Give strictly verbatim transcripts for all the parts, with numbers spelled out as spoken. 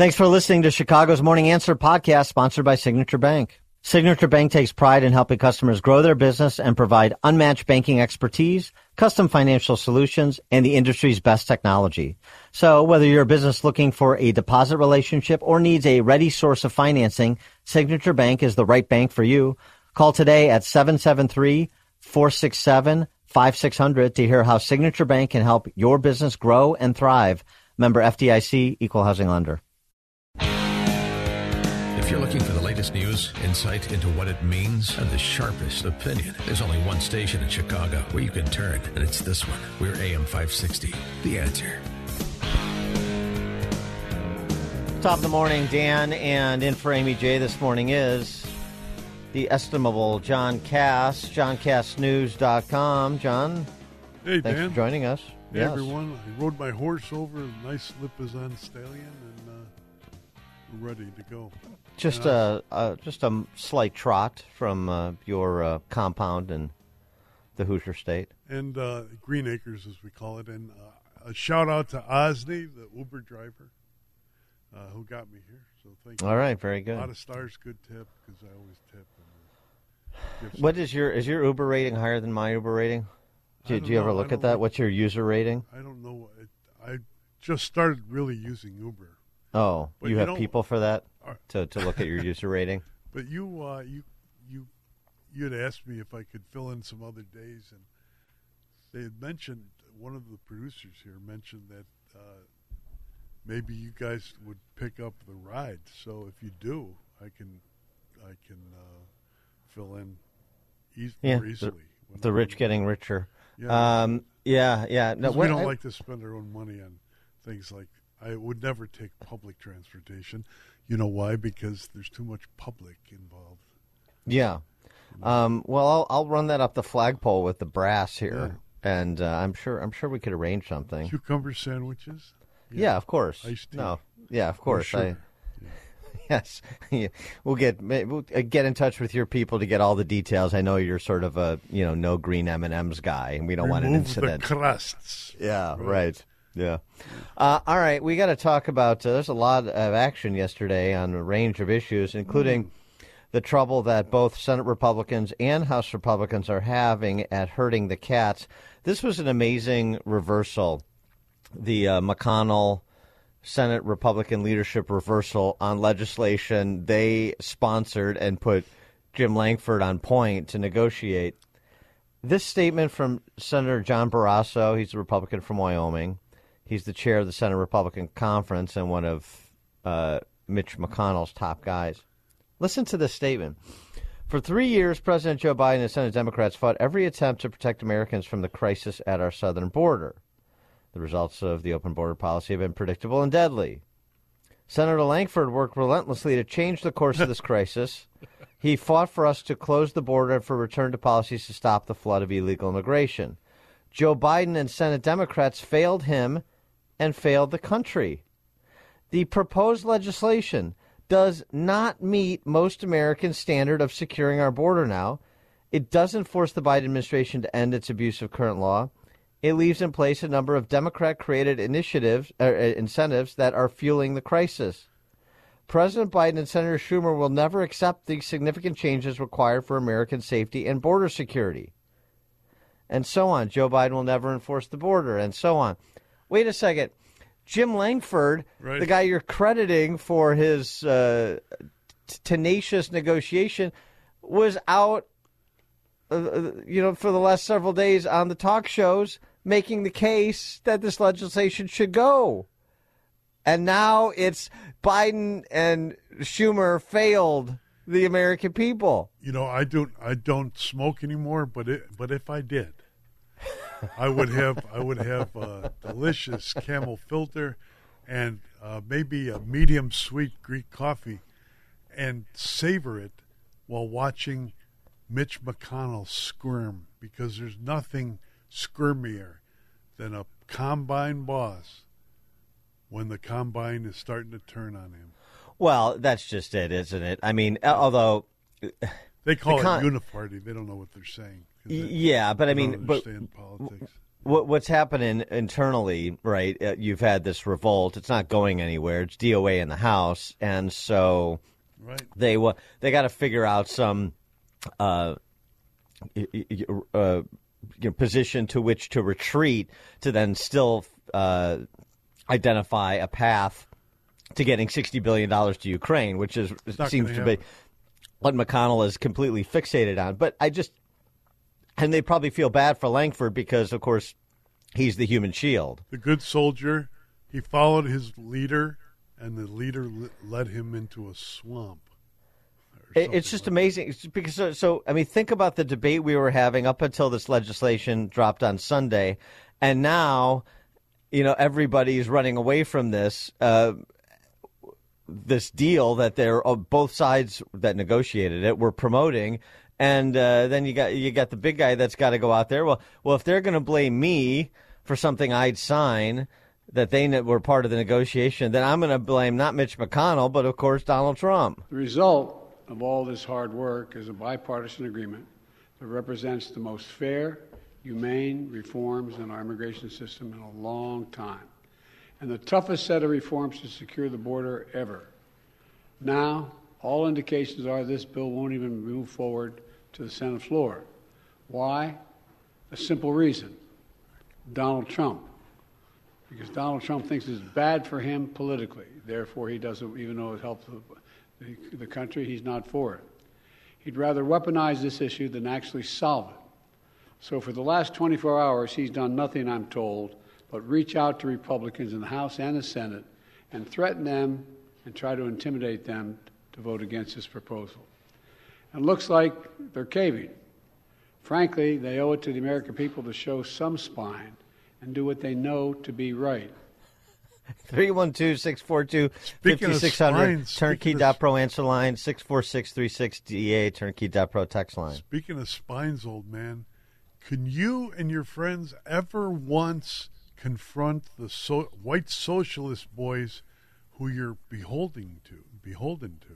Thanks for listening to Chicago's Morning Answer podcast, sponsored by Signature Bank. Signature Bank takes pride in helping customers grow their business and provide unmatched banking expertise, custom financial solutions, and the industry's best technology. So whether you're a business looking for a deposit relationship or needs a ready source of financing, Signature Bank is the right bank for you. Call today at seven seven three, four six seven, five six zero zero to hear how Signature Bank can help your business grow and thrive. Member F D I C, Equal Housing Lender. If you're looking for the latest news, insight into what it means, and the sharpest opinion, there's only one station in Chicago where you can turn, and it's this one. We're A M five sixty, The Answer. Top of the morning, Dan, and in for Amy J this morning is the estimable John Cass, john cass news dot com. John, hey, thanks Dan. for joining us. Hey, yes. everyone. I rode my horse over, a nice Lipizzan stallion, and uh, we're ready to go. Just uh, a, a just a slight trot from uh, your uh, compound in the Hoosier State. And uh, Green Acres, as we call it. And uh, a shout-out to Osney, the Uber driver, uh, who got me here. So thank you. All right, very good. A lot of stars, good tip, because I always tip. And, uh, what is your is your Uber rating higher than my Uber rating? Do, do you know. ever look at that? What's your user rating? I don't know. It, I just started really using Uber. Oh, But you you have know- people for that Uh, to, to look at your user rating? But you, uh, you, you, you had asked me if I could fill in some other days, and they had mentioned, one of the producers here mentioned that uh, maybe you guys would pick up the ride. So if you do, I can, I can uh, fill in eas- Yeah, more easily. the, the rich getting richer. Yeah, Um, yeah, yeah. No, we what- don't I- like to spend our own money on things like. I would never take public transportation. You know why? Because there's too much public involved. Yeah. Um, well, I'll, I'll run that up the flagpole with the brass here, Yeah. and uh, I'm sure I'm sure we could arrange something. Cucumber sandwiches? Yeah, of course. Iced tea? No, yeah, of course. sure. I, Yeah. yes, Yeah. we'll get we'll get in touch with your people to get all the details. I know you're sort of a you know no green M and M's guy, and we don't want an Remove incident. the crusts. Yeah, Right. right. Yeah. Uh, all right, we got to talk about. Uh, there's a lot of action yesterday on a range of issues, including the trouble that both Senate Republicans and House Republicans are having at herding the cats. This was an amazing reversal. The uh, McConnell Senate Republican leadership reversal on legislation they sponsored and put Jim Lankford on point to negotiate. This statement from Senator John Barrasso, he's a Republican from Wyoming. He's the chair of the Senate Republican Conference and one of uh, Mitch McConnell's top guys. Listen to this statement. For three years, President Joe Biden and Senate Democrats fought every attempt to protect Americans from the crisis at our southern border. The results of the open border policy have been predictable and deadly. Senator Lankford worked relentlessly to change the course of this crisis. He fought for us to close the border and for return to policies to stop the flood of illegal immigration. Joe Biden and Senate Democrats failed him and failed the country. The proposed legislation does not meet most Americans' standard of securing our border now. It doesn't force the Biden administration to end its abuse of current law. It leaves in place a number of Democrat-created initiatives, uh, incentives that are fueling the crisis. President Biden and Senator Schumer will never accept the significant changes required for American safety and border security. And so on. Joe Biden will never enforce the border, and so on. Wait a second. Jim Lankford, Right. the guy you're crediting for his uh, t- tenacious negotiation, was out, uh, you know, for the last several days on the talk shows making the case that this legislation should go. And now it's Biden and Schumer failed the American people. You know, I don't, I don't smoke anymore. But it, but if I did, I would have, I would have a delicious Camel filter, and uh, maybe a medium sweet Greek coffee, and savor it while watching Mitch McConnell squirm, because there's nothing squirmier than a combine boss when the combine is starting to turn on him. Well, that's just it, isn't it? I mean, although They call The con- it uniparty. They don't know what they're saying. 'cause they- yeah, but I they mean, don't but understand politics. what, what's happening internally, right? Uh, you've had this revolt. It's not going anywhere. It's D O A in the House, and so right. they uh, they got to figure out some uh, uh, you know, position to which to retreat to then still uh, identify a path to getting sixty billion dollars to Ukraine, which is seems to be what McConnell is completely fixated on. But I just, and they probably feel bad for Langford because, of course, he's the human shield. The good soldier, he followed his leader, and the leader led him into a swamp. It's just like amazing it's because so, so I mean, think about the debate we were having up until this legislation dropped on Sunday, and now, you know, everybody's running away from this uh, this deal that they're uh, both sides that negotiated it were promoting, and uh, then you got you got the big guy that's got to go out there. Well, well, if they're going to blame me for something I'd sign that they were part of the negotiation, then I'm going to blame not Mitch McConnell, but of course Donald Trump. The result of all this hard work is a bipartisan agreement that represents the most fair, humane reforms in our immigration system in a long time, and the toughest set of reforms to secure the border ever. Now, all indications are this bill won't even move forward to the Senate floor. Why? A simple reason. Donald Trump. Because Donald Trump thinks it's bad for him politically. Therefore, he doesn't, even though it helps the The, the country, he's not for it. He'd rather weaponize this issue than actually solve it. So for the last twenty-four hours, he's done nothing, I'm told, but reach out to Republicans in the House and the Senate and threaten them and try to intimidate them to vote against this proposal. And it looks like they're caving. Frankly, they owe it to the American people to show some spine and do what they know to be right. three one two, six four two, five six zero zero, turnkey dot pro answer line, six four six three six D A, turnkey dot pro text line. Speaking of spines, old man, can you and your friends ever once confront the so, white socialist boys who you're beholding to, beholden to?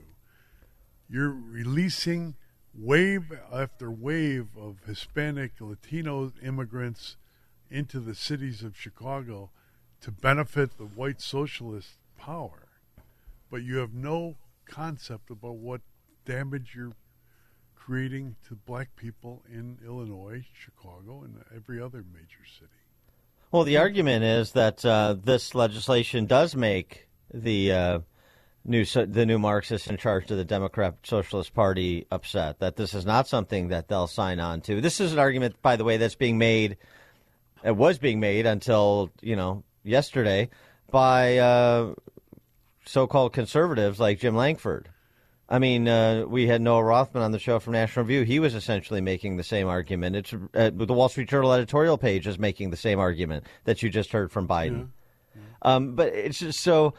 You're releasing wave after wave of Hispanic, Latino immigrants into the cities of Chicago to benefit the white socialist power, but you have no concept about what damage you're creating to black people in Illinois, Chicago, and every other major city. Well, the argument is that uh, this legislation does make the uh, new the new Marxists in charge of the Democrat Socialist Party upset, that this is not something that they'll sign on to. This is an argument, by the way, that's being made, it was being made until, you know, yesterday by uh, so-called conservatives like Jim Langford. I mean, uh, we had Noah Rothman on the show from National Review. He was essentially making the same argument. It's uh, the Wall Street Journal editorial page is making the same argument that you just heard from Biden. Yeah. Yeah. Um, but it's just so.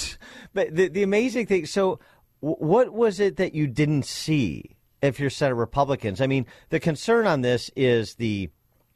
But the, the amazing thing. So, w- what was it that you didn't see if you're Senate Republicans? I mean, the concern on this is the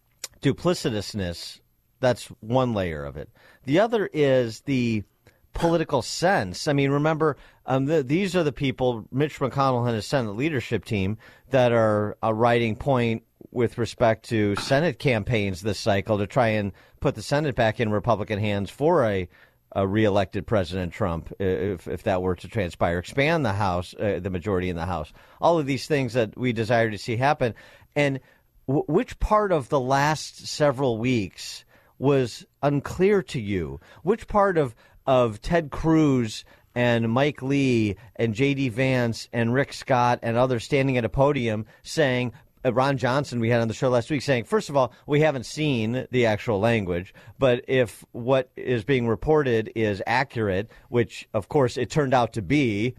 duplicitousness. That's one layer of it. The other is the political sense. I mean, remember, um, the, these are the people, Mitch McConnell and his Senate leadership team, that are uh, writing point with respect to Senate campaigns this cycle to try and put the Senate back in Republican hands for a, a reelected President Trump, if, if that were to transpire, expand the House, uh, the majority in the House. All of these things that we desire to see happen. And w- which part of the last several weeks was unclear to you? Which part of, of Ted Cruz and Mike Lee and J D Vance and Rick Scott and others standing at a podium saying, uh, Ron Johnson we had on the show last week saying, first of all, we haven't seen the actual language, but if what is being reported is accurate, which of course it turned out to be,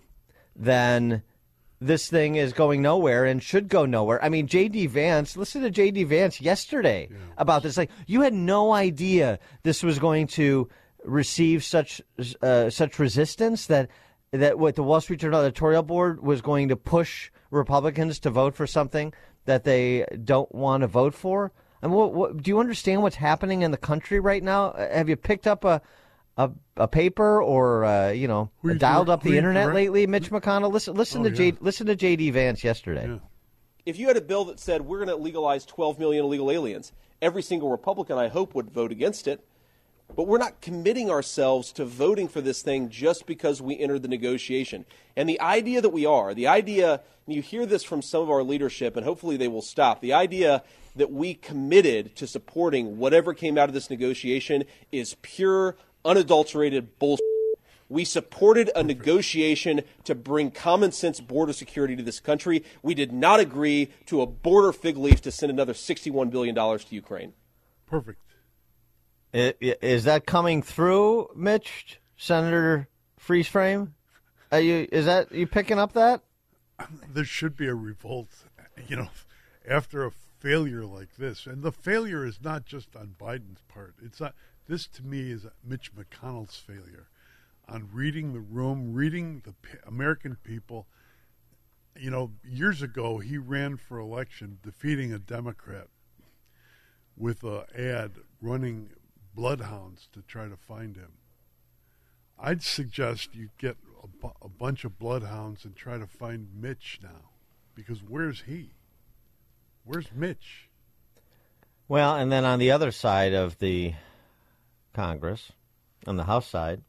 then this thing is going nowhere and should go nowhere. I mean, J D Vance, listen to J D Vance yesterday yeah. about this. Like, you had no idea this was going to receive such uh, such resistance, that that what the Wall Street Journal editorial board was going to push Republicans to vote for something that they don't want to vote for. I mean, what, what, do you understand what's happening in the country right now? Have you picked up a A, a paper or uh, you know you dialed direct, up the internet direct? lately, Mitch McConnell? Listen, listen oh, to yeah. J, listen to J D Vance yesterday. Yeah. if you had a bill that said we're going to legalize twelve million illegal aliens, every single Republican, I hope, would vote against it. But we're not committing ourselves to voting for this thing just because we entered the negotiation. And the idea that we are, the idea, and you hear this from some of our leadership, and hopefully they will stop, the idea that we committed to supporting whatever came out of this negotiation is pure, unadulterated bullshit. We supported a negotiation to bring common sense border security to this country. We did not agree to a border fig leaf to send another sixty-one billion dollars to Ukraine. Perfect. Is that coming through, Mitch, Senator Freeze Frame? Are you, is that, you picking up that? There should be a revolt, you know, after a failure like this. And the failure is not just on Biden's part. It's not. This, to me, is Mitch McConnell's failure on reading the room, reading the American people. You know, years ago, he ran for election defeating a Democrat with an ad running bloodhounds to try to find him. I'd suggest you get a, bu- a bunch of bloodhounds and try to find Mitch now, because where's he? Where's Mitch? Well, and then on the other side of the Congress, on the House side,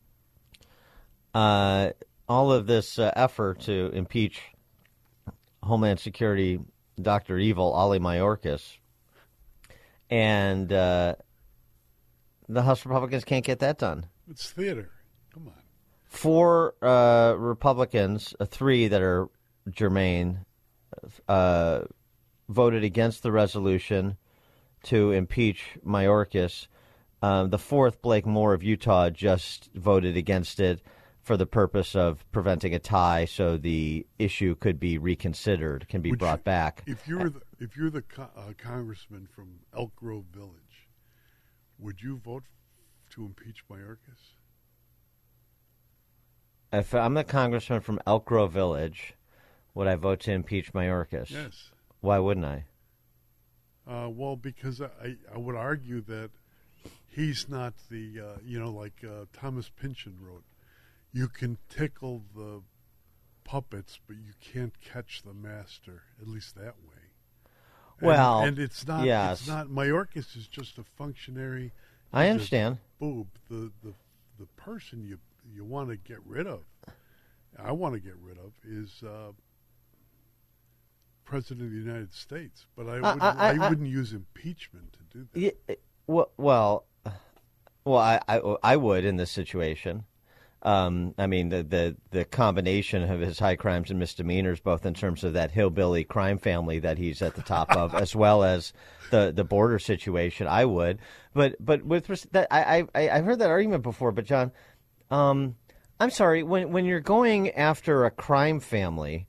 uh, all of this uh, effort to impeach Homeland Security Doctor Evil, Ali Mayorkas, and uh, the House Republicans can't get that done. It's theater. Come on. Four uh, Republicans, uh, three that are germane, uh, voted against the resolution to impeach Mayorkas. Um, the fourth, Blake Moore of Utah, just voted against it for the purpose of preventing a tie, so the issue could be reconsidered, can be Would brought you, back. If you're the, if you're the co- uh, congressman from Elk Grove Village, would you vote to impeach Mayorkas? If I'm the congressman from Elk Grove Village, would I vote to impeach Mayorkas? Yes. Why wouldn't I? Uh, well, because I, I would argue that he's not the, uh, you know, like uh, Thomas Pynchon wrote, you can tickle the puppets, but you can't catch the master, at least that way. And, Well, and it's not, yes. it's not, Mayorkas is just a functionary. I He's a understand. Boob. The, the, the person you, you want to get rid of, I want to get rid of, is uh, President of the United States. But I, Uh, wouldn't, I- I- I, I- wouldn't use impeachment to do that. Yeah, well, well, well I, I, I would in this situation. Um, I mean, the, the, the combination of his high crimes and misdemeanors, both in terms of that hillbilly crime family that he's at the top of, as well as the, the border situation, I would. But but with that, I I I've heard that argument before. But John, um, I'm sorry, when when you're going after a crime family,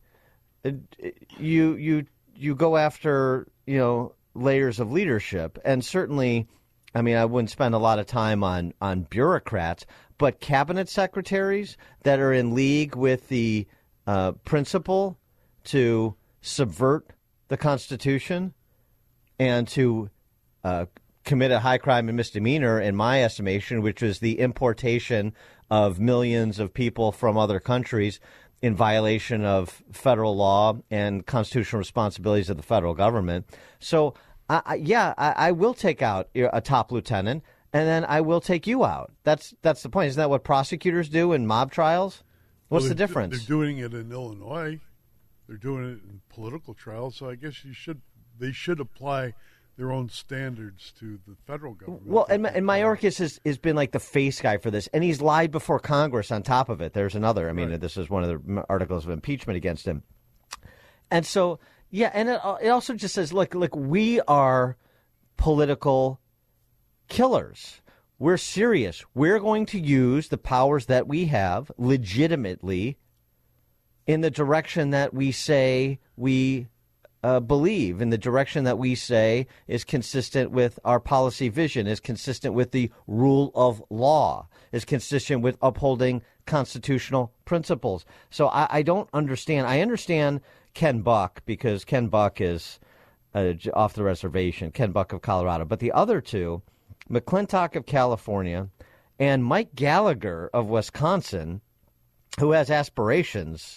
you you you go after you know layers of leadership, and certainly. I mean, I wouldn't spend a lot of time on, on bureaucrats, but cabinet secretaries that are in league with the uh, principle to subvert the Constitution and to uh, commit a high crime and misdemeanor, in my estimation, which is the importation of millions of people from other countries in violation of federal law and constitutional responsibilities of the federal government. So, I, yeah, I, I will take out a top lieutenant, and then I will take you out. That's that's the point. Isn't that what prosecutors do in mob trials? What's Well, the they're- difference? They're doing it in Illinois. They're doing it in political trials. So I guess you should they should apply their own standards to the federal government. Well, and, and Mayorkas has, has been like the face guy for this, and he's lied before Congress on top of it. There's another. I mean, Right. this is one of the articles of impeachment against him. And so, yeah, and it, it also just says, look, look, we are political killers. We're serious. We're going to use the powers that we have legitimately in the direction that we say we uh, believe, in the direction that we say is consistent with our policy vision, is consistent with the rule of law, is consistent with upholding constitutional principles. So I, I don't understand. I understand Ken Buck, because Ken Buck is uh, off the reservation, Ken Buck of Colorado. But the other two, McClintock of California and Mike Gallagher of Wisconsin, who has aspirations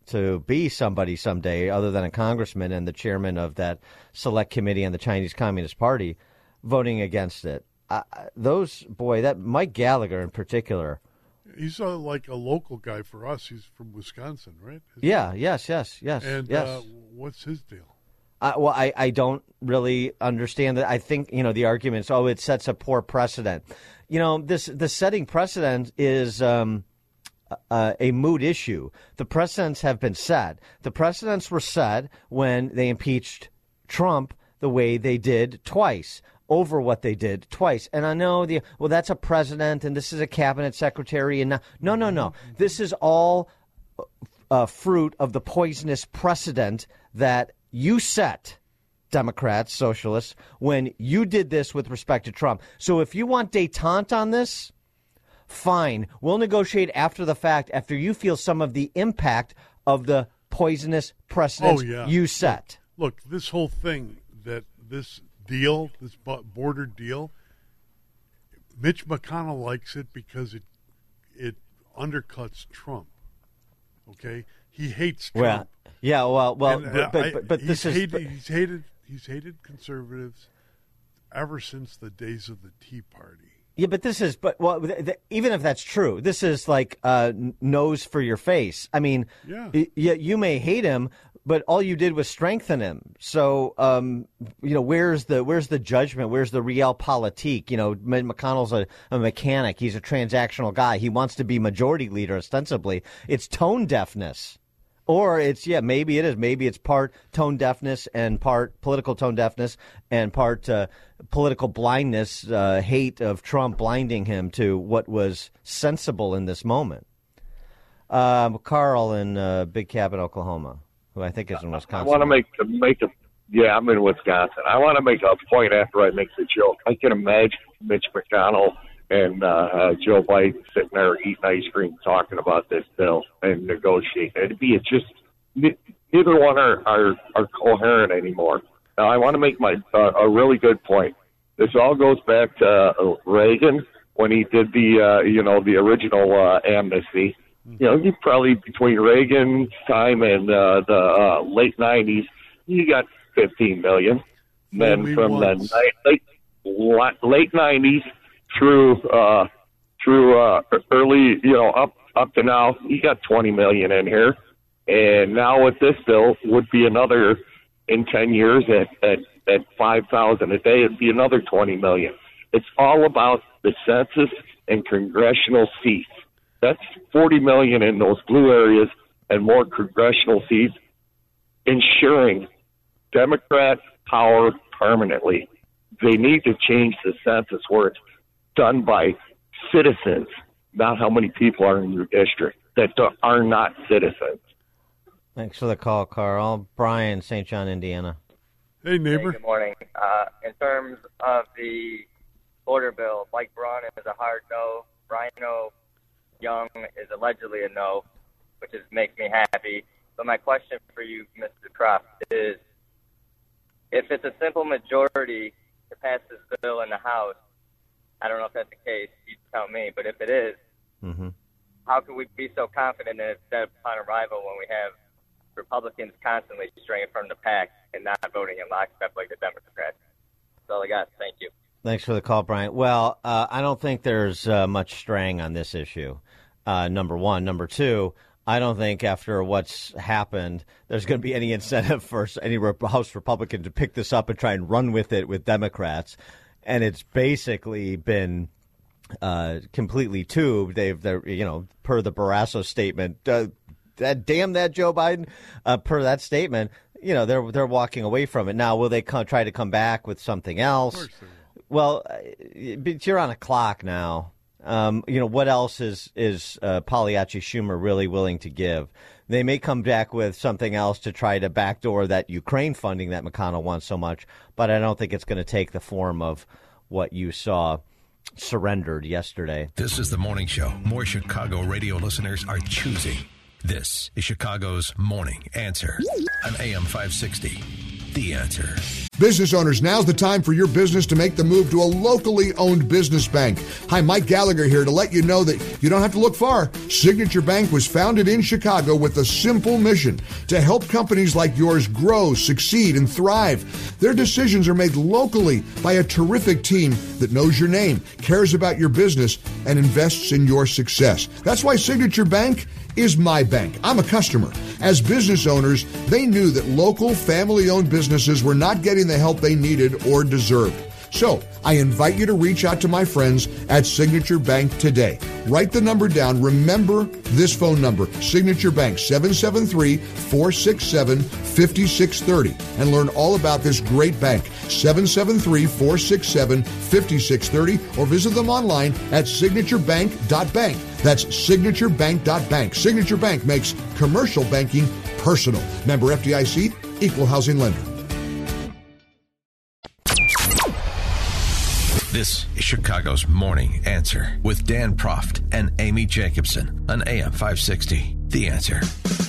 to be somebody someday other than a congressman and the chairman of that select committee on the Chinese Communist Party voting against it. Uh, those, boy, that Mike Gallagher in particular. He's a, like a local guy for us. He's from Wisconsin, right? Is yeah, he? yes, yes, yes. And yes. Uh, what's his deal? Uh, well, I, I don't really understand that. I think, you know, the argument is, oh, it sets a poor precedent. You know, this the setting precedent is um, uh, a moot issue. The precedents have been set. The precedents were set when they impeached Trump the way they did twice. Over what they did twice. And I know, the well, that's a president and this is a cabinet secretary. And no, no, no. This is all uh, fruit of the poisonous precedent that you set, Democrats, socialists, when you did this with respect to Trump. So if you want détente on this, fine. We'll negotiate after the fact, after you feel some of the impact of the poisonous precedents oh, yeah. you set. Look, look, this whole thing, that this deal, this border deal, Mitch McConnell likes it because it it undercuts Trump. Okay, he hates Trump. Well, yeah, well, well, and, but, uh, but, I, but, but this he's is hated, he's hated he's hated conservatives ever since the days of the Tea Party. Yeah, but this is, but well, th- th- even if that's true, this is like uh, nose for your face. I mean, yeah. y- y- you may hate him, but all you did was strengthen him. So, um, you know, where's the where's the judgment? Where's the realpolitik? You know, McConnell's a, a mechanic. He's a transactional guy. He wants to be majority leader, ostensibly. It's tone deafness. Or it's, yeah, maybe it is. Maybe it's part tone deafness and part political tone deafness and part uh, political blindness, uh, hate of Trump blinding him to what was sensible in this moment. Um, Carl in uh, Big Cabin, Oklahoma, who I think is in Wisconsin. I want to make, make a, yeah, I'm in Wisconsin. I want to make a point after I make the joke. I can imagine Mitch McConnell and uh, uh, Joe Biden sitting there eating ice cream talking about this bill and negotiating. It'd be just neither one are, are, are coherent anymore. Now, I want to make my uh, a really good point. This all goes back to uh, Reagan when he did the uh, you know the original uh, amnesty. You know, you probably between Reagan's time and uh, the uh, late nineties, you got fifteen million. Then Only from once. the late late nineties through uh, through uh, early, you know, up up to now, you got twenty million in here, and now with this bill would be another in ten years at at, at five thousand a day. It'd be another twenty million. It's all about the census and congressional seats. That's forty million in those blue areas and more congressional seats, ensuring Democrat power permanently. They need to change the census where it's done by citizens, not how many people are in your district that are not citizens. Thanks for the call, Carl. Brian, Saint John, Indiana. Hey, neighbor. Hey, good morning. Uh, in terms of the border bill, Mike Braun is a hard no. Rhino Young is allegedly a no, which is makes me happy. But my question for you, Mister Croft, is if it's a simple majority to pass this bill in the House, I don't know if that's the case, you tell me, but if it is, mm-hmm. how can we be so confident that it's upon arrival when we have Republicans constantly straying from the pack and not voting in lockstep like the Democrats? That's all I got. Thank you. Thanks for the call, Brian. Well, uh, I don't think there's uh, much straying on this issue, uh, number one. Number two, I don't think after what's happened, there's going to be any incentive for any House Republican to pick this up and try and run with it with Democrats. And it's basically been uh, completely tubed. They've, they're, you know, per the Barrasso statement, uh, that damn that Joe Biden, uh, per that statement, you know, they're they're walking away from it. Now, will they come, try to come back with something else? Of course they will. Well, but you're on a clock now. Um, you know, what else is, is uh, Pagliacci Schumer really willing to give? They may come back with something else to try to backdoor that Ukraine funding that McConnell wants so much, but I don't think it's going to take the form of what you saw surrendered yesterday. This is the morning show more Chicago radio listeners are choosing. This is Chicago's Morning Answer on A M five sixty. The Answer. Business owners, now's the time for your business to make the move to a locally owned business bank. Hi, Mike Gallagher here to let you know that you don't have to look far. Signature Bank was founded in Chicago with a simple mission to help companies like yours grow, succeed, and thrive. Their decisions are made locally by a terrific team that knows your name, cares about your business, and invests in your success. That's why Signature Bank is my bank. I'm a customer. As business owners, they knew that local family-owned businesses were not getting the help they needed or deserved. So I invite you to reach out to my friends at Signature Bank today. Write the number down. Remember this phone number, Signature Bank, seven seven three, four six seven, five six three zero. And learn all about this great bank, seven seven three, four six seven, five six three zero, or visit them online at signature bank dot bank. That's signature bank dot bank. Signature Bank makes commercial banking personal. Member F D I C, Equal Housing Lender. This is Chicago's Morning Answer with Dan Proft and Amy Jacobson on A M five sixty. The Answer.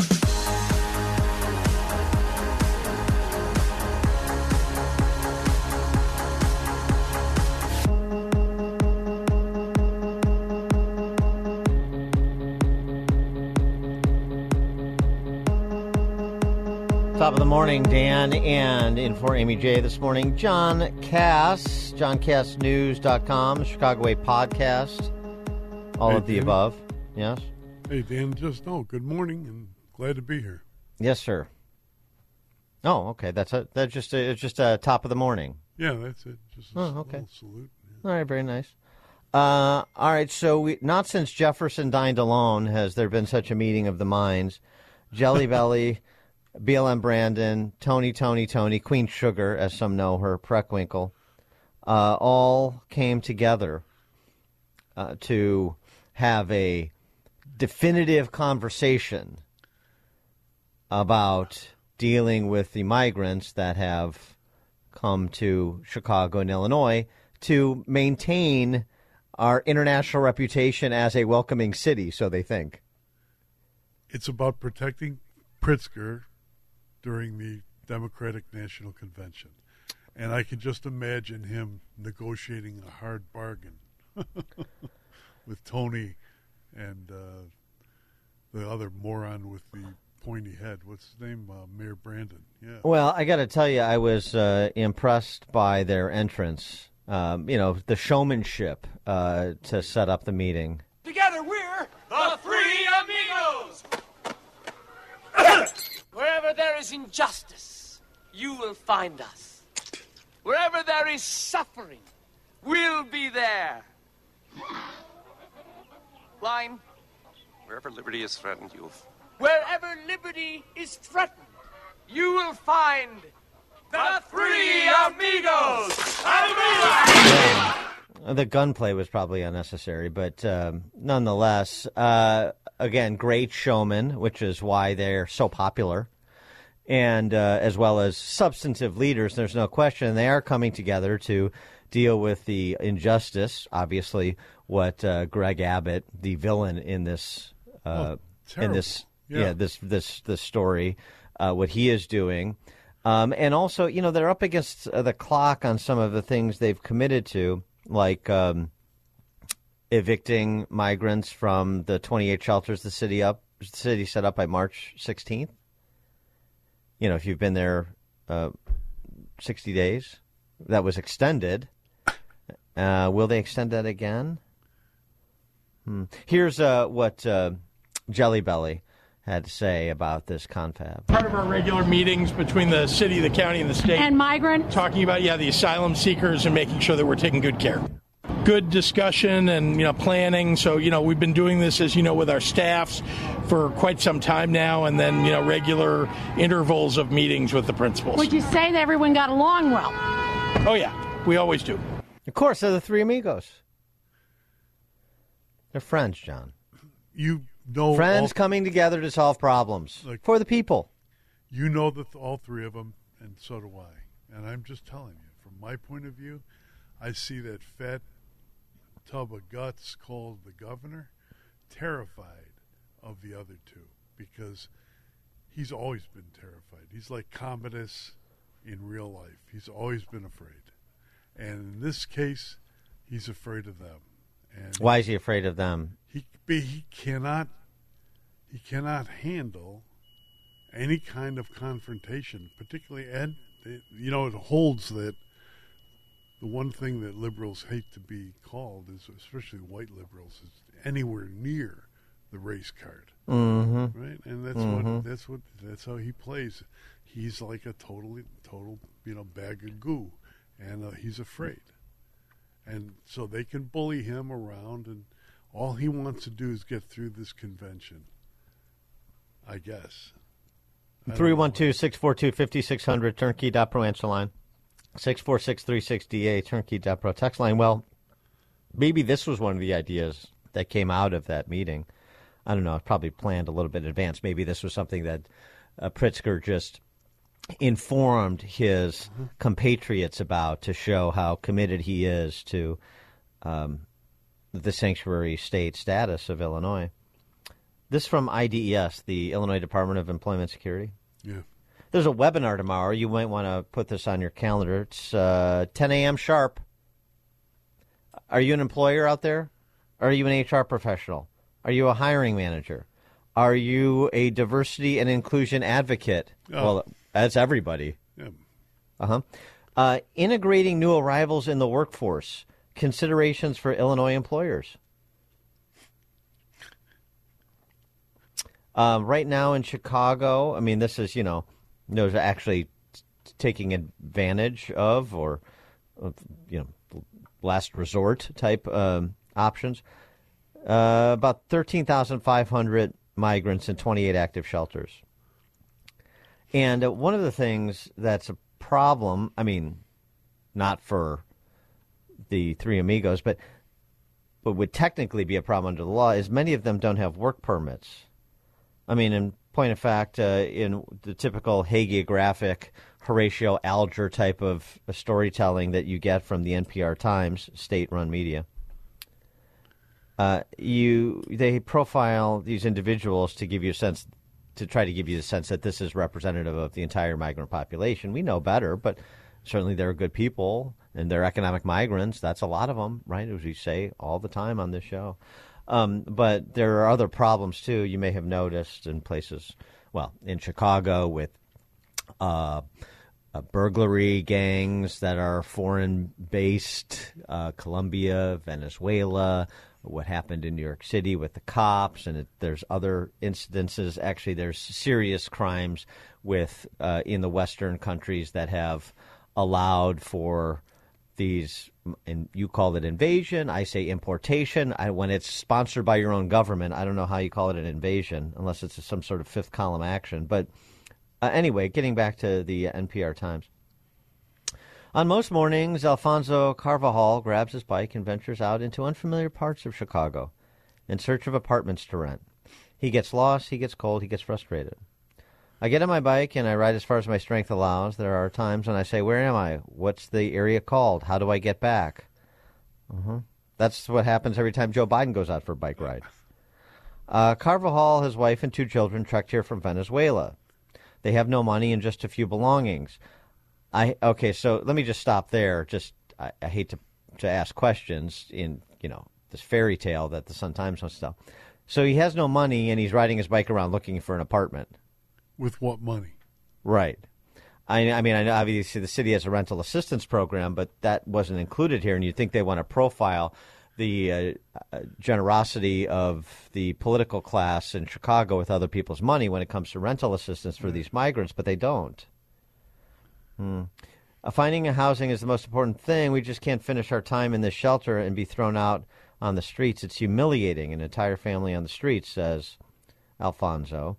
Top of the morning, Dan, and in for Amy J this morning, John Cass, john cass news dot com, Chicago Way podcast, all Hey, of the Dan. above. Yes? Hey, Dan, just know, good morning and glad to be here. Yes, sir. Oh, okay. That's a, that's just a, it's just a top of the morning. Yeah, that's it. Just a Oh, s- okay. little salute. Yeah. All right, very nice. Uh, all right, so we, not since Jefferson dined alone has there been such a meeting of the minds. Jelly Belly, B L M Brandon, Tony, Tony, Tony, Queen Sugar, as some know her, Preckwinkle, uh, all came together uh, to have a definitive conversation about dealing with the migrants that have come to Chicago and Illinois to maintain our international reputation as a welcoming city, so they think. It's about protecting Pritzker during the Democratic National Convention. And I can just imagine him negotiating a hard bargain with Tony and uh, the other moron with the pointy head. What's his name? Uh, Mayor Brandon. Yeah. Well, I got to tell you, I was uh, impressed by their entrance. Um, you know, the showmanship uh, to set up the meeting. Together we're the Three Amigos! Wherever there is injustice, you will find us. Wherever there is suffering, we'll be there. Line. Wherever liberty is threatened, you'll... Wherever liberty is threatened, you will find the Three Amigos! The gunplay was probably unnecessary, but um, nonetheless, uh, again, great showmen, which is why they're so popular, and uh, as well as substantive leaders, there's no question. They are coming together to deal with the injustice, obviously, what uh, Greg Abbott, the villain in this uh, Oh, in this Yeah. yeah this this this story, uh, what he is doing. Um, and also, you know, they're up against uh, the clock on some of the things they've committed to, like um, evicting migrants from the twenty-eight shelters the city up city set up by March sixteenth. You know, if you've been there uh, sixty days, that was extended. Uh, will they extend that again? Hmm. Here's uh, what uh, Jelly Belly had to say about this confab. Part of our regular meetings between the city, the county, and the state. And migrant. Talking about, yeah, the asylum seekers and making sure that we're taking good care. Good discussion and, you know, planning. So, you know, we've been doing this, as you know, with our staffs for quite some time now, and then, you know, regular intervals of meetings with the principals. Would you say that everyone got along well? Oh, yeah. We always do. Of course, they're the Three Amigos. They're friends, John. You know, friends all, coming together to solve problems like, for the people. You know that all three of them, and so do I. And I'm just telling you, from my point of view, I see that fat tub of guts called the governor terrified of the other two, because he's always been terrified. He's like Commodus in real life. He's always been afraid. And in this case, he's afraid of them. And Why is he afraid of them? He he cannot he cannot handle any kind of confrontation, particularly, and you know, it holds that the one thing that liberals hate to be called is, especially white liberals, is anywhere near the race card, mm-hmm. right? And that's mm-hmm. what that's what that's how he plays. He's like a totally total you know bag of goo, and uh, he's afraid, and so they can bully him around, and all he wants to do is get through this convention, I guess. three one two, six four two, five six zero zero, turnkey dot pro answer line. six four six, three six D A, turnkey dot pro text line. Well, maybe this was one of the ideas that came out of that meeting. I don't know. It's probably planned a little bit in advance. Maybe this was something that uh, Pritzker just informed his mm-hmm. compatriots about to show how committed he is to um, the sanctuary state status of Illinois. This from I D E S, the Illinois Department of Employment Security. Yeah. There's a webinar tomorrow. You might want to put this on your calendar. It's uh, ten a.m. sharp. Are you an employer out there? Are you an H R professional? Are you a hiring manager? Are you a diversity and inclusion advocate? Oh. Well, that's everybody. Yeah. Uh-huh. Uh, integrating new arrivals in the workforce. Considerations for Illinois employers. Um, right now in Chicago, I mean, this is, you know, those are actually t- taking advantage of or, uh, you know, last resort type um, options. Uh, about thirteen thousand five hundred migrants in twenty-eight active shelters. And uh, one of the things that's a problem, I mean, not for the Three Amigos, but but would technically be a problem under the law, is many of them don't have work permits. I mean, in point of fact, uh, in the typical hagiographic Horatio Alger type of uh, storytelling that you get from the N P R Times, state-run media, uh, you they profile these individuals to give you a sense, to try to give you a sense that this is representative of the entire migrant population. We know better, but certainly they're good people, and they're economic migrants. That's a lot of them, right, as we say all the time on this show. Um, but there are other problems, too, you may have noticed in places, well, in Chicago with uh, uh, burglary gangs that are foreign-based, uh, Colombia, Venezuela, what happened in New York City with the cops, and it, there's other incidences. Actually, there's serious crimes with uh, in the Western countries that have allowed for these, and you call it invasion, I say importation. I, when it's sponsored by your own government, I don't know how you call it an invasion, unless it's some sort of fifth column action. But uh, anyway, getting back to the N P R Times. On most mornings, Alfonso Carvajal grabs his bike and ventures out into unfamiliar parts of Chicago in search of apartments to rent. He gets lost, he gets cold, he gets frustrated. I get on my bike and I ride as far as my strength allows. There are times when I say, where am I? What's the area called? How do I get back? Uh-huh. That's what happens every time Joe Biden goes out for a bike ride. Uh, Carvajal, his wife, and two children trekked here from Venezuela. They have no money and just a few belongings. I okay, so let me just stop there. Just I, I hate to to ask questions in, you know, this fairy tale that the Sun-Times wants to tell. So he has no money and he's riding his bike around looking for an apartment. With what money? Right. I, I mean, I know obviously the city has a rental assistance program, but that wasn't included here, and you'd think they want to profile the uh, uh, generosity of the political class in Chicago with other people's money when it comes to rental assistance for right. these migrants, but they don't. Hmm. Uh, finding a housing is the most important thing. We just can't finish our time in this shelter and be thrown out on the streets. It's humiliating, an entire family on the streets, says Alfonso.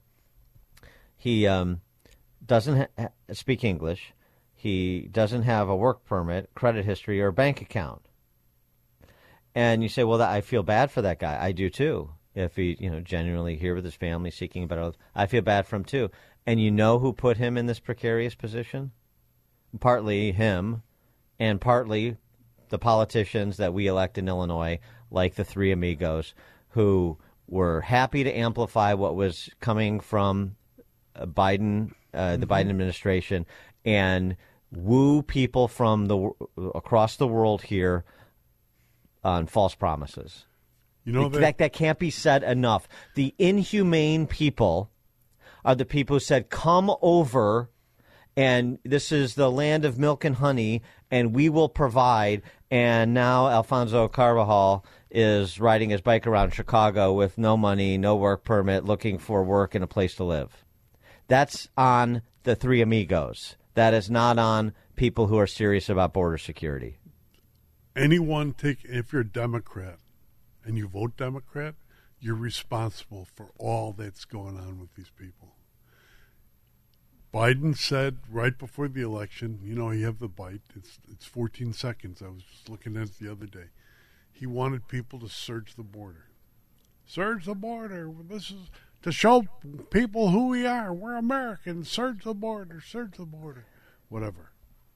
He um, doesn't ha- speak English. He doesn't have a work permit, credit history, or a bank account. And you say, well, that, I feel bad for that guy. I do, too. If he, you know, genuinely here with his family seeking a better life, I feel bad for him, too. And you know who put him in this precarious position? Partly him, and partly the politicians that we elect in Illinois, like the Three Amigos, who were happy to amplify what was coming from Biden, uh, the mm-hmm. Biden administration, and woo people from the across the world here on false promises. You know that, that that can't be said enough. The inhumane people are the people who said, "Come over, and this is the land of milk and honey, and we will provide." And now Alfonso Carvajal is riding his bike around Chicago with no money, no work permit, looking for work and a place to live. That's on the Three Amigos. That is not on people who are serious about border security. Anyone take if you're a Democrat and you vote Democrat, you're responsible for all that's going on with these people. Biden said right before the election, you know, you have the bite. It's it's fourteen seconds. I was just looking at it the other day. He wanted people to search the border. Search the border. This is to show people who we are. We're Americans. Search the border. Search the border. Whatever.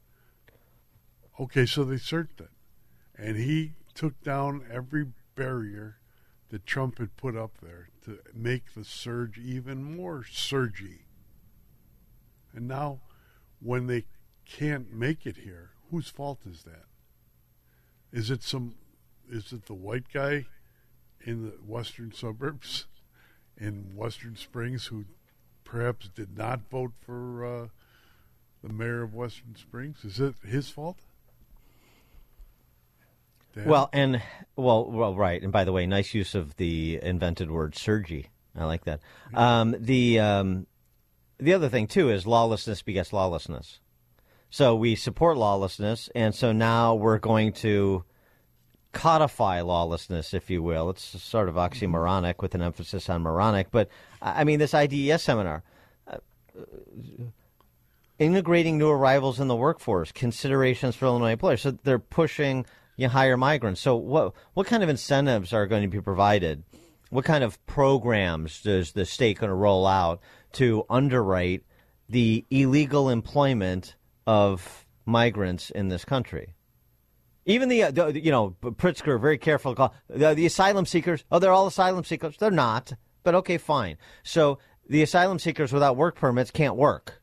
Okay, so they searched it. And he took down every barrier that Trump had put up there to make the surge even more surgy. And now, when they can't make it here, whose fault is that? Is it some? Is it the white guy in the western suburbs in Western Springs who perhaps did not vote for uh, the mayor of Western Springs? Is it his fault? Dan? Well, and well, well, right. And by the way, nice use of the invented word "surgy." I like that. Um, the um, The other thing, too, is lawlessness begets lawlessness. So we support lawlessness, and so now we're going to codify lawlessness, if you will. It's sort of oxymoronic with an emphasis on moronic. But, I mean, this I D E S seminar, uh, integrating new arrivals in the workforce, considerations for Illinois employers. So they're pushing you know, hire migrants. So what what kind of incentives are going to be provided? What kind of programs does the state going to roll out to underwrite the illegal employment of migrants in this country? Even the, the you know, Pritzker, very careful to call, the, the asylum seekers, oh, they're all asylum seekers. They're not, but okay, fine. So the asylum seekers without work permits can't work.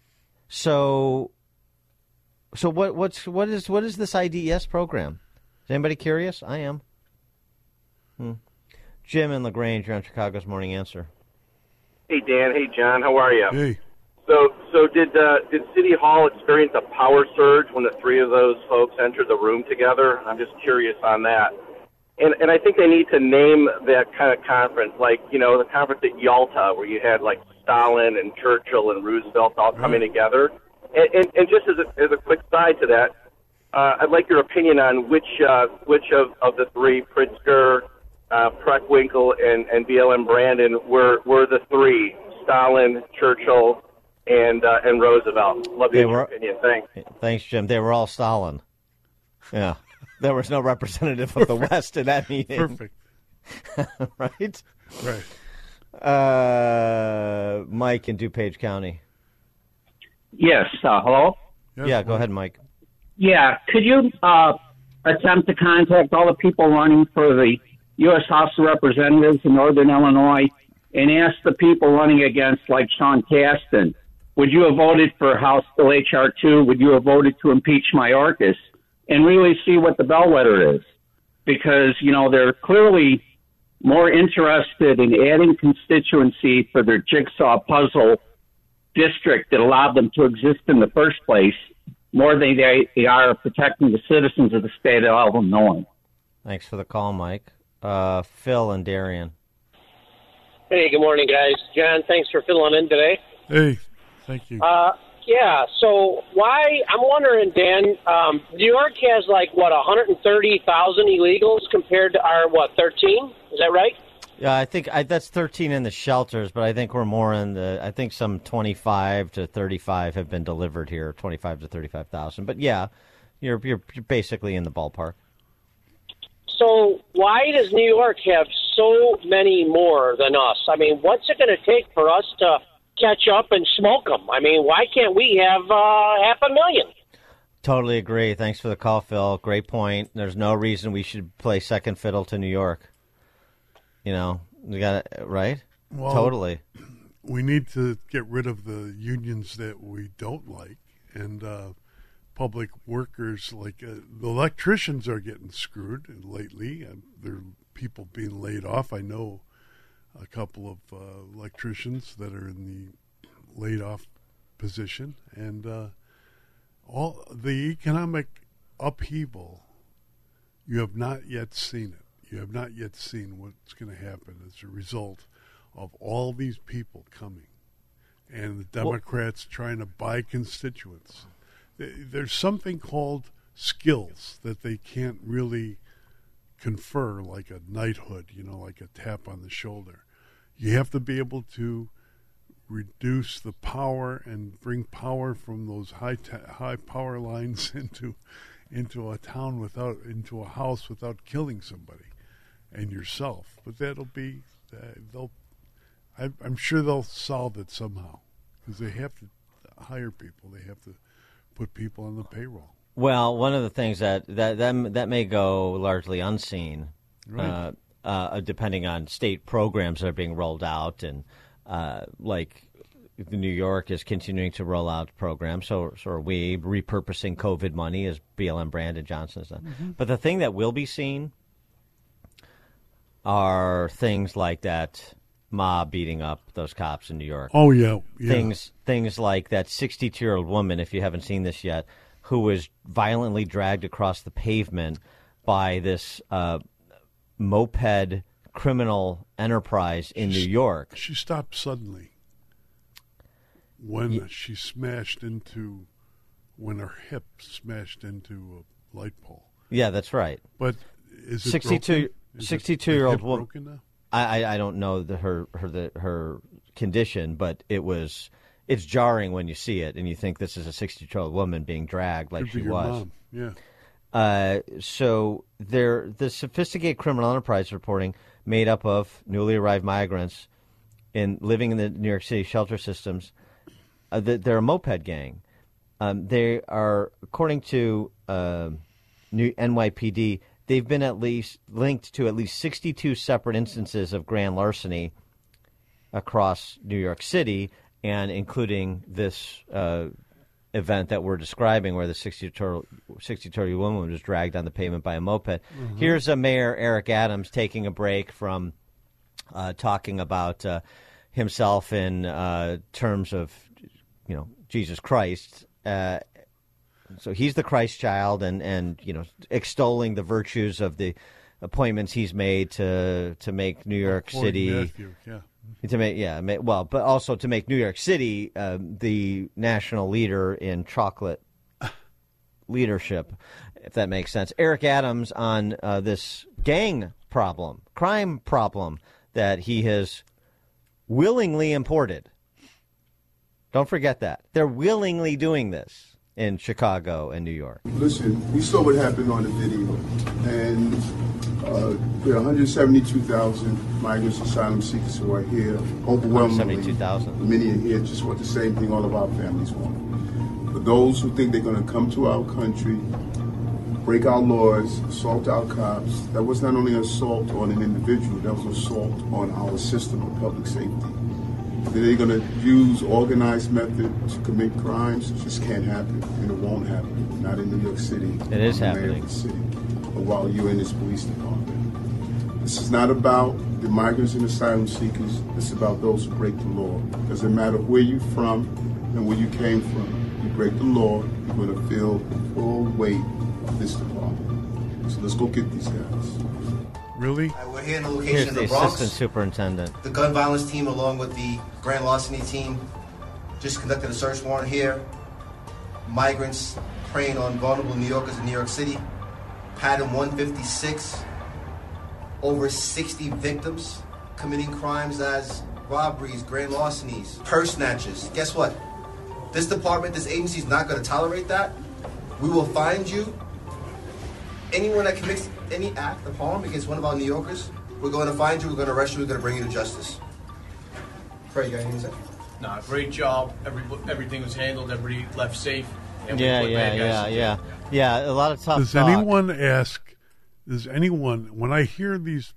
So so what what's what is what is this I D E S program? Is anybody curious? I am. Hmm. Jim in LaGrange, you're on Chicago's Morning Answer. Hey, Dan. Hey, John. How are you? Hey. So, so did uh, did City Hall experience a power surge when the three of those folks entered the room together? I'm just curious on that. And and I think they need to name that kind of conference, like, you know, the conference at Yalta, where you had, like, Stalin and Churchill and Roosevelt all coming right. together. And, and, and just as a, as a quick side to that, uh, I'd like your opinion on which uh, which of, of the three, Pritzker, uh, Preckwinkle, and, and B L M Brandon, were, were the three, Stalin, Churchill, and uh, and Roosevelt. Love They your were- opinion. Thanks. Thanks, Jim. They were all Stalin. Yeah. There was no representative of the West in that meeting. Perfect. Right? Right. Uh, Mike in DuPage County. Yes. Uh, hello? Yes, Yeah, go ahead, Mike. Yeah. Could you uh, attempt to contact all the people running for the U S House of Representatives in Northern Illinois and ask the people running against, like Sean Casten, would you have voted for House Bill H R two? Would you have voted to impeach Mayorkas? And really see what the bellwether is. Because, you know, they're clearly more interested in adding constituency for their jigsaw puzzle district that allowed them to exist in the first place more than they, they are protecting the citizens of the state of Illinois. Thanks for the call, Mike. Uh, Phil and Darien. Hey, good morning, guys. John, thanks for filling in today. Hey, thank you. Uh, yeah, so why, I'm wondering, Dan, um, New York has like, what, one hundred thirty thousand illegals compared to our, what, thirteen? Is that right? Yeah, I think I, that's thirteen in the shelters, but I think we're more in the, I think some twenty-five to thirty-five have been delivered here, twenty-five to thirty-five thousand. But yeah, you're, you're you're basically in the ballpark. So why does New York have so many more than us? I mean, what's it going to take for us to catch up and smoke them? I mean, why can't we have uh, half a million? Totally agree. Thanks for the call, Phil. Great point. There's no reason we should play second fiddle to New York. You know, we got it, right? Well, Totally. We need to get rid of the unions that we don't like. And uh, public workers, like uh, the electricians are getting screwed lately, and there are people being laid off. I know a couple of uh, electricians that are in the laid off position, and uh, all the economic upheaval, you have not yet seen it. You have not yet seen what's going to happen as a result of all these people coming and the Democrats well, trying to buy constituents. There's something called skills that they can't really confer, like a knighthood, you know, like a tap on the shoulder. You have to be able to reduce the power and bring power from those high ta- high power lines into into a town without into a house without killing somebody and yourself. But that'll be uh, they'll. I, I'm sure they'll solve it somehow because they have to hire people. They have to put people on the payroll. Well, one of the things that that that, that may go largely unseen, right. uh, uh, depending on state programs that are being rolled out, and uh, like New York is continuing to roll out programs. So, so are we repurposing COVID money as B L M Brandon Johnson has done. Mm-hmm. But the thing that will be seen are things like that mob beating up those cops in New York. Oh yeah, yeah. Things things like that sixty-two-year-old woman, if you haven't seen this yet, who was violently dragged across the pavement by this uh, moped criminal enterprise in she, New York. She stopped suddenly when yeah. she smashed into, when her hip smashed into a light pole. Yeah, that's right. But is it sixty-two, broken? sixty-two-year-old woman. Broken now? I, I don't know the, her her the, her condition, but it was it's jarring when you see it and you think this is a sixty-two-year-old woman being dragged like Could she be your was. Mom. Yeah. Uh, so there, the sophisticated criminal enterprise reporting made up of newly arrived migrants in living in the New York City shelter systems. Uh, they're a moped gang. Um, they are, according to uh, new N Y P D. They've been at least linked to at least sixty-two separate instances of grand larceny across New York City, and including this uh, event that we're describing where the sixty-two-year-old woman was dragged on the pavement by a moped. Mm-hmm. Here's a Mayor Eric Adams taking a break from uh, talking about uh, himself in uh, terms of, you know, Jesus Christ. Uh, So he's the Christ child, and, and you know, extolling the virtues of the appointments he's made to to make New York Fort City, Matthew, yeah. to make yeah, ma- well, but also to make New York City uh, the national leader in chocolate leadership, if that makes sense. Eric Adams on uh, this gang problem, crime problem that he has willingly imported. Don't forget that they're willingly doing this in Chicago and New York. Listen, we saw what happened on the video, and uh, there are one hundred seventy-two thousand migrants, asylum seekers who are here. Overwhelmingly, one hundred seventy-two thousand. Many are here just want the same thing all of our families want. For those who think they're going to come to our country, break our laws, assault our cops, that was not only an assault on an individual, that was an assault on our system of public safety. They're going to use organized method to commit crimes. It just can't happen, and it won't happen. Not in New York City. It is I'm happening. The city, or while you're in this police department. This is not about the migrants and asylum seekers. It's about those who break the law. Doesn't matter where you're from and where you came from. You break the law, you're going to feel the full weight of this department. So let's go get these guys. Really? Uh, we're here in the location Here's of the the Bronx. assistant superintendent. The gun violence team, along with the grand larceny team, just conducted a search warrant here. Migrants preying on vulnerable New Yorkers in New York City. Pattern one fifty-six. Over sixty victims committing crimes as robberies, grand larcenies, purse snatches. Guess what? This department, this agency is not going to tolerate that. We will find you. Anyone that commits any act of harm against one of our New Yorkers, we're going to find you, we're going to arrest you, we're going to bring you to justice. Fred, you got anything to say? Nah, great job. Every, everything was handled. Everybody left safe. And we Yeah, put yeah, bad guys yeah, in yeah. jail. Yeah, a lot of tough Does talk. anyone ask, does anyone, when I hear these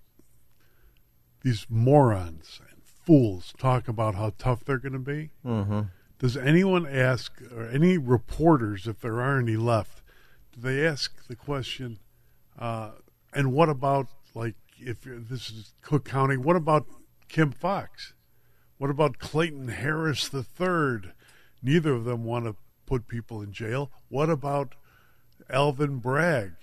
these morons and fools talk about how tough they're going to be, mm-hmm. Does anyone ask, or any reporters, if there are any left, do they ask the question, uh, and what about, like, if this is Cook County, what about Kim Foxx? What about Clayton Harris the third? Neither of them want to put people in jail. What about Alvin Bragg?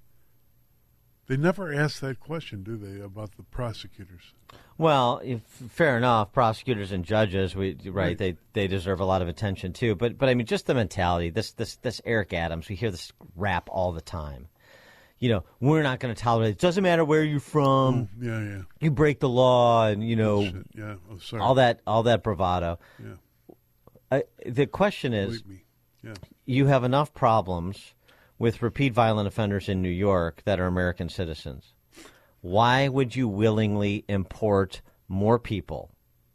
They never ask that question, do they, about the prosecutors? Well, if, fair enough. Prosecutors and judges, we right, right, they they deserve a lot of attention too. But but I mean, just the mentality. This this this Eric Adams. We hear this rap all the time. You know, we're not going to tolerate it. Doesn't matter where you're from. Mm, yeah, yeah. You break the law, and you know, oh, yeah. Oh, sorry. all that all that bravado. Yeah. Uh, the question is, me. Yeah. You have enough problems with repeat violent offenders in New York that are American citizens. Why would you willingly import more people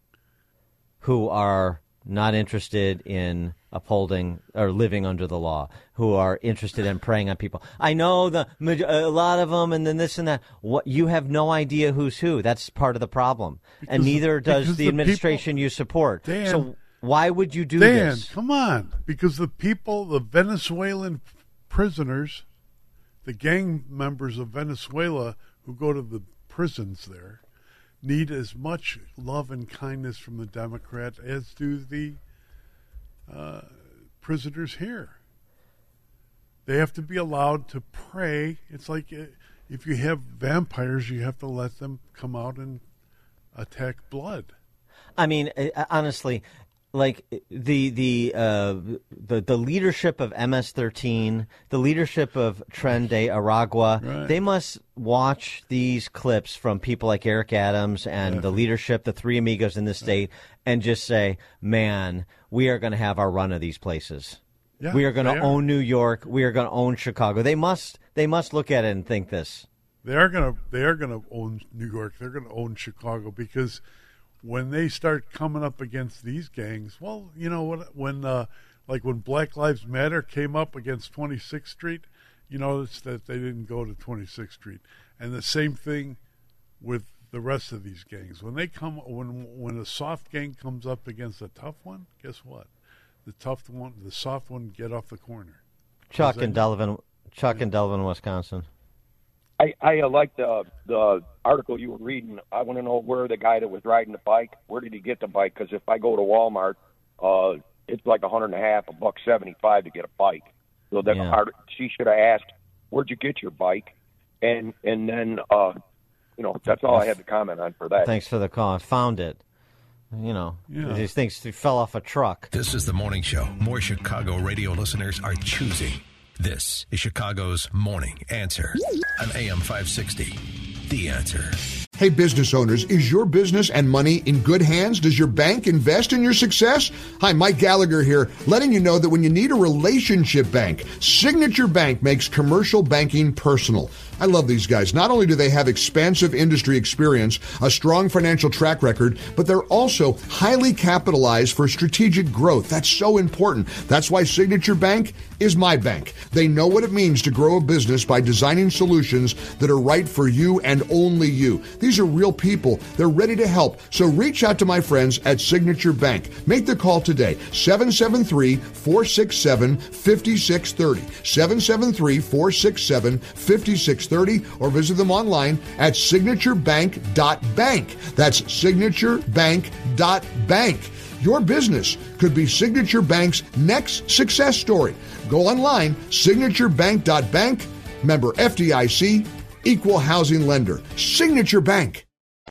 who are not interested in upholding or living under the law, who are interested in preying on people? I know the a lot of them, and then this and that. What, you have no idea who's who. That's part of the problem, because, and neither does the, the administration people, you support. Dan, so why would you do Dan, this? Dan, come on, because the people, the Venezuelan prisoners, the gang members of Venezuela who go to the prisons there, need as much love and kindness from the Democrat as do the uh, prisoners here. They have to be allowed to pray. It's like uh, if you have vampires, you have to let them come out and attack blood. I mean, honestly, like the the uh, the the leadership of M S thirteen, the leadership of Tren de Aragua, right. They must watch these clips from people like Eric Adams and yeah. the leadership, the three amigos in the state, and just say, "Man, we are going to have our run of these places. Yeah, we are going to are. own New York. We are going to own Chicago." They must they must look at it and think this. They are going to they are going to own New York. They're going to own Chicago, because when they start coming up against these gangs, well, you know, when, when uh, like when Black Lives Matter came up against twenty-sixth Street, you notice that they didn't go to twenty-sixth Street. And the same thing with the rest of these gangs. When they come, when when a soft gang comes up against a tough one, guess what? The tough one, the soft one, get off the corner. Chuck in Delavan, Chuck in Delavan, Wisconsin. I, I uh, like the the article you were reading. I want to know where the guy that was riding the bike, where did he get the bike? Because if I go to Walmart, uh, it's like a hundred and a half, a buck seventy-five to get a bike. So that yeah. art, she should have asked, "Where'd you get your bike?" And and then uh, you know, that's all I had to comment on for that. Thanks for the call. I found it. You know, yeah. these things fell off a truck. This is the morning show. More Chicago radio listeners are choosing. This is Chicago's Morning Answer on A M five sixty. The Answer. Hey, business owners, is your business and money in good hands? Does your bank invest in your success? Hi, Mike Gallagher here, letting you know that when you need a relationship bank, Signature Bank makes commercial banking personal. I love these guys. Not only do they have expansive industry experience, a strong financial track record, but they're also highly capitalized for strategic growth. That's so important. That's why Signature Bank is my bank. They know what it means to grow a business by designing solutions that are right for you and only you. These are real people. They're ready to help. So reach out to my friends at Signature Bank. Make the call today, seven seven three, four six seven, five six three zero, seven seven three, four six seven, five six three zero, or visit them online at signature bank dot bank. That's signature bank dot bank. Your business could be Signature Bank's next success story. Go online, signature bank dot bank, member F D I C, equal housing lender. Signature Bank.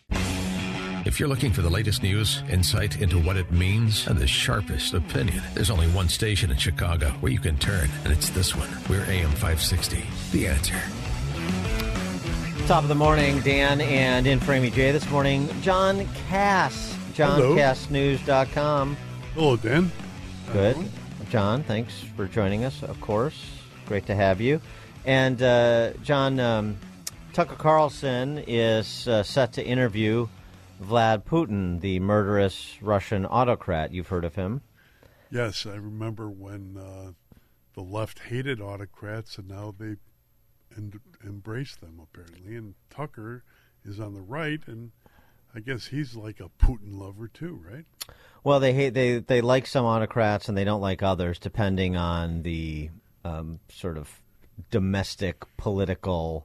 If you're looking for the latest news, insight into what it means, and the sharpest opinion, there's only one station in Chicago where you can turn, and it's this one. We're A M five sixty. The Answer. Top of the morning, Dan, and in for Amy J this morning, John Cass, john cass news dot com. Hello, Dan. Good. John, thanks for joining us, of course. Great to have you. And, uh, John, um, Tucker Carlson is uh, set to interview Vlad Putin, the murderous Russian autocrat. You've heard of him? Yes, I remember when uh, the left hated autocrats, and now they en- embrace them, apparently. And Tucker is on the right, and I guess he's like a Putin lover too, right? Well, they hate they they like some autocrats and they don't like others, depending on the um, sort of domestic political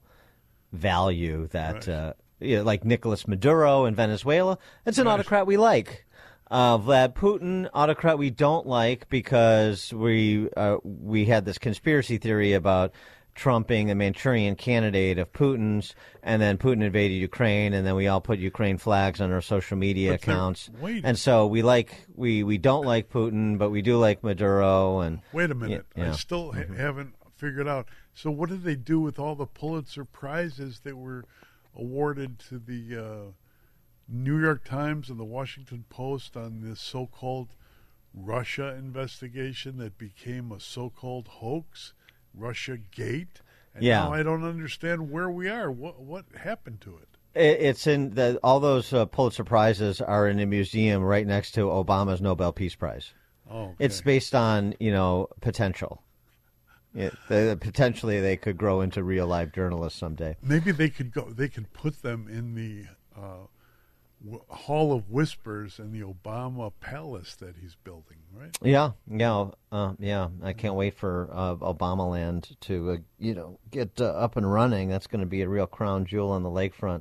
value that, right. uh, you know, like Nicolas Maduro in Venezuela. It's an right. autocrat we like. Uh, Vlad Putin, autocrat we don't like because we uh, we had this conspiracy theory about Trump being the Manchurian candidate of Putin's, and then Putin invaded Ukraine, and then we all put Ukraine flags on our social media but accounts. And so we like we, we don't like Putin, but we do like Maduro. And wait a minute, yeah. I still ha- mm-hmm. haven't figured out. So what did they do with all the Pulitzer prizes that were awarded to the uh, New York Times and the Washington Post on this so-called Russia investigation that became a so-called hoax? Russia Gate, and yeah. now I don't understand where we are. What what happened to it? It's in the all those uh, Pulitzer Prizes are in a museum right next to Obama's Nobel Peace Prize. Oh, okay. It's based on you know potential. It, they, potentially, they could grow into real life journalists someday. Maybe they could go. They could put them in the uh, w- Hall of Whispers in the Obama Palace that he's building. Right? Yeah, yeah, uh, yeah. I can't wait for uh, Obamaland to, uh, you know, get uh, up and running. That's going to be a real crown jewel on the lakefront.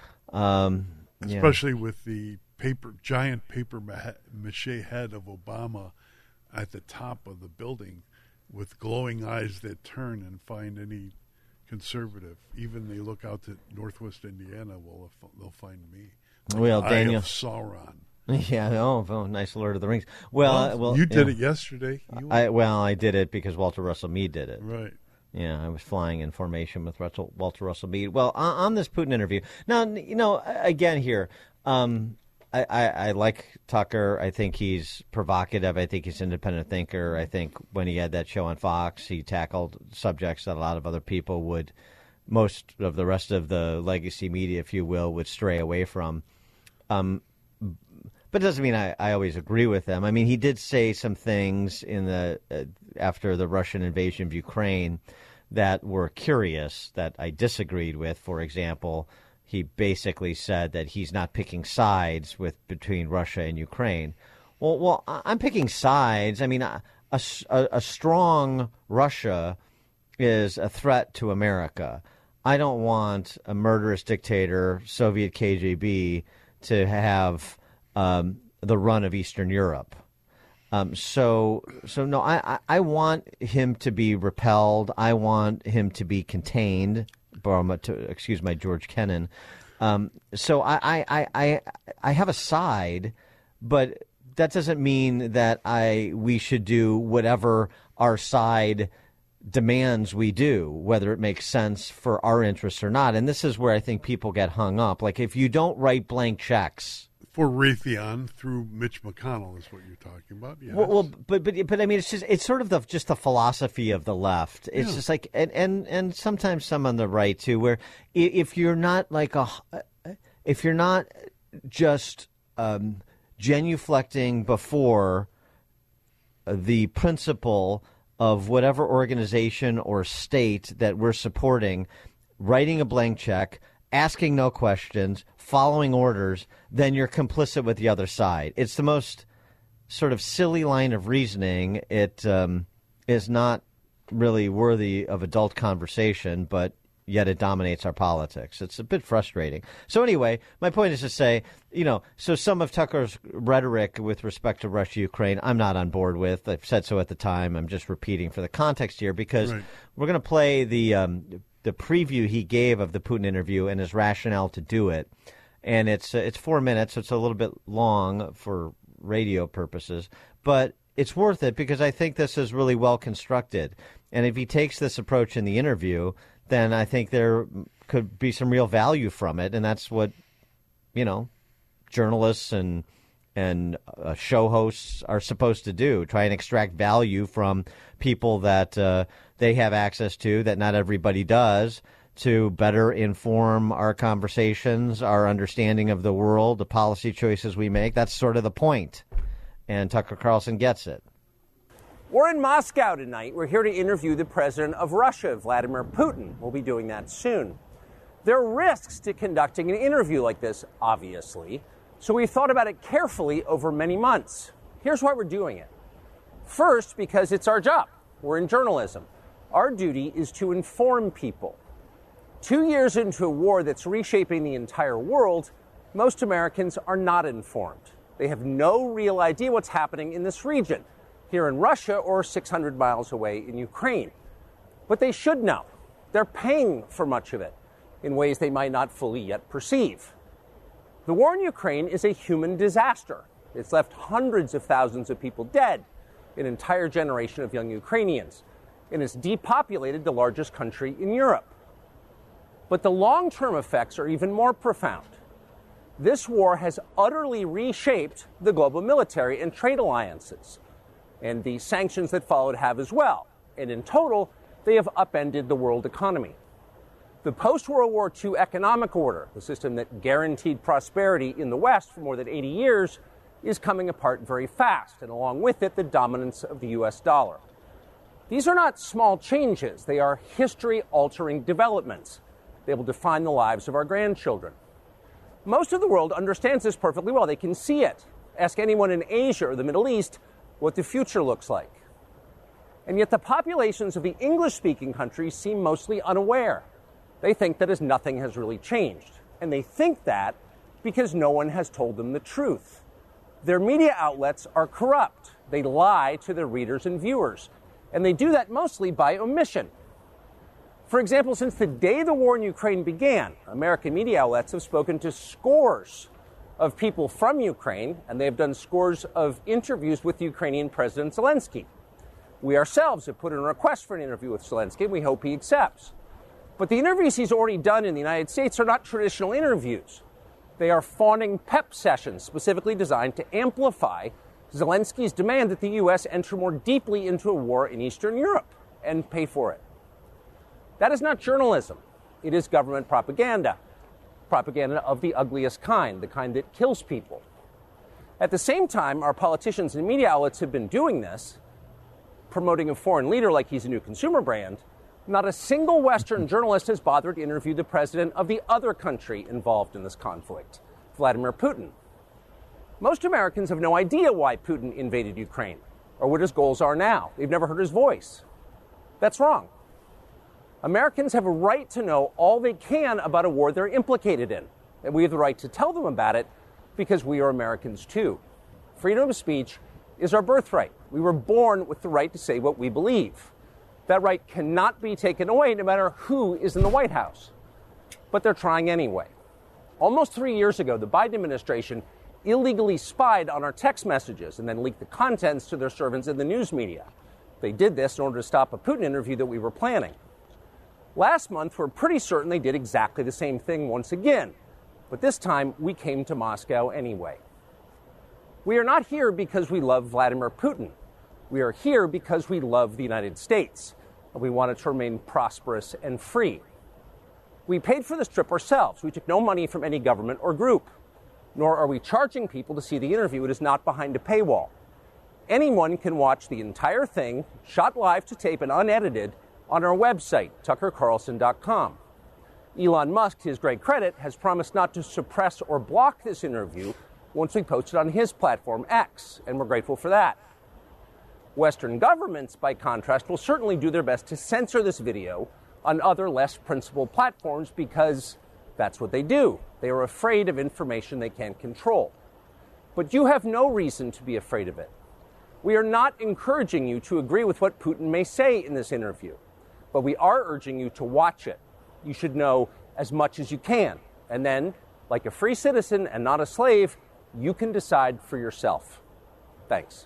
Um, Especially yeah. with the paper, giant paper mache head of Obama at the top of the building, with glowing eyes that turn and find any conservative. Even they look out to Northwest Indiana, well, they'll find me. Like well, Daniel Eye of Sauron. Yeah, oh, oh, nice Lord of the Rings. Well, well, uh, well you did yeah. it yesterday. You I well, I did it because Walter Russell Mead did it. Right. Yeah, I was flying in formation with Russell, Walter Russell Mead. Well, on, on this Putin interview, now you know, again here, um, I, I, I like Tucker. I think he's provocative. I think he's an independent thinker. I think when he had that show on Fox, he tackled subjects that a lot of other people would, most of the rest of the legacy media, if you will, would stray away from. Um, But it doesn't mean I, I always agree with them. I mean, he did say some things in the uh, after the Russian invasion of Ukraine that were curious that I disagreed with. For example, he basically said that he's not picking sides with between Russia and Ukraine. Well, well, I'm picking sides. I mean, a, a, a strong Russia is a threat to America. I don't want a murderous dictator, Soviet K G B, to have Um, the run of Eastern Europe. Um, so, so no, I, I, I want him to be repelled. I want him to be contained. Borrow my, to, excuse my George Kennan. Um, so I, I, I, I have a side, but that doesn't mean that I we should do whatever our side demands we do, whether it makes sense for our interests or not. And this is where I think people get hung up. Like if you don't write blank checks for Raytheon through Mitch McConnell is what you're talking about. Yes. Well, well, but but but I mean, it's just it's sort of the just the philosophy of the left. It's yeah. just like and, and and sometimes some on the right too, where if you're not like a if you're not just um, genuflecting before the principle of whatever organization or state that we're supporting, writing a blank check, asking no questions, following orders, then you're complicit with the other side. It's the most sort of silly line of reasoning. It um, is not really worthy of adult conversation, but yet it dominates our politics. It's a bit frustrating. So anyway, my point is to say, you know, so some of Tucker's rhetoric with respect to Russia, Ukraine, I'm not on board with. I've said so at the time. I'm just repeating for the context here because right. we're going to play the um, the preview he gave of the Putin interview and his rationale to do it. And it's uh, it's four minutes, so it's a little bit long for radio purposes, but it's worth it because I think this is really well constructed. And if he takes this approach in the interview, then I think there could be some real value from it. And that's what, you know, journalists and and uh, show hosts are supposed to do, try and extract value from people that uh, they have access to that not everybody does, to better inform our conversations, our understanding of the world, the policy choices we make. That's sort of the point. And Tucker Carlson gets it. We're in Moscow tonight. We're here to interview the president of Russia, Vladimir Putin. We'll be doing that soon. There are risks to conducting an interview like this, obviously, so we've thought about it carefully over many months. Here's why we're doing it. First, because it's our job. We're in journalism. Our duty is to inform people. Two years into a war that's reshaping the entire world, most Americans are not informed. They have no real idea what's happening in this region, here in Russia or six hundred miles away in Ukraine. But they should know. They're paying for much of it in ways they might not fully yet perceive. The war in Ukraine is a human disaster. It's left hundreds of thousands of people dead, an entire generation of young Ukrainians, and it's depopulated the largest country in Europe. But the long-term effects are even more profound. This war has utterly reshaped the global military and trade alliances, and the sanctions that followed have as well. And in total, they have upended the world economy. The post-World War Two economic order, the system that guaranteed prosperity in the West for more than eighty years, is coming apart very fast, and along with it, the dominance of the U S dollar. These are not small changes. They are history-altering developments. They will define the lives of our grandchildren. Most of the world understands this perfectly well. They can see it. Ask anyone in Asia or the Middle East what the future looks like. And yet the populations of the English-speaking countries seem mostly unaware. They think that as nothing has really changed. And they think that because no one has told them the truth. Their media outlets are corrupt. They lie to their readers and viewers. And they do that mostly by omission. For example, since the day the war in Ukraine began, American media outlets have spoken to scores of people from Ukraine, and they have done scores of interviews with Ukrainian President Zelensky. We ourselves have put in a request for an interview with Zelensky, and we hope he accepts. But the interviews he's already done in the United States are not traditional interviews. They are fawning pep sessions specifically designed to amplify Zelensky's demand that the U S enter more deeply into a war in Eastern Europe and pay for it. That is not journalism. It is government propaganda. Propaganda of the ugliest kind, the kind that kills people. At the same time, our politicians and media outlets have been doing this, promoting a foreign leader like he's a new consumer brand. Not a single Western journalist has bothered to interview the president of the other country involved in this conflict, Vladimir Putin. Most Americans have no idea why Putin invaded Ukraine or what his goals are now. They've never heard his voice. That's wrong. Americans have a right to know all they can about a war they're implicated in, and we have the right to tell them about it because we are Americans too. Freedom of speech is our birthright. We were born with the right to say what we believe. That right cannot be taken away no matter who is in the White House. But they're trying anyway. Almost three years ago, the Biden administration illegally spied on our text messages and then leaked the contents to their servants in the news media. They did this in order to stop a Putin interview that we were planning. Last month, we're pretty certain they did exactly the same thing once again. But this time, we came to Moscow anyway. We are not here because we love Vladimir Putin. We are here because we love the United States, and we want it to remain prosperous and free. We paid for this trip ourselves. We took no money from any government or group, nor are we charging people to see the interview. It is not behind a paywall. Anyone can watch the entire thing, shot live to tape and unedited, on our website, tucker carlson dot com. Elon Musk, to his great credit, has promised not to suppress or block this interview once we post it on his platform, X, and we're grateful for that. Western governments, by contrast, will certainly do their best to censor this video on other less principled platforms because that's what they do. They are afraid of information they can't control. But you have no reason to be afraid of it. We are not encouraging you to agree with what Putin may say in this interview, but we are urging you to watch it. You should know as much as you can. And then, like a free citizen and not a slave, you can decide for yourself. Thanks.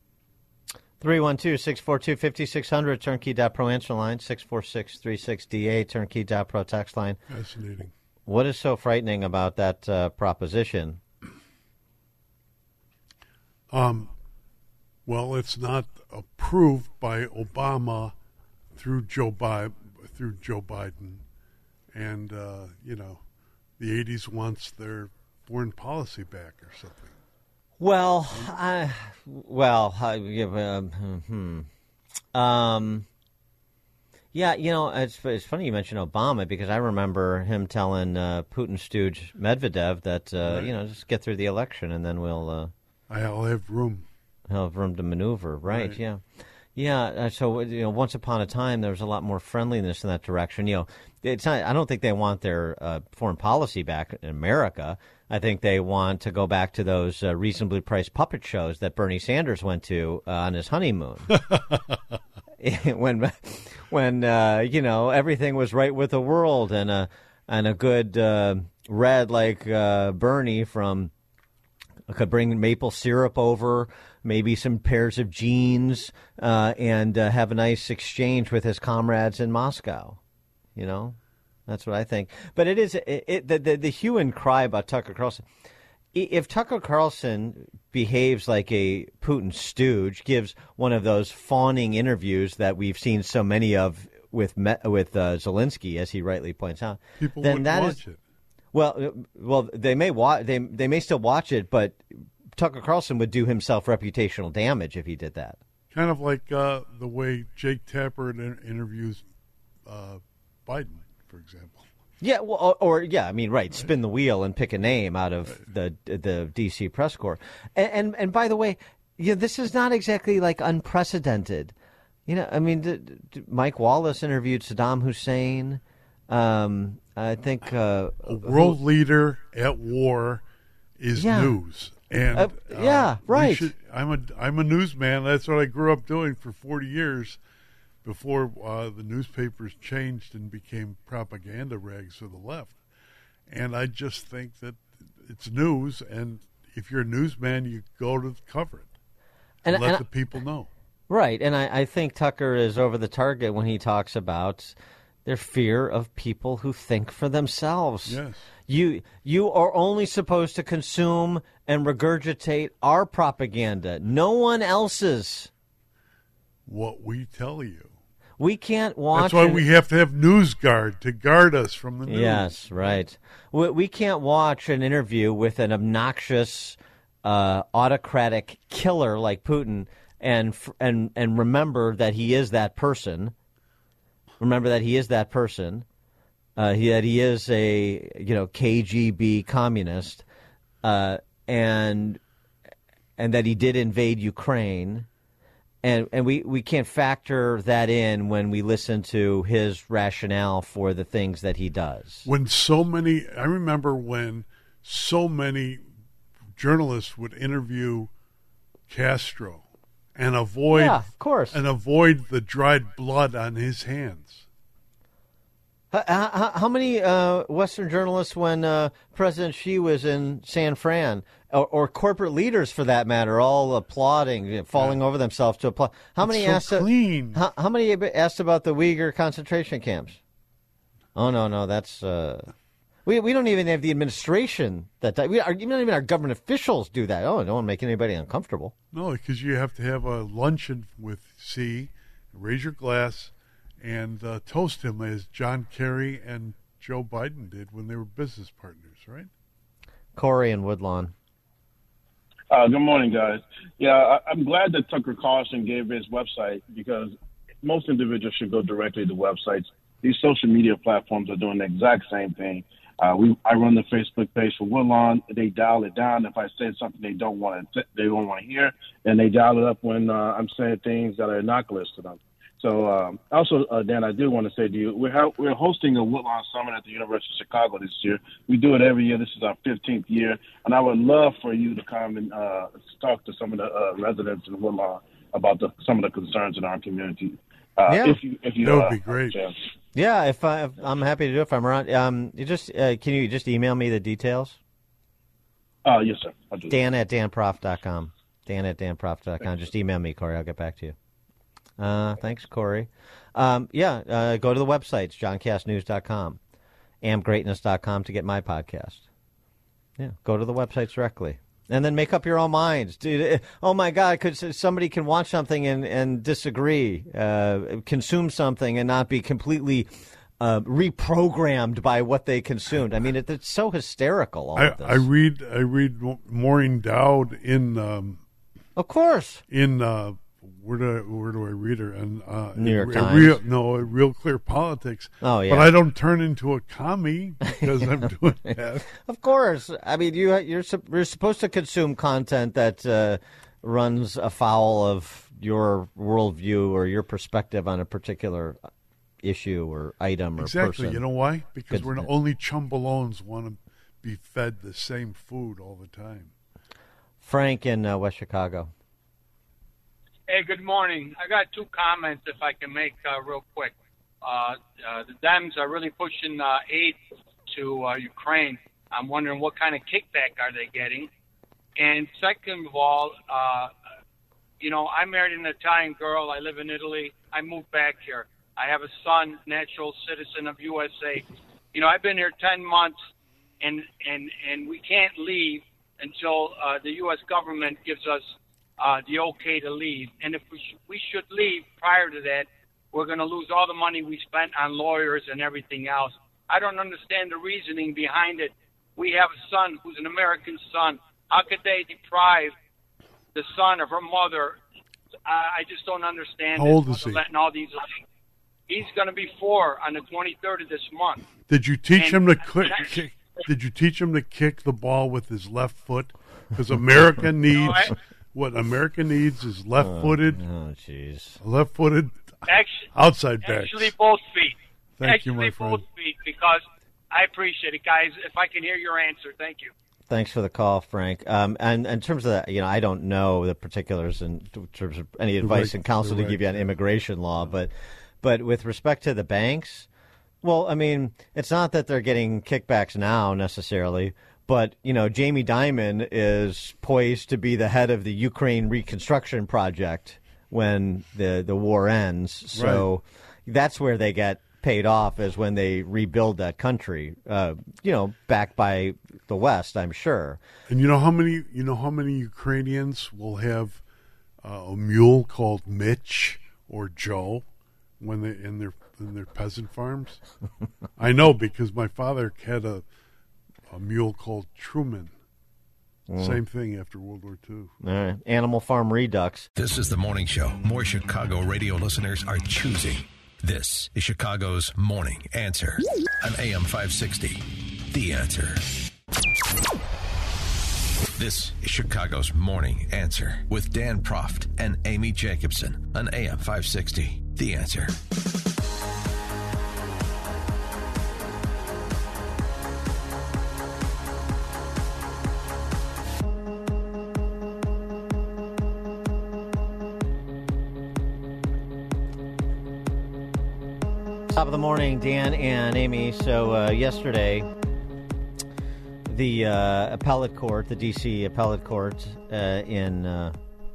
three one two, six four two, five six zero zero, turnkey dot pro answer line, six four six, three six D A, turnkey dot pro text line. Fascinating. What is so frightening about that uh, proposition? Um, well, it's not approved by Obama through Joe Biden, through Joe Biden, and uh, you know, the eighties wants their foreign policy back or something. Well, I, well, I, um, hmm. um, Yeah, you know, it's it's funny you mentioned Obama because I remember him telling uh, Putin stooge Medvedev that uh, Right. you know just get through the election and then we'll uh, I'll have room. He'll have room to maneuver. Right? Right. Yeah, yeah. Uh, so you know, once upon a time there was a lot more friendliness in that direction. You know, it's not. I don't think they want their uh, foreign policy back in America. I think they want to go back to those uh, reasonably priced puppet shows that Bernie Sanders went to uh, on his honeymoon. when when uh, you know everything was right with the world and a and a good uh, red like uh, Bernie from could bring maple syrup over, maybe some pairs of jeans, uh, and uh, have a nice exchange with his comrades in Moscow. You know, that's what I think. But it is it, it the, the the hue and cry about Tucker Carlson. If Tucker Carlson behaves like a Putin stooge, gives one of those fawning interviews that we've seen so many of with Me- with uh, Zelensky, as he rightly points out, People then wouldn't that watch is it. well, uh, well they may watch they they may still watch it, but Tucker Carlson would do himself reputational damage if he did that. Kind of like uh, the way Jake Tapper in- interviews uh, Biden, for example. Yeah, well, or, or yeah, I mean, right, spin the wheel and pick a name out of the the D C press corps. And, and and by the way, you know, this is not exactly like unprecedented. You know, I mean, d- d- Mike Wallace interviewed Saddam Hussein. Um, I think uh, A world leader at war is Yeah. news, and Uh, yeah, we right. should- I'm a I'm a newsman. That's what I grew up doing for forty years. Before uh, the newspapers changed and became propaganda rags for the left. And I just think that it's news, and if you're a newsman, you go to cover it and, And- let and the people know. Right, and I, I think Tucker is over the target when he talks about their fear of people who think for themselves. Yes. You you are only supposed to consume and regurgitate our propaganda, no one else's. What we tell you. We can't watch. That's why an- we have to have NewsGuard to guard us from the news. Yes, right. We, we can't watch an interview with an obnoxious, uh, autocratic killer like Putin and f- and and remember that he is that person. Remember that he is that person. Uh, he, that he is a you know K G B communist, uh, and and that he did invade Ukraine. And and we, we can't factor that in when we listen to his rationale for the things that he does. When so many, I remember when so many journalists would interview Castro and avoid, Yeah, of course. and avoid the dried blood on his hands. How, how, how many uh, Western journalists, when uh, President Xi was in San Fran, or, or corporate leaders for that matter, all applauding, falling over themselves to applaud? How It's many so asked? clean. How, how many asked about the Uyghur concentration camps? Oh no, no, that's uh, we we don't even have the administration that we are, even even our government officials do that. Oh, don't want to make anybody uncomfortable. No, because you have to have a luncheon with C, raise your glass, and uh, toast him as John Kerry and Joe Biden did when they were business partners, right? Corey and Woodlawn. Uh, good morning, guys. Yeah, I, I'm glad that Tucker Carlson gave his website because most individuals should go directly to websites. These social media platforms are doing the exact same thing. Uh, we I run the Facebook page for Woodlawn. They dial it down if I say something they don't want to they don't want to hear, and they dial it up when uh, I'm saying things that are innocuous to them. So um, also, uh, Dan, I do want to say to you, we're ha- we're hosting a Woodlawn Summit at the University of Chicago this year. We do it every year. This is our fifteenth year, and I would love for you to come and uh, talk to some of the uh, residents in Woodlawn about the, some of the concerns in our community. Uh, Yeah. if you, if you, That would uh, be great. yeah. Yeah, if, I, if I'm happy to do it if I'm around. Um, you just uh, can you just email me the details? Uh, yes, sir. I'll do that. Dan at danprof dot com. Dan at danprof dot com. Just email me, Corey. I'll get back to you. Uh, thanks, Corey. Um, yeah, uh, go to the websites, john cast news dot com, am greatness dot com to get my podcast. Yeah, go to the websites directly. And then make up your own minds. Dude, oh, my God, could somebody can watch something and, and disagree, uh, consume something and not be completely uh, reprogrammed by what they consumed. I mean, it, it's so hysterical, all I, of this. I read I read Maureen Dowd in um, of course in uh, where do I, where do I read her? And uh, New York a, Times. A real, no, a Real Clear Politics. Oh, yeah. But I don't turn into a commie because I'm doing that. Of course. I mean, you you're you're supposed to consume content that uh, runs afoul of your worldview or your perspective on a particular issue or item or Exactly. person. You know why? Because Good. we're the only chumbalones want to be fed the same food all the time. Frank in uh, West Chicago. Hey, good morning. I got two comments, if I can make uh, real quick. Uh, uh, the Dems are really pushing uh, aid to uh, Ukraine. I'm wondering what kind of kickback are they getting? And second of all, uh, you know, I married an Italian girl. I live in Italy. I moved back here. I have a son, natural citizen of U S A. You know, I've been here ten months, and and, and we can't leave until uh, the U S government gives us uh, the okay to leave. And if we, sh- we should leave prior to that, we're going to lose all the money we spent on lawyers and everything else. I don't understand the reasoning behind it. We have a son who's an American son. How could they deprive the son of her mother? I, I just don't understand. How old it. is he? Letting all these. He's going to be four on the twenty-third of this month. Did you teach And- him to kick, and I- kick? Did you teach him to kick the ball with his left foot? Because America needs I- what America needs is left-footed. Oh, jeez. Left-footed Actually, outside backs. Actually, both feet. Thank actually, you, my friend. both feet, because I appreciate it, guys. If I can hear your answer, thank you. Thanks for the call, Frank. Um, and in terms of that, you know, I don't know the particulars in terms of any advice Right, and counsel to right. give you on immigration law, but but with respect to the banks, well, I mean, it's not that they're getting kickbacks now necessarily, but you know, Jamie Dimon is poised to be the head of the Ukraine reconstruction project when the the war ends. So that's where they get paid off, is when they rebuild that country, uh, you know, backed by the West, I'm sure. And you know how many you know how many Ukrainians will have uh, a mule called Mitch or Joe when they in their in their peasant farms? I know, because my father had a a mule called Truman. Mm. Same thing after World War Two. All right. Animal Farm Redux. This is the morning show more Chicago radio listeners are choosing. This is Chicago's Morning Answer on A M five sixty. The Answer. This is Chicago's Morning Answer with Dan Proft and Amy Jacobson on A M five sixty. The Answer. Top of the morning, Dan and Amy. So uh, yesterday, the uh, appellate court, the D C appellate court, uh, in uh,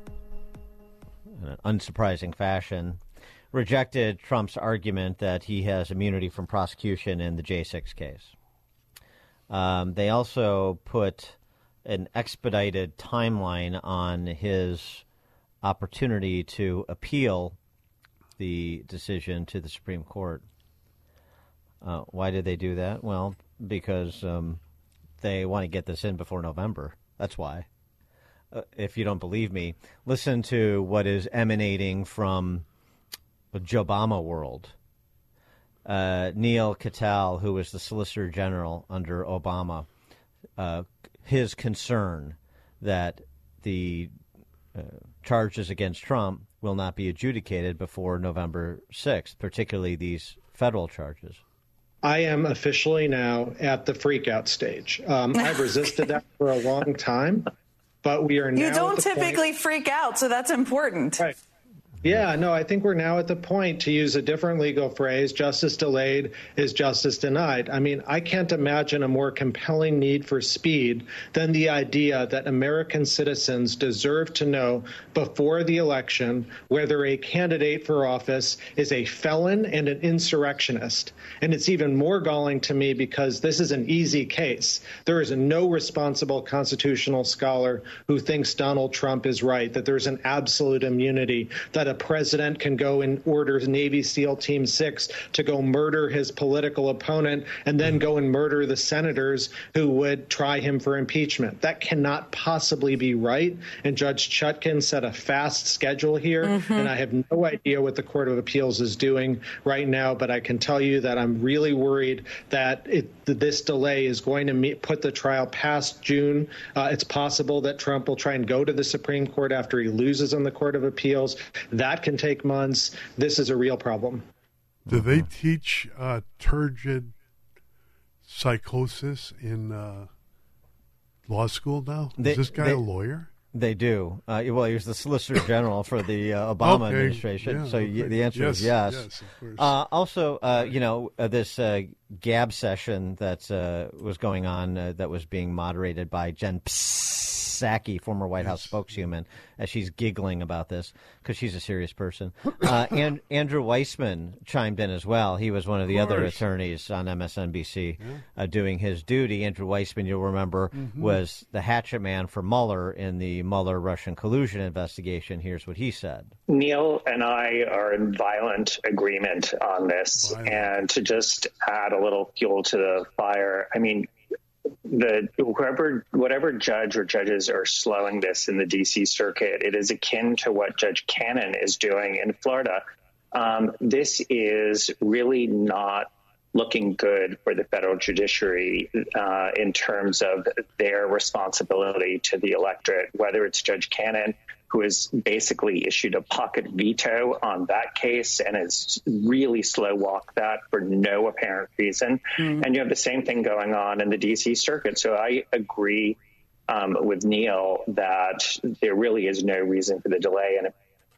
an unsurprising fashion, rejected Trump's argument that he has immunity from prosecution in the J six case. Um, they also put an expedited timeline on his opportunity to appeal the decision to the Supreme Court. Uh, why did they do that? Well, because um, they want to get this in before November. That's why. Uh, if you don't believe me, listen to what is emanating from the Obama world. Uh, Neil Cattell, who was the Solicitor General under Obama, uh, his concern that the uh, charges against Trump will not be adjudicated before November sixth, particularly these federal charges. I am officially now at the freakout stage. Um, I've resisted that for a long time, but we are now. You don't at the typically point... freak out, so that's important. Right. Yeah, no, I think we're now at the point, to use a different legal phrase, justice delayed is justice denied. I mean, I can't imagine a more compelling need for speed than the idea that American citizens deserve to know before the election whether a candidate for office is a felon and an insurrectionist. And it's even more galling to me because this is an easy case. There is no responsible constitutional scholar who thinks Donald Trump is right, that there's an absolute immunity, that a president can go and order Navy SEAL Team six to go murder his political opponent and then go and murder the senators who would try him for impeachment. That cannot possibly be right. And Judge Chutkan set a fast schedule here, mm-hmm. and I have no idea what the Court of Appeals is doing right now, but I can tell you that I'm really worried that it, this delay is going to meet, put the trial past June. Uh, it's possible that Trump will try and go to the Supreme Court after he loses on the Court of Appeals. That can take months. This is a real problem. Do they teach uh, turgid psychosis in uh, law school now? Is They- this guy they- a lawyer? They do. Uh, well, he was the Solicitor General for the uh, Obama Okay, administration, yeah, so okay. y- the answer Yes, is yes. yes, of course. Uh, also, uh, you know, uh, this uh, Gab session that uh, was going on uh, that was being moderated by Jen Psaki, former White House spokeswoman, as she's giggling about this because she's a serious person. Uh, and Andrew Weissman chimed in as well. He was one of the Of other course. attorneys on M S N B C Yeah. uh, doing his duty. Andrew Weissman, you'll remember, Mhm. was the hatchet man for Mueller in the Mueller-Russian collusion investigation. Here's what he said. Neil and I are in violent agreement on this. And to just add a little fuel to the fire, I mean, the whoever, whatever judge or judges are slowing this in the D C circuit, it is akin to what Judge Cannon is doing in Florida. Um, this is really not looking good for the federal judiciary uh, in terms of their responsibility to the electorate, whether it's Judge Cannon, who has basically issued a pocket veto on that case and has really slow walked that for no apparent reason. Mhm. And you have the same thing going on in the D C circuit. So I agree um, with Neil that there really is no reason for the delay. And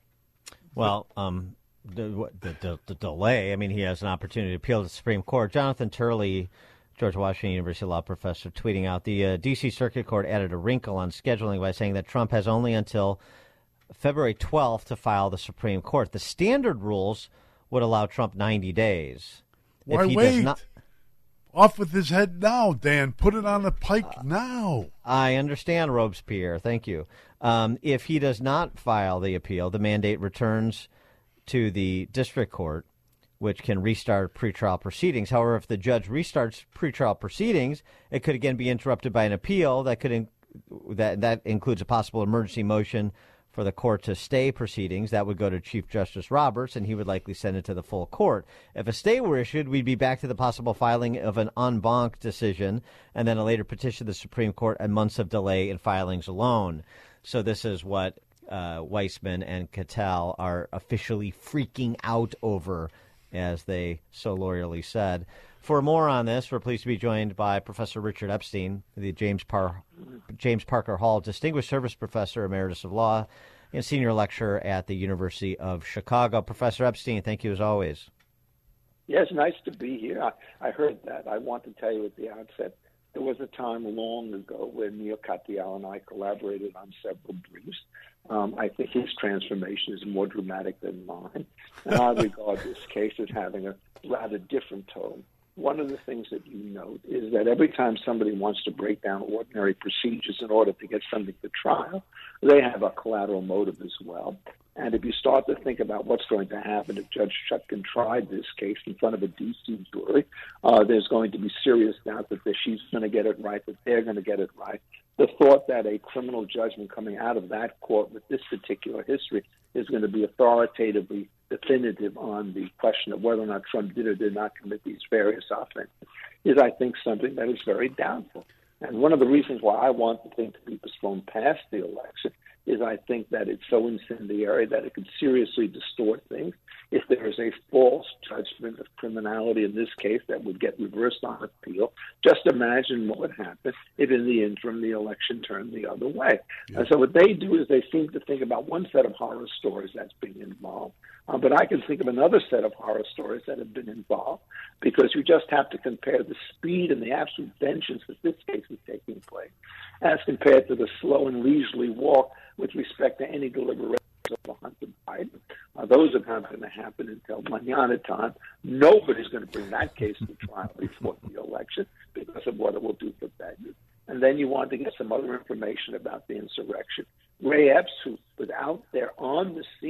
Well, um, the, what- the, the, the delay, I mean, he has an opportunity to appeal to the Supreme Court. Jonathan Turley, George Washington University law professor, tweeting out, the uh, D C Circuit Court added a wrinkle on scheduling by saying that Trump has only until February twelfth to file the Supreme Court. The standard rules would allow Trump ninety days. Why if he wait? Does not, Off with his head now, Dan. Put it on the pike now. I understand, Robespierre. Thank you. Um, if he does not file the appeal, the mandate returns to the district court, which can restart pretrial proceedings. However, if the judge restarts pretrial proceedings, it could again be interrupted by an appeal that could in, that that includes a possible emergency motion for the court to stay proceedings. That would go to Chief Justice Roberts, and he would likely send it to the full court. If a stay were issued, we'd be back to the possible filing of an en banc decision and then a later petition to the Supreme Court and months of delay in filings alone. So this is what uh, Weissman and Cattell are officially freaking out over, as they so loyally said. For more on this, we're pleased to be joined by Professor Richard Epstein, the James, Par- James Parker Hall Distinguished Service Professor Emeritus of Law and Senior Lecturer at the University of Chicago. Professor Epstein, thank you as always. Yes, nice to be here. I, I heard that. I want to tell you at the outset, there was a time long ago where Neil Katyal and I collaborated on several briefs. Um, I think his transformation is more dramatic than mine, and I regard this case as having a rather different tone. One of the things that you note is that every time somebody wants to break down ordinary procedures in order to get something to trial, they have a collateral motive as well. And if you start to think about what's going to happen if Judge Chutkan tried this case in front of a D C jury, uh, there's going to be serious doubt that she's going to get it right, that they're going to get it right. The thought that a criminal judgment coming out of that court with this particular history is going to be authoritatively definitive on the question of whether or not Trump did or did not commit these various offenses is, I think, something that is very doubtful. And one of the reasons why I want the thing to be postponed past the election is I think that it's so incendiary that it could seriously distort things. If there is a false judgment of criminality in this case that would get reversed on appeal, just imagine what would happen if in the interim the election turned the other way. Yeah. And so what they do is they seem to think about one set of horror stories that's being involved. Uh, but I can think of another set of horror stories that have been involved, because you just have to compare the speed and the absolute vengeance that this case is taking place as compared to the slow and leisurely walk with respect to any deliberation of Hunter Biden. Uh, those are not going to happen until mañana time. Nobody's going to bring that case to trial before the election because of what it will do for veterans. And then you want to get some other information about the insurrection. Ray Epps, who was out there on the scene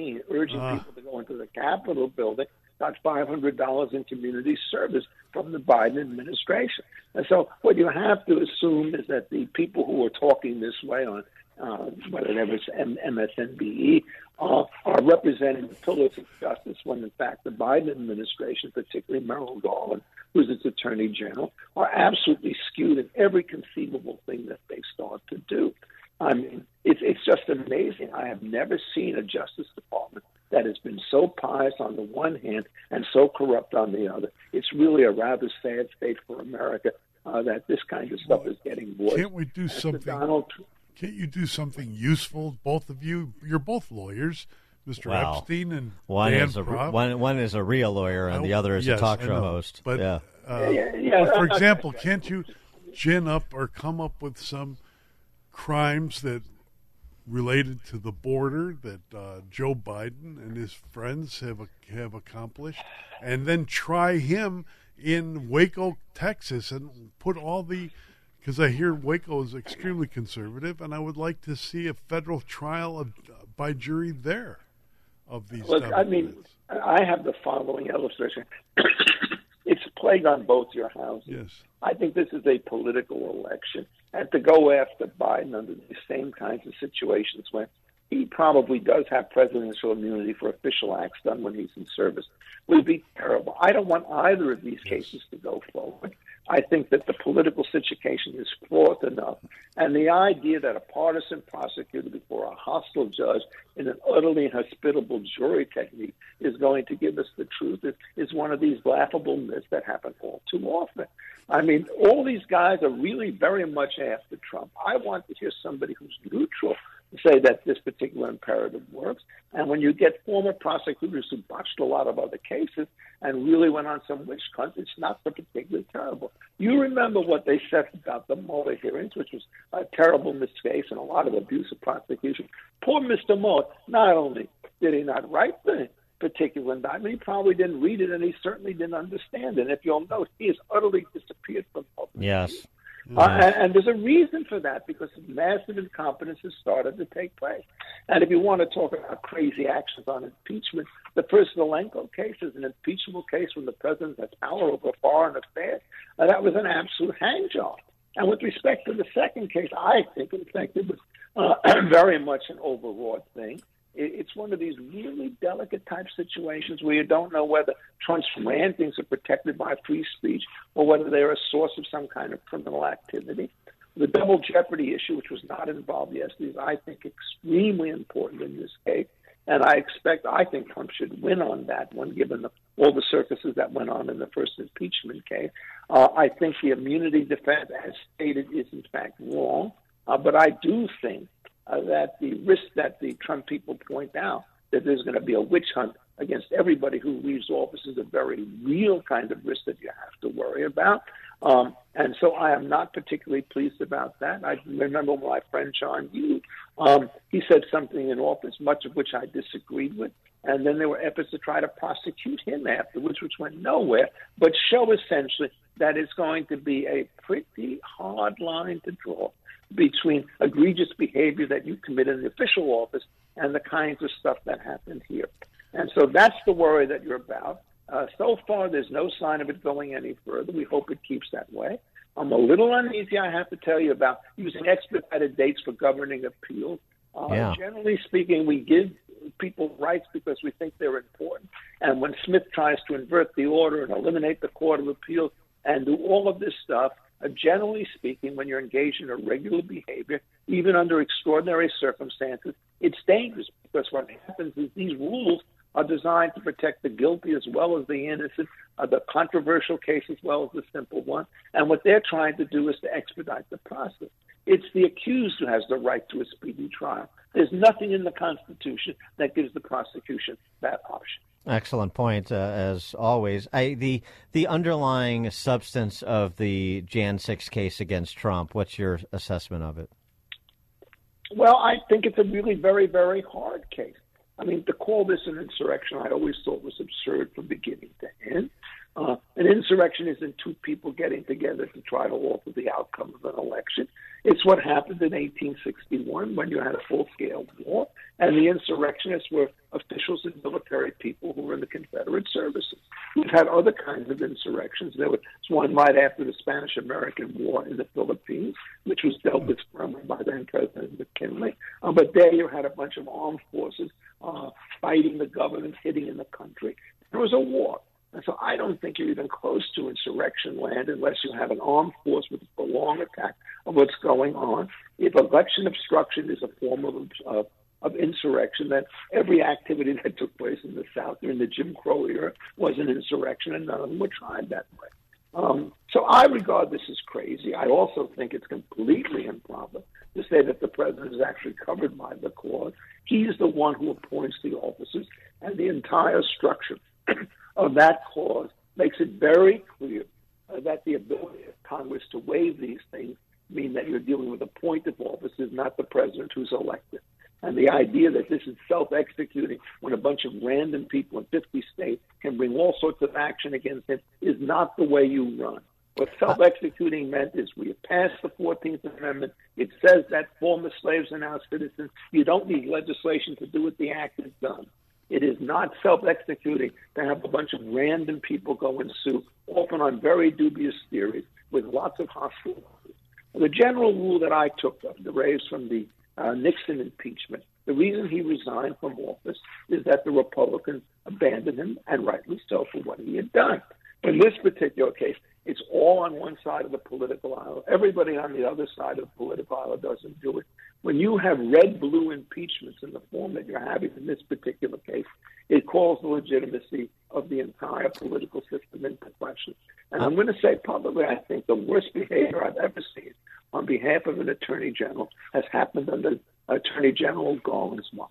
urging Uh. people to go into the Capitol building, got five hundred dollars in community service from the Biden administration. And so what you have to assume is that the people who are talking this way on uh, whatever it's M S N B E uh, are representing the pillars of justice when, in fact, the Biden administration, particularly Merrick Garland, who's its attorney general, are absolutely skewed in every conceivable thing that they start to do. I mean, it's it's just amazing. I have never seen a Justice Department that has been so pious on the one hand and so corrupt on the other. It's really a rather sad state for America uh, that this kind of stuff is getting voiced. Can't we do As to something? Donald, Can't you do something useful? Both of you, you're both lawyers, Mister Wow. Epstein and One Dan is a Propp. one one is a real lawyer, and the other is Yes, a talk I show know. host. But, yeah. uh, Yeah, yeah, but for yeah. example, can't you gin up or come up with some crimes that related to the border that uh, Joe Biden and his friends have have accomplished, and then try him in Waco, Texas, and put all the, because I hear Waco is extremely conservative, and I would like to see a federal trial of, by jury there of these. Look, I mean, I have the following illustration. It's a plague on both your houses. Yes. I think this is a political election. And to go after Biden under the same kinds of situations when he probably does have presidential immunity for official acts done when he's in service would be terrible. I don't want either of these cases to go forward. I think that the political situation is fraught enough. And the idea that a partisan prosecutor before a hostile judge in an utterly inhospitable jury technique is going to give us the truth is, is one of these laughable myths that happen all too often. I mean, all these guys are really very much after Trump. I want to hear somebody who's neutral say that this particular imperative works. And when you get former prosecutors who botched a lot of other cases and really went on some witch hunt, it's not so particularly terrible. You remember what they said about the Mueller hearings, which was a terrible miscase and a lot of abuse of prosecution. Poor Mister Mueller, not only did he not write the particular indictment, he probably didn't read it, and he certainly didn't understand it. And if you'll note, he has utterly disappeared from public Yes. view. Uh, and, and there's a reason for that, because massive incompetence has started to take place. And if you want to talk about crazy actions on impeachment, the Prisilenko case is an impeachable case when the president has power over foreign affairs. And that was an absolute hang job. And with respect to the second case, I think, in fact, it was uh, very much an overwrought thing. It's one of these really delicate type situations where you don't know whether Trump's rantings are protected by free speech or whether they're a source of some kind of criminal activity. The double jeopardy issue, which was not involved yesterday, is, I think, extremely important in this case. And I expect, I think Trump should win on that one, given the, all the circuses that went on in the first impeachment case. Uh, I think the immunity defense, as stated, is in fact wrong. Uh, but I do think Uh, that the risk that the Trump people point out, that there's going to be a witch hunt against everybody who leaves office, is a very real kind of risk that you have to worry about. Um, and so I am not particularly pleased about that. I remember my friend John Yoo, um, he said something in office, much of which I disagreed with. And then there were efforts to try to prosecute him afterwards, which went nowhere, but show essentially that it's going to be a pretty hard line to draw between egregious behavior that you commit in the official office and the kinds of stuff that happened here. And so that's the worry that you're about. Uh, so far, there's no sign of it going any further. We hope it keeps that way. I'm a little uneasy, I have to tell you, about using expedited dates for governing appeals. Uh, Yeah. Generally speaking, we give people rights because we think they're important. And when Smith tries to invert the order and eliminate the Court of Appeals and do all of this stuff, Uh, generally speaking, when you're engaged in irregular behavior, even under extraordinary circumstances, it's dangerous, because what happens is these rules are designed to protect the guilty as well as the innocent, uh, the controversial case as well as the simple one. And what they're trying to do is to expedite the process. It's the accused who has the right to a speedy trial. There's nothing in the Constitution that gives the prosecution that option. Excellent point, uh, as always. I, the the underlying substance of the January sixth case against Trump, what's your assessment of it? Well, I think it's a really very, very hard case. I mean, to call this an insurrection, I always thought was absurd from beginning to end. Uh, an insurrection isn't two people getting together to try to alter the outcome of an election. It's what happened in eighteen sixty-one when you had a full-scale war, and the insurrectionists were officials and military people who were in the Confederate services. We've had other kinds of insurrections. There was one right after the Spanish-American War in the Philippines, which was dealt with firmly by then President McKinley. Uh, but there you had a bunch of armed forces uh, fighting the government, hitting in the country. There was a war. And so I don't think you're even close to insurrection land unless you have an armed force with a prolonged attack of what's going on. If election obstruction is a form of, of, of insurrection, then every activity that took place in the South during the Jim Crow era was an insurrection, and none of them were tried that way. Um, so I regard this as crazy. I also think it's completely improper to say that the president is actually covered by the clause. He's the one who appoints the officers, and the entire structure of that clause makes it very clear uh, that the ability of Congress to waive these things mean that you're dealing with appointed officers, not the president who's elected. And the idea that this is self-executing when a bunch of random people in fifty states can bring all sorts of action against him is not the way you run. What self-executing meant is we have passed the fourteenth Amendment. It says that former slaves are now citizens. You don't need legislation to do it. The act is done. It is not self-executing to have a bunch of random people go and sue, often on very dubious theories, with lots of hostile. The general rule that I took derives from the uh, Nixon impeachment. The reason he resigned from office is that the Republicans abandoned him, and rightly so, for what he had done. In this particular case, it's all on one side of the political aisle. Everybody on the other side of the political aisle doesn't do it. When you have red-blue impeachments in the form that you're having in this particular case, it calls the legitimacy of the entire political system into question. And I'm going to say publicly, I think the worst behavior I've ever seen on behalf of an attorney general has happened under Attorney General Garland's watch.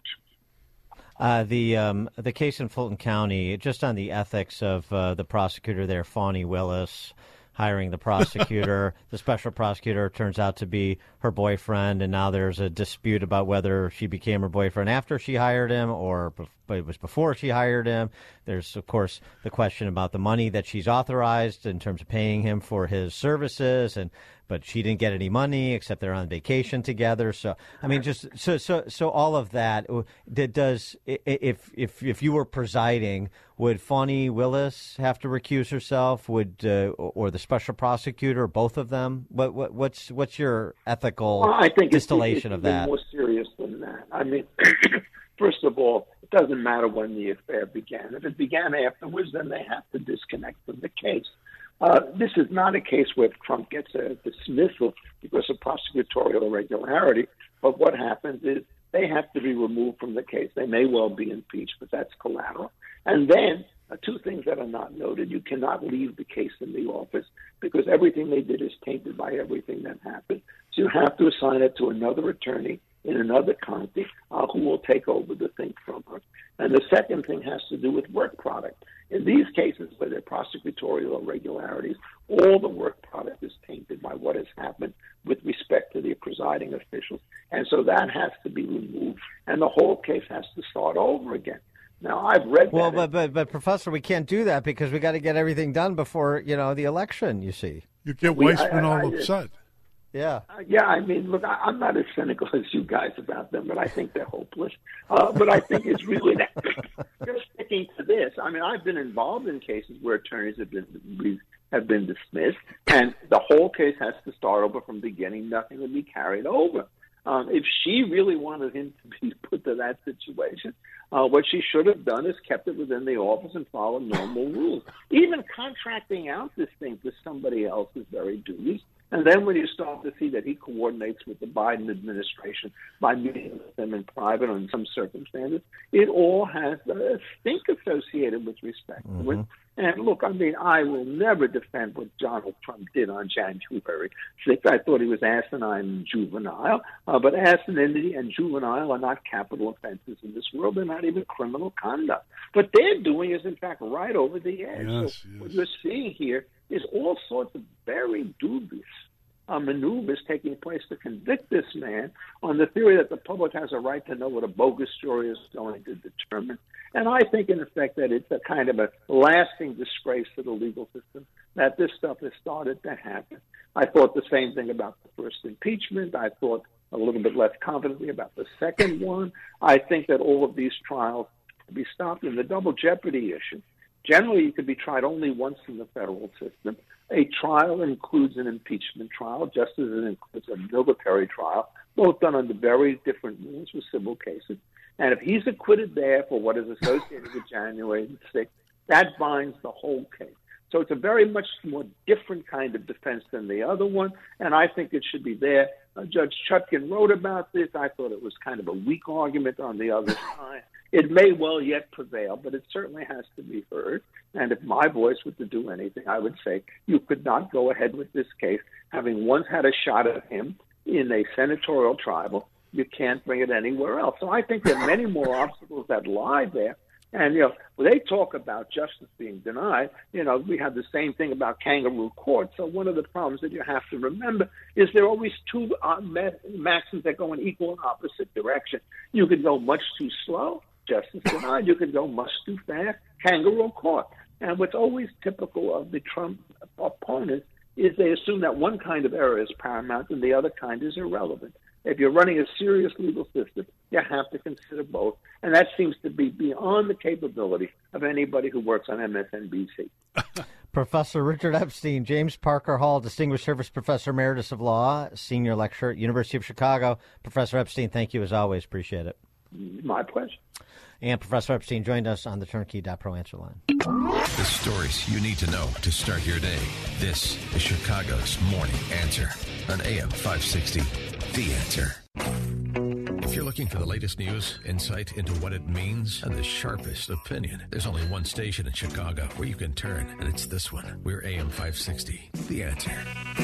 Uh, the um, the case in Fulton County, just on the ethics of uh, the prosecutor there, Fani Willis, hiring the prosecutor. The special prosecutor turns out to be her boyfriend, and now there's a dispute about whether she became her boyfriend after she hired him or but it was before she hired him. There's, of course, the question about the money that she's authorized in terms of paying him for his services, and but she didn't get any money except they're on vacation together. So, I mean, just so so so all of that. Does if if if you were presiding, would Fani Willis have to recuse herself? Would uh, or the special prosecutor, both of them? What what what's what's your ethical well, I think distillation it's, it's of that? More serious than that. I mean, first of all, it doesn't matter when the affair began. If it began afterwards, then they have to disconnect from the case. Uh, this is not a case where Trump gets a dismissal because of prosecutorial irregularity, but what happens is they have to be removed from the case. They may well be impeached, but that's collateral. And then uh, two things that are not noted. You cannot leave the case in the office because everything they did is tainted by everything that happened. So you have to assign it to another attorney in another county uh, who will take over the thing from her. And the second thing has to do with work product. In these cases where there are prosecutorial irregularities, all the work product is tainted by what has happened with respect to the presiding officials. And so that has to be removed, and the whole case has to start over again. Now, I've read well, that. Well, but, but, but, Professor, we can't do that because we got to get everything done before, you know, the election, you see. You get Weissman all I, I, upset. Yeah. Uh, yeah, I mean, look, I, I'm not as cynical as you guys about them, but I think they're hopeless. Uh, but I think it's really that just sticking to this. I mean, I've been involved in cases where attorneys have been have been dismissed, and the whole case has to start over from the beginning. Nothing would be carried over. Um, if she really wanted him to be put to that situation, uh, what she should have done is kept it within the office and followed normal rules. Even contracting out this thing to somebody else is very dubious. And then when you start to see that he coordinates with the Biden administration by meeting with them in private or in some circumstances, it all has a stink associated with respect to mm-hmm. it. And look, I mean, I will never defend what Donald Trump did on January sixth. I thought he was asinine and juvenile. Uh, but asinine and juvenile are not capital offenses in this world. They're not even criminal conduct. What they're doing is, in fact, right over the edge. Yes, so yes. What you're seeing here is all sorts of very dubious uh, maneuvers taking place to convict this man on the theory that the public has a right to know what a bogus story is going to determine. And I think, in effect, that it's a kind of a lasting disgrace to the legal system that this stuff has started to happen. I thought the same thing about the first impeachment. I thought a little bit less confidently about the second one. I think that all of these trials could be stopped. In the double jeopardy issue, generally you could be tried only once in the federal system. A trial includes an impeachment trial, just as it includes a military trial, both done under very different rules for civil cases. And if he's acquitted there for what is associated with January sixth, that binds the whole case. So it's a very much more different kind of defense than the other one, and I think it should be there. Uh, Judge Chutkan wrote about this. I thought it was kind of a weak argument on the other side. It may well yet prevail, but it certainly has to be heard. And if my voice were to do anything, I would say you could not go ahead with this case, having once had a shot at him in a senatorial tribal. You can't bring it anywhere else. So I think there are many more obstacles that lie there. And, you know, when they talk about justice being denied, you know, we have the same thing about kangaroo court. So one of the problems that you have to remember is there are always two uh, maxims that go in equal and opposite direction. You could go much too slow, justice denied. You could go much too fast, kangaroo court. And what's always typical of the Trump opponents is they assume that one kind of error is paramount and the other kind is irrelevant. If you're running a serious legal system, you have to consider both. And that seems to be beyond the capability of anybody who works on M S N B C. Professor Richard Epstein, James Parker Hall, Distinguished Service Professor Emeritus of Law, Senior Lecturer at University of Chicago. Professor Epstein, thank you as always. Appreciate it. My pleasure. And Professor Epstein joined us on the Turnkey dot Pro Answer line. The stories you need to know to start your day. This is Chicago's Morning Answer on A M five sixty. The Answer. If you're looking for the latest news, insight into what it means, and the sharpest opinion, there's only one station in Chicago where you can turn, and it's this one. We're A M five sixty. The Answer.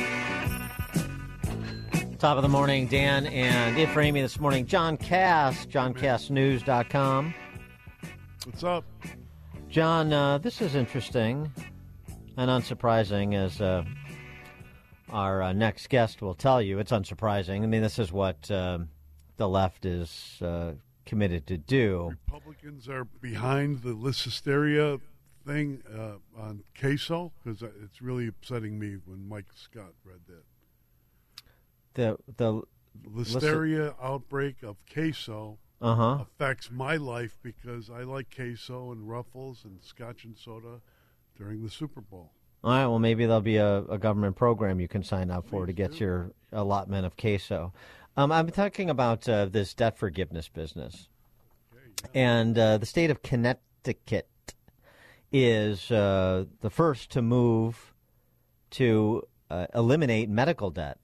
Top of the morning, Dan, and it for Amy this morning, John Cass, john cass news dot com. What's up? John, uh, this is interesting and unsurprising, as uh, our uh, next guest will tell you. It's unsurprising. I mean, this is what uh, the left is uh, committed to do. Republicans are behind the listeria thing uh, on queso, because it's really upsetting me when Mike Scott read that. The the listeria outbreak of queso uh-huh. affects my life because I like queso and Ruffles and Scotch and soda during the Super Bowl. All right, well, maybe there'll be a, a government program you can sign up for Please to get do. your allotment of queso. Um, I'm talking about uh, this debt forgiveness business. Okay, yeah. And uh, the state of Connecticut is uh, the first to move to uh, eliminate medical debt.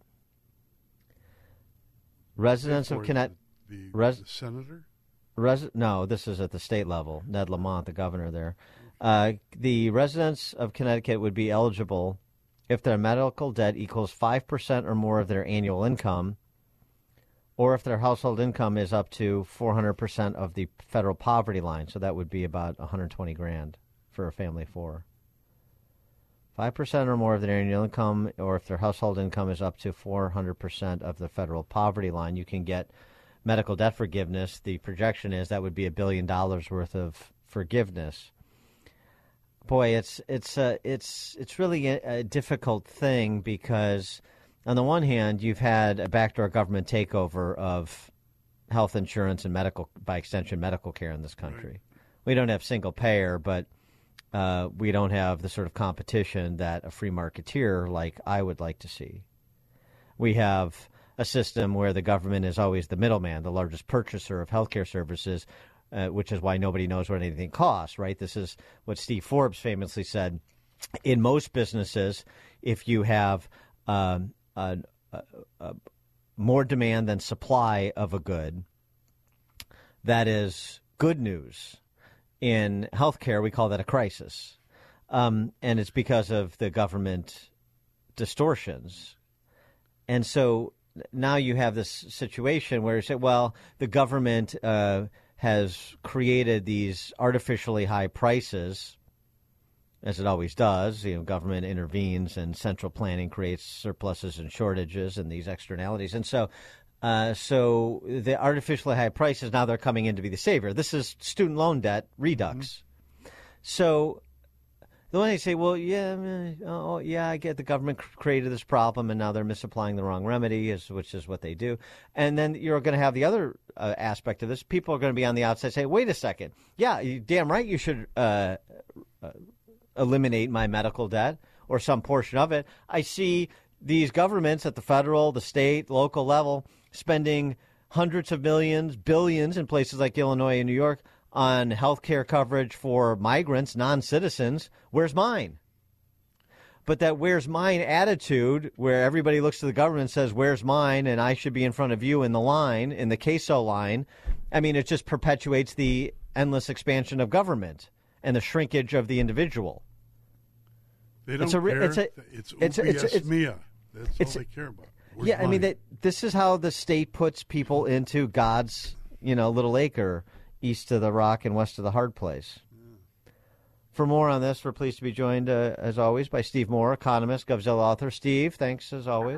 Residents of Connecticut. The, the, res- the senator? Res- no, this is at the state level. Ned Lamont, the governor there. Uh, the residents of Connecticut would be eligible if their medical debt equals five percent or more of their annual income, or if their household income is up to four hundred percent of the federal poverty line. So that would be about one hundred twenty grand for a family of four. five percent or more of their annual income, or if their household income is up to four hundred percent of the federal poverty line, you can get medical debt forgiveness. The projection is that would be a billion dollars worth of forgiveness. Boy, it's it's uh, it's it's really a, a difficult thing because, on the one hand, you've had a backdoor government takeover of health insurance and medical, by extension, medical care in this country. Right. We don't have single payer, but Uh, we don't have the sort of competition that a free marketeer like I would like to see. We have a system where the government is always the middleman, the largest purchaser of healthcare services, uh, which is why nobody knows what anything costs, right? This is what Steve Forbes famously said. In most businesses, if you have um, a, a, a more demand than supply of a good, that is good news. In healthcare, we call that a crisis, um, and it's because of the government distortions. And so now you have this situation where you say, well, the government uh, has created these artificially high prices, as it always does. You know, government intervenes and central planning creates surpluses and shortages and these externalities. And so Uh, so the artificially high prices, now they're coming in to be the savior. This is student loan debt redux. Mm-hmm. So the one they say, well, yeah, oh, yeah, I get the government created this problem, and now they're misapplying the wrong remedy, is, which is what they do. And then you're going to have the other uh, aspect of this. People are going to be on the outside say, wait a second. Yeah, you damn right you should uh, uh, eliminate my medical debt or some portion of it. I see these governments at the federal, the state, local level spending hundreds of millions, billions in places like Illinois and New York on health care coverage for migrants, non-citizens. Where's mine? But that where's mine attitude, where everybody looks to the government and says, where's mine, and I should be in front of you in the line, in the queso line, I mean, it just perpetuates the endless expansion of government and the shrinkage of the individual. They don't it's a, care. It's, a, it's, it's, it's, it's, it's mia. That's it's, all they care about. Where's yeah, mine? I mean, that this is how the state puts people into God's, you know, little acre east of the rock and west of the hard place. Yeah. For more on this, we're pleased to be joined, uh, as always, by Steve Moore, economist, GovZilla author. Steve, thanks as always.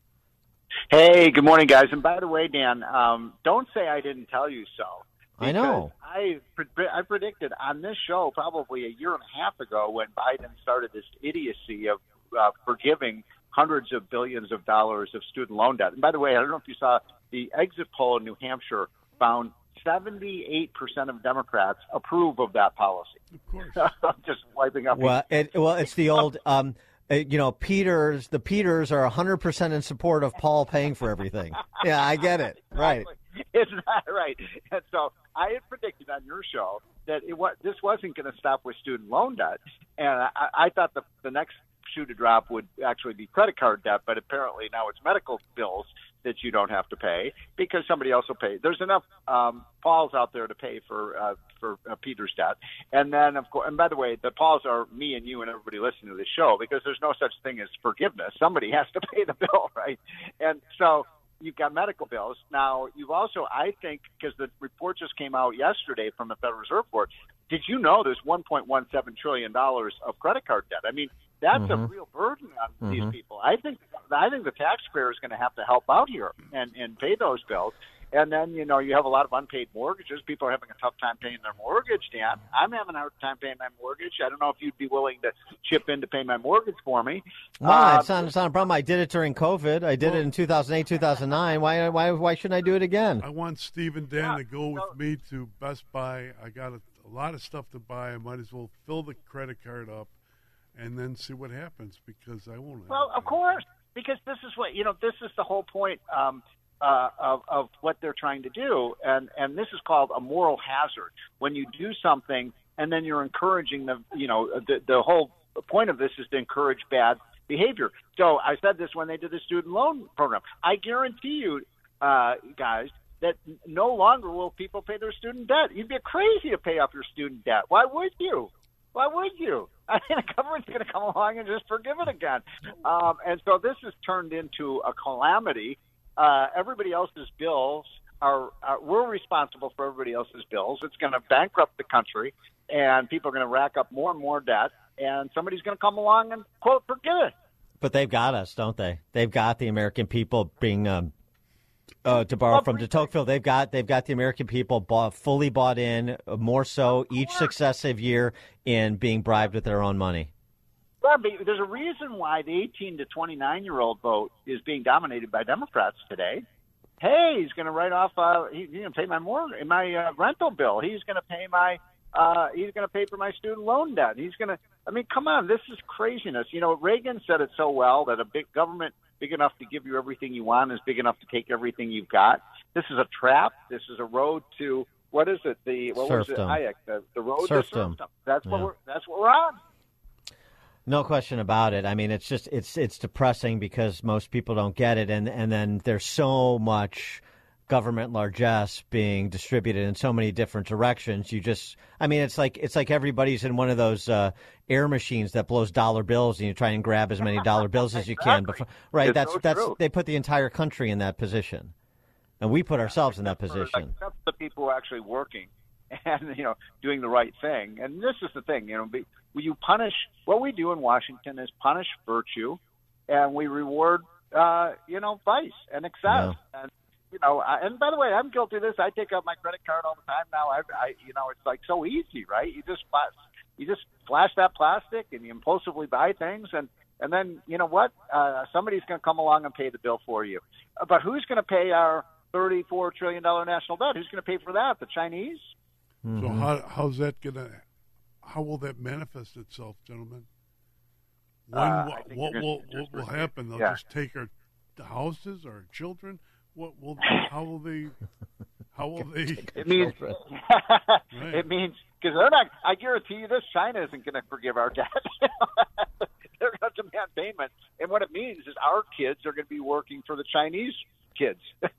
Hey, good morning, guys. And by the way, Dan, um, don't say I didn't tell you so. I know. I, I predicted on this show probably a year and a half ago when Biden started this idiocy of uh, forgiving hundreds of billions of dollars of student loan debt. And by the way, I don't know if you saw the exit poll in New Hampshire found seventy-eight percent of Democrats approve of that policy. Of course. Just wiping up. Well, it, well, it's the old, um, uh, you know, Peters, the Peters are one hundred percent in support of Paul paying for everything. Yeah, I get it. Right. It's not right. And so I had predicted on your show that it was, this wasn't going to stop with student loan debt. And I, I thought the, the next shoe to drop would actually be credit card debt, but apparently now it's medical bills that you don't have to pay because somebody else will pay. There's enough um, Pauls out there to pay for uh, for uh, Peter's debt, and then of course, and by the way, the Pauls are me and you and everybody listening to this show because there's no such thing as forgiveness. Somebody has to pay the bill, right? And so you've got medical bills. Now you've also, I think, because the report just came out yesterday from the Federal Reserve Board. Did you know there's one point one seven trillion dollars of credit card debt? I mean, that's mm-hmm. a real burden on mm-hmm. these people. I think I think the taxpayer is going to have to help out here and, and pay those bills. And then, you know, you have a lot of unpaid mortgages. People are having a tough time paying their mortgage, Dan. I'm having a hard time paying my mortgage. I don't know if you'd be willing to chip in to pay my mortgage for me. No, uh, it's, not, it's not a problem. I did it during COVID. I did well, it in two thousand eight, two thousand nine. Why, why, why shouldn't I do it again? I want Steve and Dan yeah, to go with so, me to Best Buy. I got a, a lot of stuff to buy. I might as well fill the credit card up and then see what happens because I won't. Well, of course, because this is what, you know, this is the whole point um, uh, of, of what they're trying to do. And, and this is called a moral hazard. When you do something and then you're encouraging the, you know, the, the whole point of this is to encourage bad behavior. So I said this when they did the student loan program. I guarantee you, uh, guys, that no longer will people pay their student debt. You'd be crazy to pay off your student debt. Why would you? Why would you? I mean, the government's going to come along and just forgive it again. Um, and so this has turned into a calamity. Uh, everybody else's bills are, are – we're responsible for everybody else's bills. It's going to bankrupt the country, and people are going to rack up more and more debt, and somebody's going to come along and, quote, forgive it. But they've got us, don't they? They've got the American people being um, – Uh, to borrow from de Tocqueville, they've got they've got the American people bought, fully bought in, more so each successive year in being bribed with their own money. Well, there's a reason why the eighteen to twenty-nine year old vote is being dominated by Democrats today. Hey, he's going to write off. Uh, he, he's going to pay my mortgage, my uh, rental bill. He's going to pay my. Uh, he's going to pay for my student loan debt. He's going to. I mean, come on, this is craziness. You know, Reagan said it so well that a big government big enough to give you everything you want is big enough to take everything you've got. This is a trap. This is a road to what is it? The what serfdom. was it? Hayek. The, the road serfdom. to serfdom. That's what yeah. we're. That's what we're on. No question about it. I mean, it's just it's it's depressing because most people don't get it, and and then there's so much government largesse being distributed in so many different directions. You just, I mean, it's like it's like everybody's in one of those uh, air machines that blows dollar bills, and you try and grab as many dollar bills as you can. Before, right? It's that's so that's true. They put the entire country in that position, and we put ourselves in that position. Except the people who are actually working and you know doing the right thing. And this is the thing, you know, be, you punish. What we do in Washington is punish virtue, and we reward, uh, you know, vice and excess. Yeah. And you know, I, and by the way, I'm guilty of this. I take out my credit card all the time now. I, I you know, it's like so easy, right? You just flash, you just flash that plastic and you impulsively buy things, and and then you know what? Uh, somebody's going to come along and pay the bill for you. But who's going to pay our thirty-four trillion dollars national debt? Who's going to pay for that? The Chinese? Mm-hmm. So how how's that going to? How will that manifest itself, gentlemen? When Uh, what, I think what you're will just- what will just- happen? They'll yeah. just take our houses, our children. What will? How will they? How will they? It means Right. it means because they're not. I guarantee you, this China isn't going to forgive our debt. They're going to demand payment, and what it means is our kids are going to be working for the Chinese kids.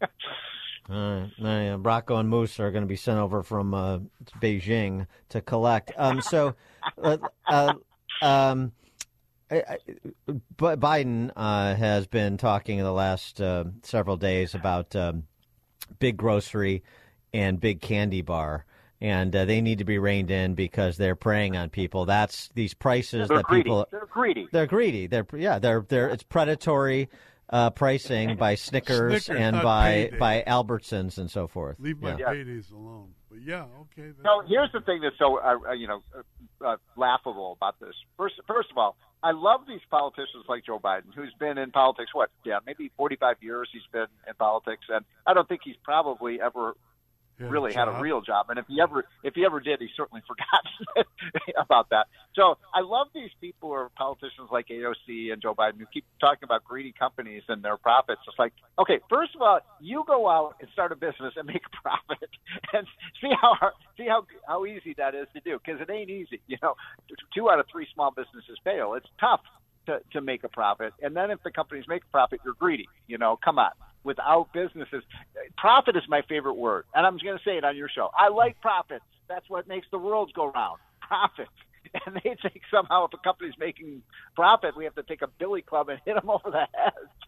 All right. Uh, Rocco and Moose are going to be sent over from uh, Beijing to collect. Um, so, uh, uh, um, I, I, B- Biden uh, has been talking in the last uh, several days about um, big grocery and big candy bar, and uh, they need to be reined in because they're preying on people. That's these prices They're that greedy. people They're greedy. They're greedy. They're yeah. They're they're it's predatory. Uh, pricing by Snickers, Snickers, and not by payday. by Albertsons and so forth. Leave my Yeah. paydays alone. But yeah, okay. That's So here's the thing that's so uh, uh, you know uh, uh, laughable about this. First, first of all, I love these politicians like Joe Biden, who's been in politics what, yeah, maybe forty-five years. He's been in politics, and I don't think he's probably ever Yeah, really had a job. real job. And if he ever if he ever did, he certainly forgot about that. So I love these people who are politicians like A O C and Joe Biden who keep talking about greedy companies and their profits. It's like, okay, first of all, you go out and start a business and make a profit, and see how hard, see how how easy that is to do, because it ain't easy. You know, two out of three small businesses fail. It's tough to to make a profit, and then if the companies make a profit, you're greedy. You know, come on. Without businesses, profit is my favorite word, and I'm going to say it on your show. I like profits. That's what makes the world go round. Profit. And they think somehow if a company's making profit, we have to take a billy club and hit them over the head.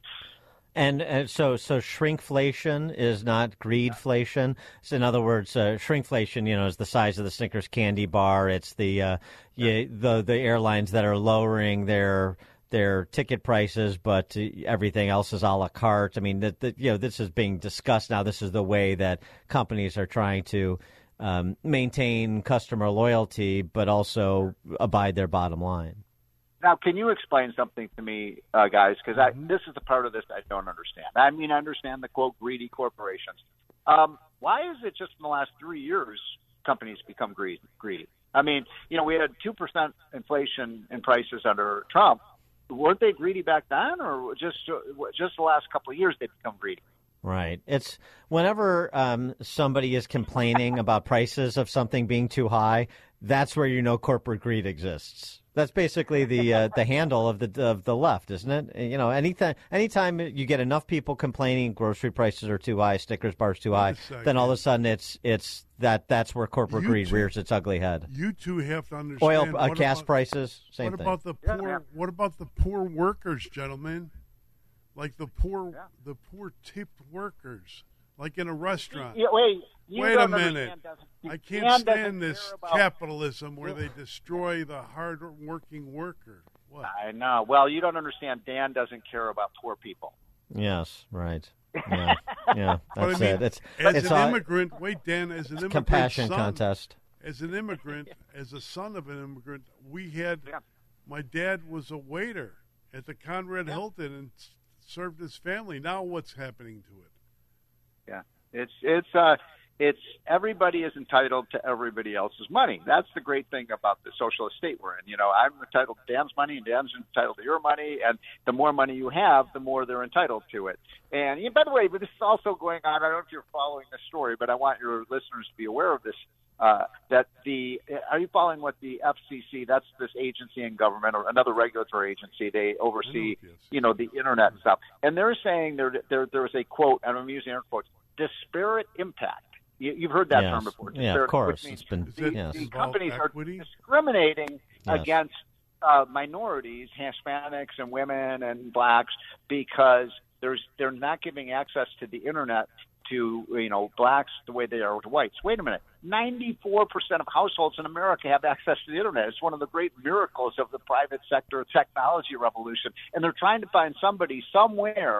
And, and so, so shrinkflation is not greedflation. So in other words, uh, shrinkflation, you know, is the size of the Snickers candy bar. It's the uh, yeah, the the airlines that are lowering their their ticket prices, but everything else is a la carte. I mean, that that, you know, this is being discussed now. This is the way that companies are trying to um, maintain customer loyalty, but also abide their bottom line. Now, can you explain something to me, uh, guys? Because mm-hmm. this is the part of this I don't understand. I mean, I understand the, quote, greedy corporations. Um, why is it just in the last three years companies become greedy? greedy? I mean, you know, we had two percent inflation in prices under Trump. Weren't they greedy back then, or just just the last couple of years they've become greedy? Right. It's whenever um, somebody is complaining about prices of something being too high, that's where you know corporate greed exists. That's basically the uh, the handle of the of the left, isn't it? You know, anytime anytime you get enough people complaining grocery prices are too high, Snickers bars too high, then all of a sudden it's it's that that's where corporate You greed two- rears its ugly head. You two have to understand. Oil, uh, what gas about- prices, same what thing. about the poor? What about the poor workers, gentlemen? Like the poor, the poor tipped workers, like in a restaurant. Yeah, wait, you Wait a don't minute. understand, doesn't- I Dan can't doesn't stand this care about- capitalism where they destroy the hard-working worker. What? I know. Well, you don't understand. Dan doesn't care about poor people. Yes, right. Yeah, yeah, But that's I mean, it. It's as it's an all- immigrant, wait, Dan, as an immigrant compassion son, contest. As an immigrant, as a son of an immigrant, we had. My dad was a waiter at the Conrad Hilton and s- served his family. Now, what's happening to it? Yeah, it's it's uh it's everybody is entitled to everybody else's money. That's the great thing about the socialist state we're in. You know, I'm entitled to Dan's money, and Dan's entitled to your money, and the more money you have, the more they're entitled to it. And yeah, by the way, but this is also going on. I don't know if you're following the story, but I want your listeners to be aware of this. Uh, that the are you following what the F C C? That's this agency in government or another regulatory agency. They oversee, you know, the internet and stuff. And they're saying there there there's a quote, and I'm using air quotes, disparate impact. You, you've heard that Yes. term before. Yeah, of Disparate, course. which means It's been- the, yes. the companies are equity? discriminating Yes. against uh, minorities, Hispanics, and women and blacks because there's they're not giving access to the internet to, you know, blacks the way they are to whites. Wait a minute. ninety-four percent of households in America have access to the internet. It's one of the great miracles of the private sector technology revolution. And they're trying to find somebody somewhere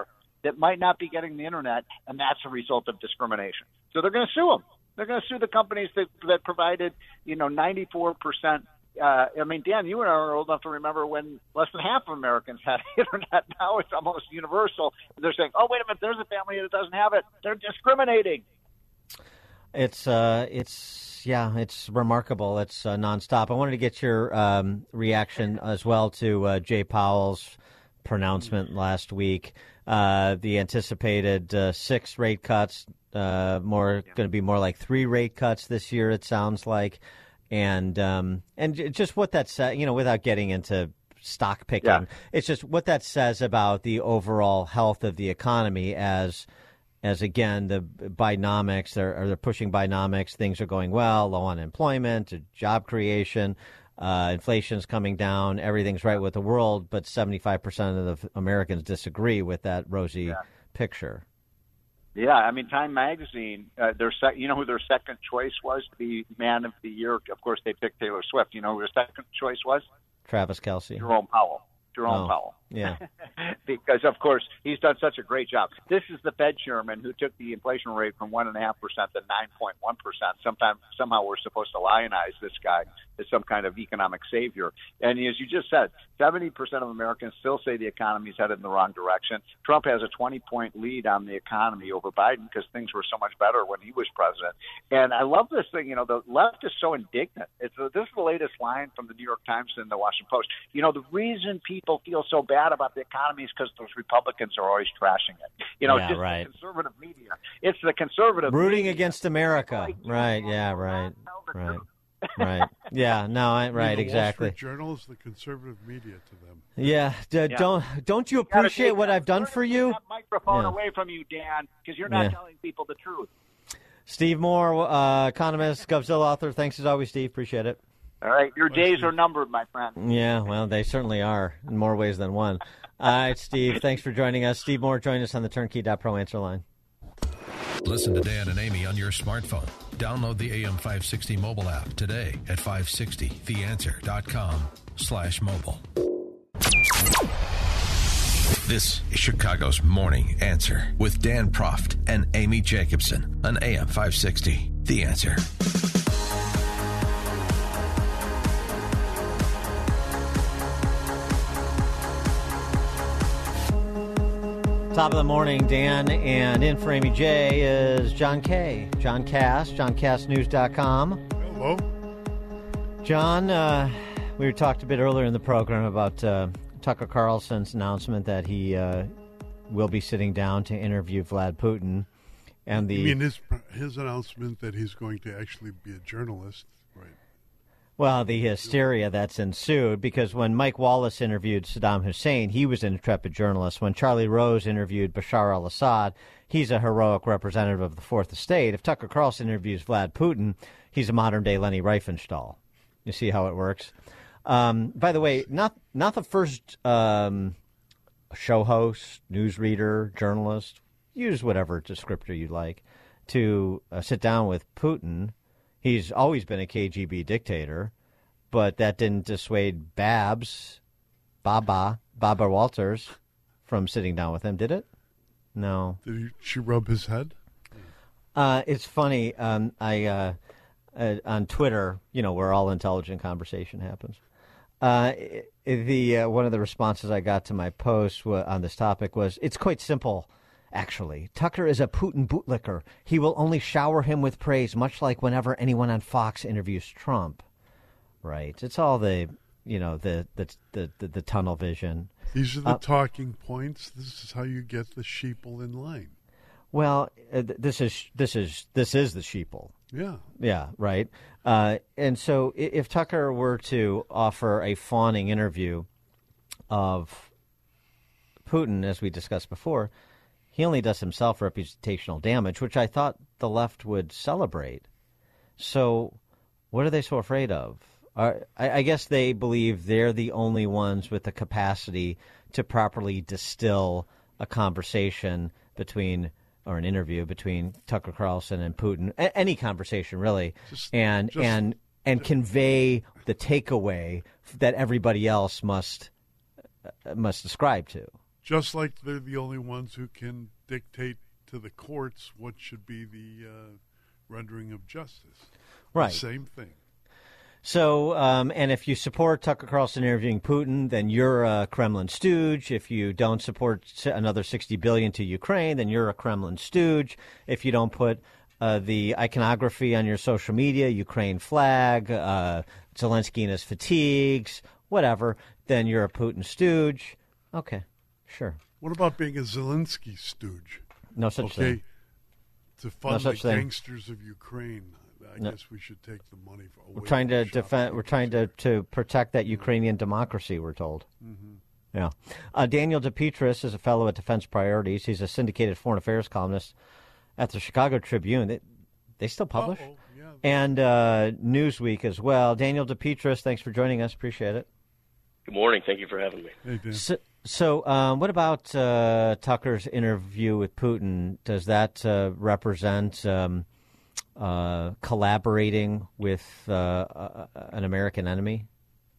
that might not be getting the internet, and that's a result of discrimination. So they're going to sue them. They're going to sue the companies that that provided, you know, ninety-four percent. Uh, I mean, Dan, you and I are old enough to remember when less than half of Americans had internet. Now it's almost universal. They're saying, "Oh, wait a minute, there's a family that doesn't have it. They're discriminating." It's uh, it's yeah, it's remarkable. It's uh, nonstop. I wanted to get your um, reaction as well to uh, Jay Powell's pronouncement last week. Uh, the anticipated uh, six rate cuts, uh, more yeah. going to be more like three rate cuts this year. It sounds like, and um, and just what that says, you know, without getting into stock picking, yeah. it's just what that says about the overall health of the economy as. As again, the Bidenomics, they're, they're pushing Bidenomics. Things are going well, low unemployment, job creation, uh, inflation's coming down. Everything's right with the world, but seventy-five percent of the Americans disagree with that rosy yeah. picture. Yeah, I mean, Time Magazine, uh, their sec- you know who their second choice was to be Man of the Year? Of course, they picked Taylor Swift. You know who their second choice was? Travis Kelce. Jerome Powell. Jerome oh, Powell. Yeah. Because, of course, he's done such a great job. This is the Fed chairman who took the inflation rate from one point five percent to nine point one percent. Sometimes, somehow we're supposed to lionize this guy as some kind of economic savior. And as you just said, seventy percent of Americans still say the economy is headed in the wrong direction. Trump has a twenty-point lead on the economy over Biden because things were so much better when he was president. And I love this thing. You know, the left is so indignant. It's a, this is the latest line from the New York Times and the Washington Post. You know, the reason people feel so bad about the economy is because those Republicans are always trashing it. You know, yeah, just right. the conservative media. It's the conservative rooting media. against America. Right, yeah, right, right. Right. Yeah. No. I, right. The exactly. Wall Street Journal is the conservative media to them. Yeah. D- yeah. Don't Don't you appreciate what I've done for you? That microphone yeah. away from you, Dan, because you're not yeah. telling people the truth. Steve Moore, uh, economist, Govzilla author. Thanks as always, Steve. Appreciate it. All right. Your days are numbered, my friend. Yeah. Well, they certainly are in more ways than one. All right, Steve. Thanks for joining us. Steve Moore, join us on the Turnkey dot Pro answer line. Listen to Dan and Amy on your smartphone. Download the A M five sixty mobile app today at five sixty the answer dot com slash mobile. This is Chicago's Morning Answer with Dan Proft and Amy Jacobson on A M five sixty. The Answer. Top of the morning, Dan, and in for Amy J is John Kay. John Cass, john cass news dot com. Hello. John, uh, we talked a bit earlier in the program about uh, Tucker Carlson's announcement that he uh, will be sitting down to interview Vlad Putin. And the, you mean his, his announcement that he's going to actually be a journalist? Right. Well, the hysteria that's ensued, because when Mike Wallace interviewed Saddam Hussein, he was an intrepid journalist. When Charlie Rose interviewed Bashar al-Assad, he's a heroic representative of the Fourth Estate. If Tucker Carlson interviews Vlad Putin, he's a modern-day Leni Riefenstahl. You see how it works? Um, by the way, not not the first um, show host, newsreader, journalist, use whatever descriptor you like, to uh, sit down with Putin. He's always been a K G B dictator, but that didn't dissuade Babs, Baba, Baba Walters from sitting down with him, did it? No. Did he, she rub his head? Uh, it's funny. Um, I uh, uh, on Twitter, you know, where all intelligent conversation happens. Uh, the uh, one of the responses I got to my post w- on this topic was, "It's quite simple. Actually, Tucker is a Putin bootlicker. He will only shower him with praise, much like whenever anyone on Fox interviews Trump." Right? It's all the, you know, the the the, the, the tunnel vision. These are the uh, talking points. This is how you get the sheeple in line. Well, uh, this is this is this is the sheeple. Yeah. Yeah. Right. Uh, and so, if Tucker were to offer a fawning interview of Putin, as we discussed before, he only does himself reputational damage, which I thought the left would celebrate. So what are they so afraid of? Are, I, I guess they believe they're the only ones with the capacity to properly distill a conversation between, or an interview between Tucker Carlson and Putin, a, any conversation really, just, and just, and and convey the takeaway that everybody else must uh, must ascribe to. Just like they're the only ones who can dictate to the courts what should be the uh, rendering of justice. Right. The same thing. So, um, and if you support Tucker Carlson interviewing Putin, then you're a Kremlin stooge. If you don't support another sixty billion dollars to Ukraine, then you're a Kremlin stooge. If you don't put uh, the iconography on your social media, Ukraine flag, uh, Zelensky in his fatigues, whatever, then you're a Putin stooge. Okay, sure. What about being a Zelensky stooge? No such okay, thing. To fund No the such thing. gangsters of Ukraine. I No. guess we should take the money for. We're trying to defend. We're trying to, to protect that Ukrainian democracy. We're told. Mhm. Yeah. Uh, Daniel DePetris is a fellow at Defense Priorities. He's a syndicated foreign affairs columnist at the Chicago Tribune. They, they still publish, Uh-oh, yeah. and uh, Newsweek as well. Daniel DePetris, thanks for joining us. Appreciate it. Good morning. Thank you for having me. Hey, Dan. So, so um, what about uh, Tucker's interview with Putin? Does that uh, represent um, uh, collaborating with uh, uh, an American enemy?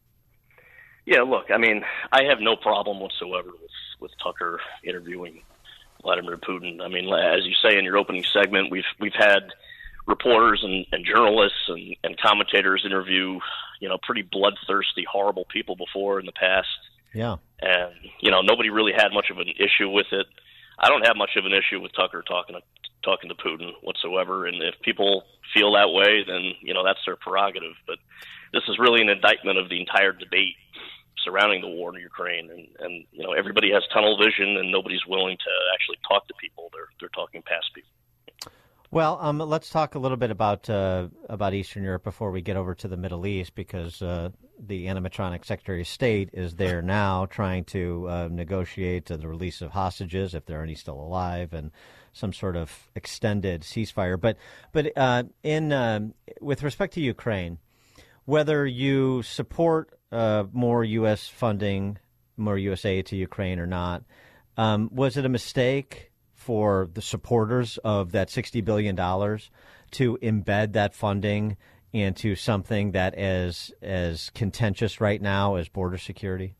Yeah, look, I mean, I have no problem whatsoever with, with Tucker interviewing Vladimir Putin. I mean, as you say in your opening segment, we've we've had reporters and, and journalists and, and commentators interview, you know, pretty bloodthirsty, horrible people before in the past. Yeah. And, you know, nobody really had much of an issue with it. I don't have much of an issue with Tucker talking to, talking to Putin whatsoever. And if people feel that way, then, you know, that's their prerogative. But this is really an indictment of the entire debate surrounding the war in Ukraine. And, and you know, everybody has tunnel vision and nobody's willing to actually talk to people. They're, they're talking past people. Well, um, let's talk a little bit about uh, about Eastern Europe before we get over to the Middle East, because uh, the animatronic Secretary of State is there now trying to uh, negotiate uh, the release of hostages, if there are any still alive, and some sort of extended ceasefire. But but uh, in um, with respect to Ukraine, whether you support uh, more U S funding, more U S aid to Ukraine or not, um, was it a mistake for the supporters of that sixty billion dollars to embed that funding into something that is as contentious right now as border security?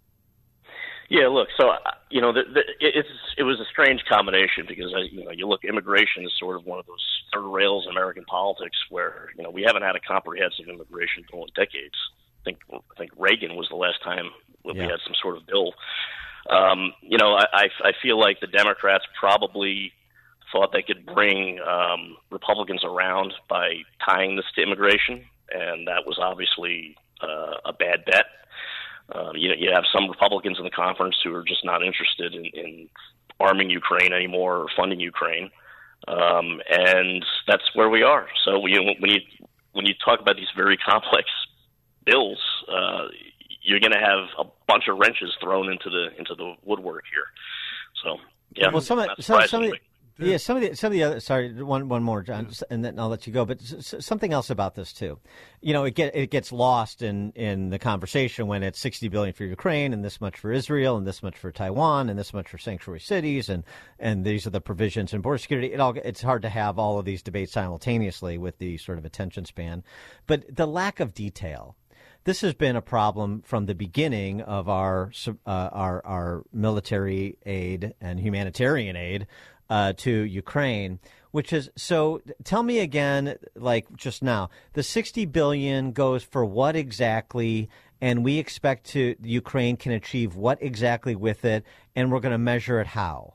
Yeah, look, so, you know, the, the, it's it was a strange combination because, you know, you look, immigration is sort of one of those third rails in American politics where, you know, we haven't had a comprehensive immigration bill in decades. I think I think Reagan was the last time that we Yeah. had some sort of bill. Um, you know, I, I, I feel like the Democrats probably thought they could bring um, Republicans around by tying this to immigration, and that was obviously uh, a bad bet. Um, you know, you have some Republicans in the conference who are just not interested in, in arming Ukraine anymore or funding Ukraine, um, and that's where we are. So we, when you when you talk about these very complex bills, uh, you're going to have a bunch of wrenches thrown into the into the woodwork here. So yeah, Well, some of, not some, some of surprisingly. the, yeah, some of the some of the other. Sorry, one one more, John, and then I'll let you go. But s- s- something else about this too. You know, it get it gets lost in, in the conversation when it's sixty billion for Ukraine and this much for Israel and this much for Taiwan and this much for sanctuary cities and, and these are the provisions in border security. It all it's hard to have all of these debates simultaneously with the sort of attention span, but the lack of detail. This has been a problem from the beginning of our uh, our, our military aid and humanitarian aid uh, to Ukraine, which is so. Tell me again, like just now, the sixty billion dollars goes for what exactly, and we expect to Ukraine can achieve what exactly with it, and we're going to measure it how.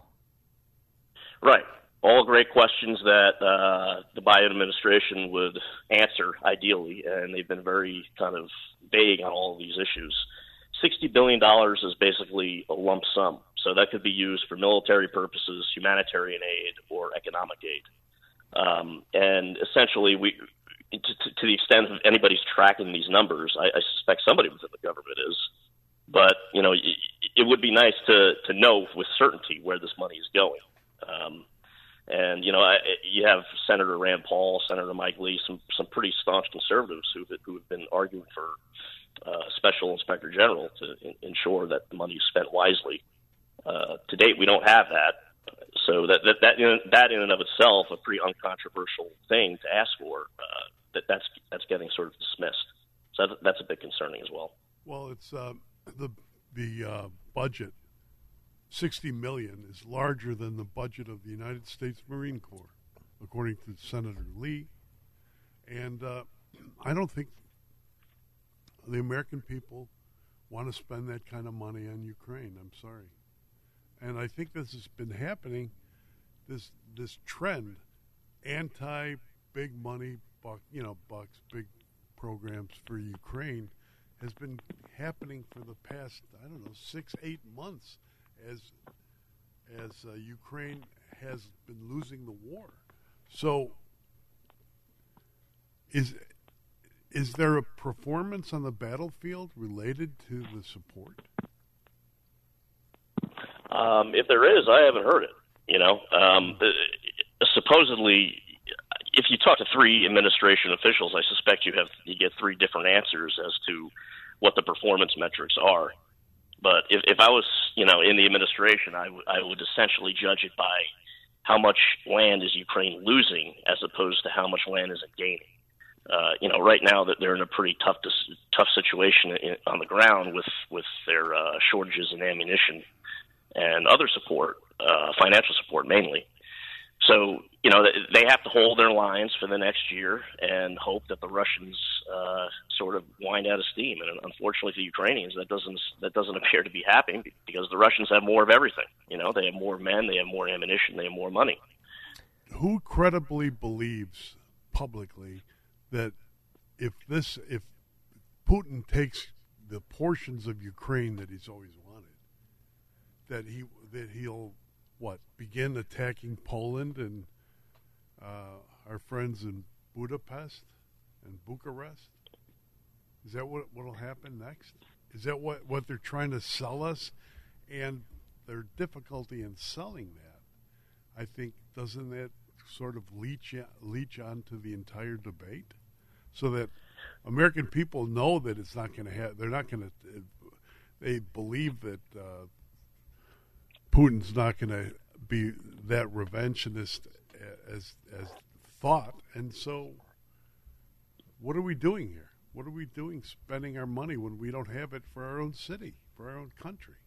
Right. All great questions that uh, the Biden administration would answer ideally, and they've been very kind of vague on all of these issues. sixty billion dollars is basically a lump sum, so that could be used for military purposes, humanitarian aid, or economic aid. Um, and essentially, we, to, to the extent that anybody's tracking these numbers, I, I suspect somebody within the government is. But you know, it, it would be nice to to know with certainty where this money is going. Um, And, you know, I, you have Senator Rand Paul, Senator Mike Lee, some some pretty staunch conservatives who who have been arguing for uh, special inspector general to in, ensure that the money is spent wisely. Uh, to date, we don't have that. So that that that in, that in and of itself, a pretty uncontroversial thing to ask for. Uh, that that's that's getting sort of dismissed. So that, that's a bit concerning as well. Well, it's uh, the the uh, budget sixty million dollars is larger than the budget of the United States Marine Corps, according to Senator Lee. And uh, I don't think the American people want to spend that kind of money on Ukraine. I'm sorry. And I think this has been happening, this this trend, anti-big money, buck, you know, bucks, big programs for Ukraine, has been happening for the past, I don't know, six, eight months as as uh, Ukraine has been losing the war. So is is there a performance on the battlefield related to the support? Um, if there is, I haven't heard it. You know, um, supposedly, if you talk to three administration officials, I suspect you have you get three different answers as to what the performance metrics are. But if, if I was, you know, in the administration, I, w- I would essentially judge it by how much land is Ukraine losing as opposed to how much land is it gaining. Uh, you know, right now that they're in a pretty tough tough situation in, on the ground with with their uh, shortages in ammunition and other support, uh, financial support mainly. So, you know, they have to hold their lines for the next year and hope that the Russians uh, sort of wind out of steam. And unfortunately for the Ukrainians, that doesn't that doesn't appear to be happening because the Russians have more of everything. You know, they have more men, they have more ammunition, they have more money. Who credibly believes publicly that if this if Putin takes the portions of Ukraine that he's always wanted, that he that he'll what begin attacking Poland and uh, our friends in Budapest and Bucharest? Is that what what'll happen next? Is that what, what they're trying to sell us? And their difficulty in selling that, I think, doesn't that sort of leach leach onto the entire debate, so that American people know that it's not going to have. They're not going to. They believe that uh, Putin's not going to be that revengeist as as thought, and so what are we doing here? What are we doing spending our money when we don't have it for our own city, for our own country?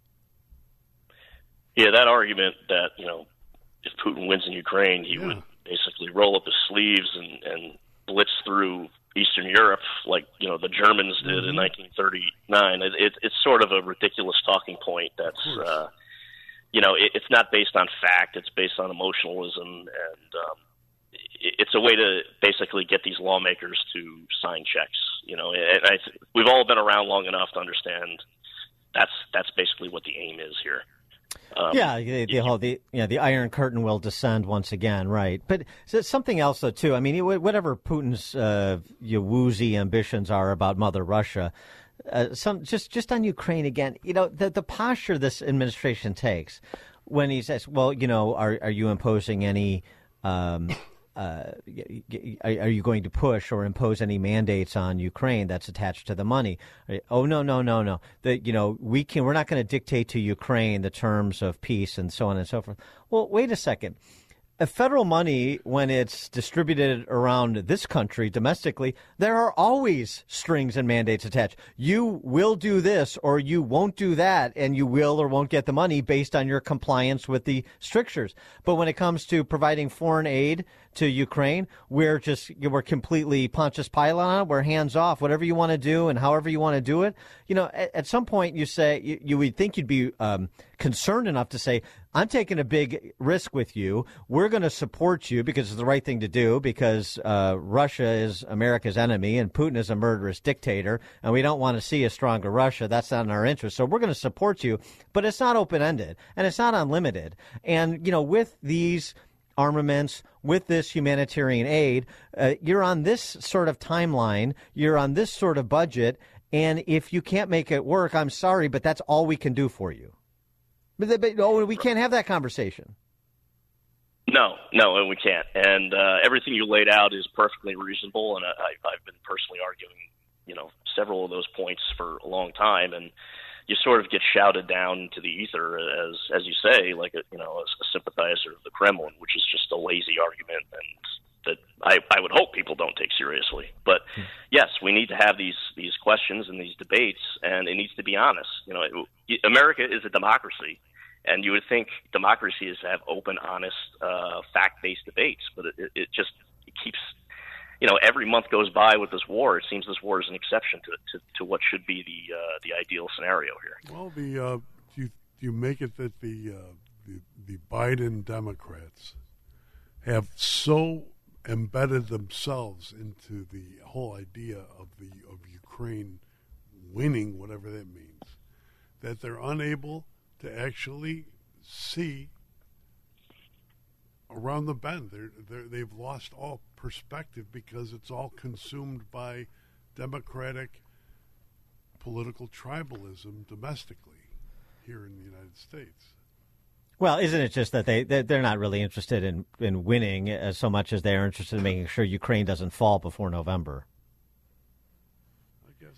Yeah, that argument that, you know, if Putin wins in Ukraine, he yeah. would basically roll up his sleeves and, and blitz through Eastern Europe like, you know, the Germans did mm-hmm. in nineteen thirty-nine. It, it, it's sort of a ridiculous talking point that's, uh, you know, it, it's not based on fact. It's based on emotionalism, and um, it, it's a way to basically get these lawmakers to sign checks. You know, and I, we've all been around long enough to understand that's that's basically what the aim is here. Um, yeah, the, the whole the yeah the Iron Curtain will descend once again, right? But something else though too. I mean, whatever Putin's uh, you woozy ambitions are about Mother Russia, uh, some just just on Ukraine again. You know, the the posture this administration takes when he says, "Well, you know, are are you imposing any?" Um, Uh, are, are you going to push or impose any mandates on Ukraine that's attached to the money? Oh no, no, no, no. The, you know, we can. We're not going to dictate to Ukraine the terms of peace and so on and so forth. Well, wait a second. A federal money, when it's distributed around this country domestically, there are always strings and mandates attached. You will do this or you won't do that, and you will or won't get the money based on your compliance with the strictures. But when it comes to providing foreign aid to Ukraine, we're just we're completely Pontius Pilate on it. We're hands off. Whatever you want to do and however you want to do it. You know, at, at some point you say you, you would think you'd be um, concerned enough to say, I'm taking a big risk with you. We're going to support you because it's the right thing to do, because uh, Russia is America's enemy and Putin is a murderous dictator, and we don't want to see a stronger Russia. That's not in our interest. So we're going to support you, but it's not open-ended and it's not unlimited. And, you know, with these armaments, with this humanitarian aid, uh, you're on this sort of timeline, you're on this sort of budget, and if you can't make it work, I'm sorry, but that's all we can do for you. But, but oh, we can't have that conversation. No, no, and we can't. And uh, everything you laid out is perfectly reasonable, and I, I've been personally arguing, you know, several of those points for a long time, and you sort of get shouted down to the ether as, as you say, like a, you know, a sympathizer of the Kremlin, which is just a lazy argument, and that I, I would hope people don't take seriously. But yes, we need to have these these questions and these debates, and it needs to be honest. You know, it, America is a democracy. and you would think democracy is to have open, honest, uh, fact-based debates, but it, it just it keeps, you know, every month goes by with this war. It seems this war is an exception to to, to what should be the uh, the ideal scenario here. Well, the uh, do, you, do you make it that the, uh, the the Biden Democrats have so embedded themselves into the whole idea of the of Ukraine winning, whatever that means, that they're unable to actually see around the bend? They're, they're, they've lost all perspective because it's all consumed by democratic political tribalism domestically here in the United States. Well, isn't it just that they they're not really interested in, in winning as so much as they're interested in making sure Ukraine doesn't fall before November? I guess,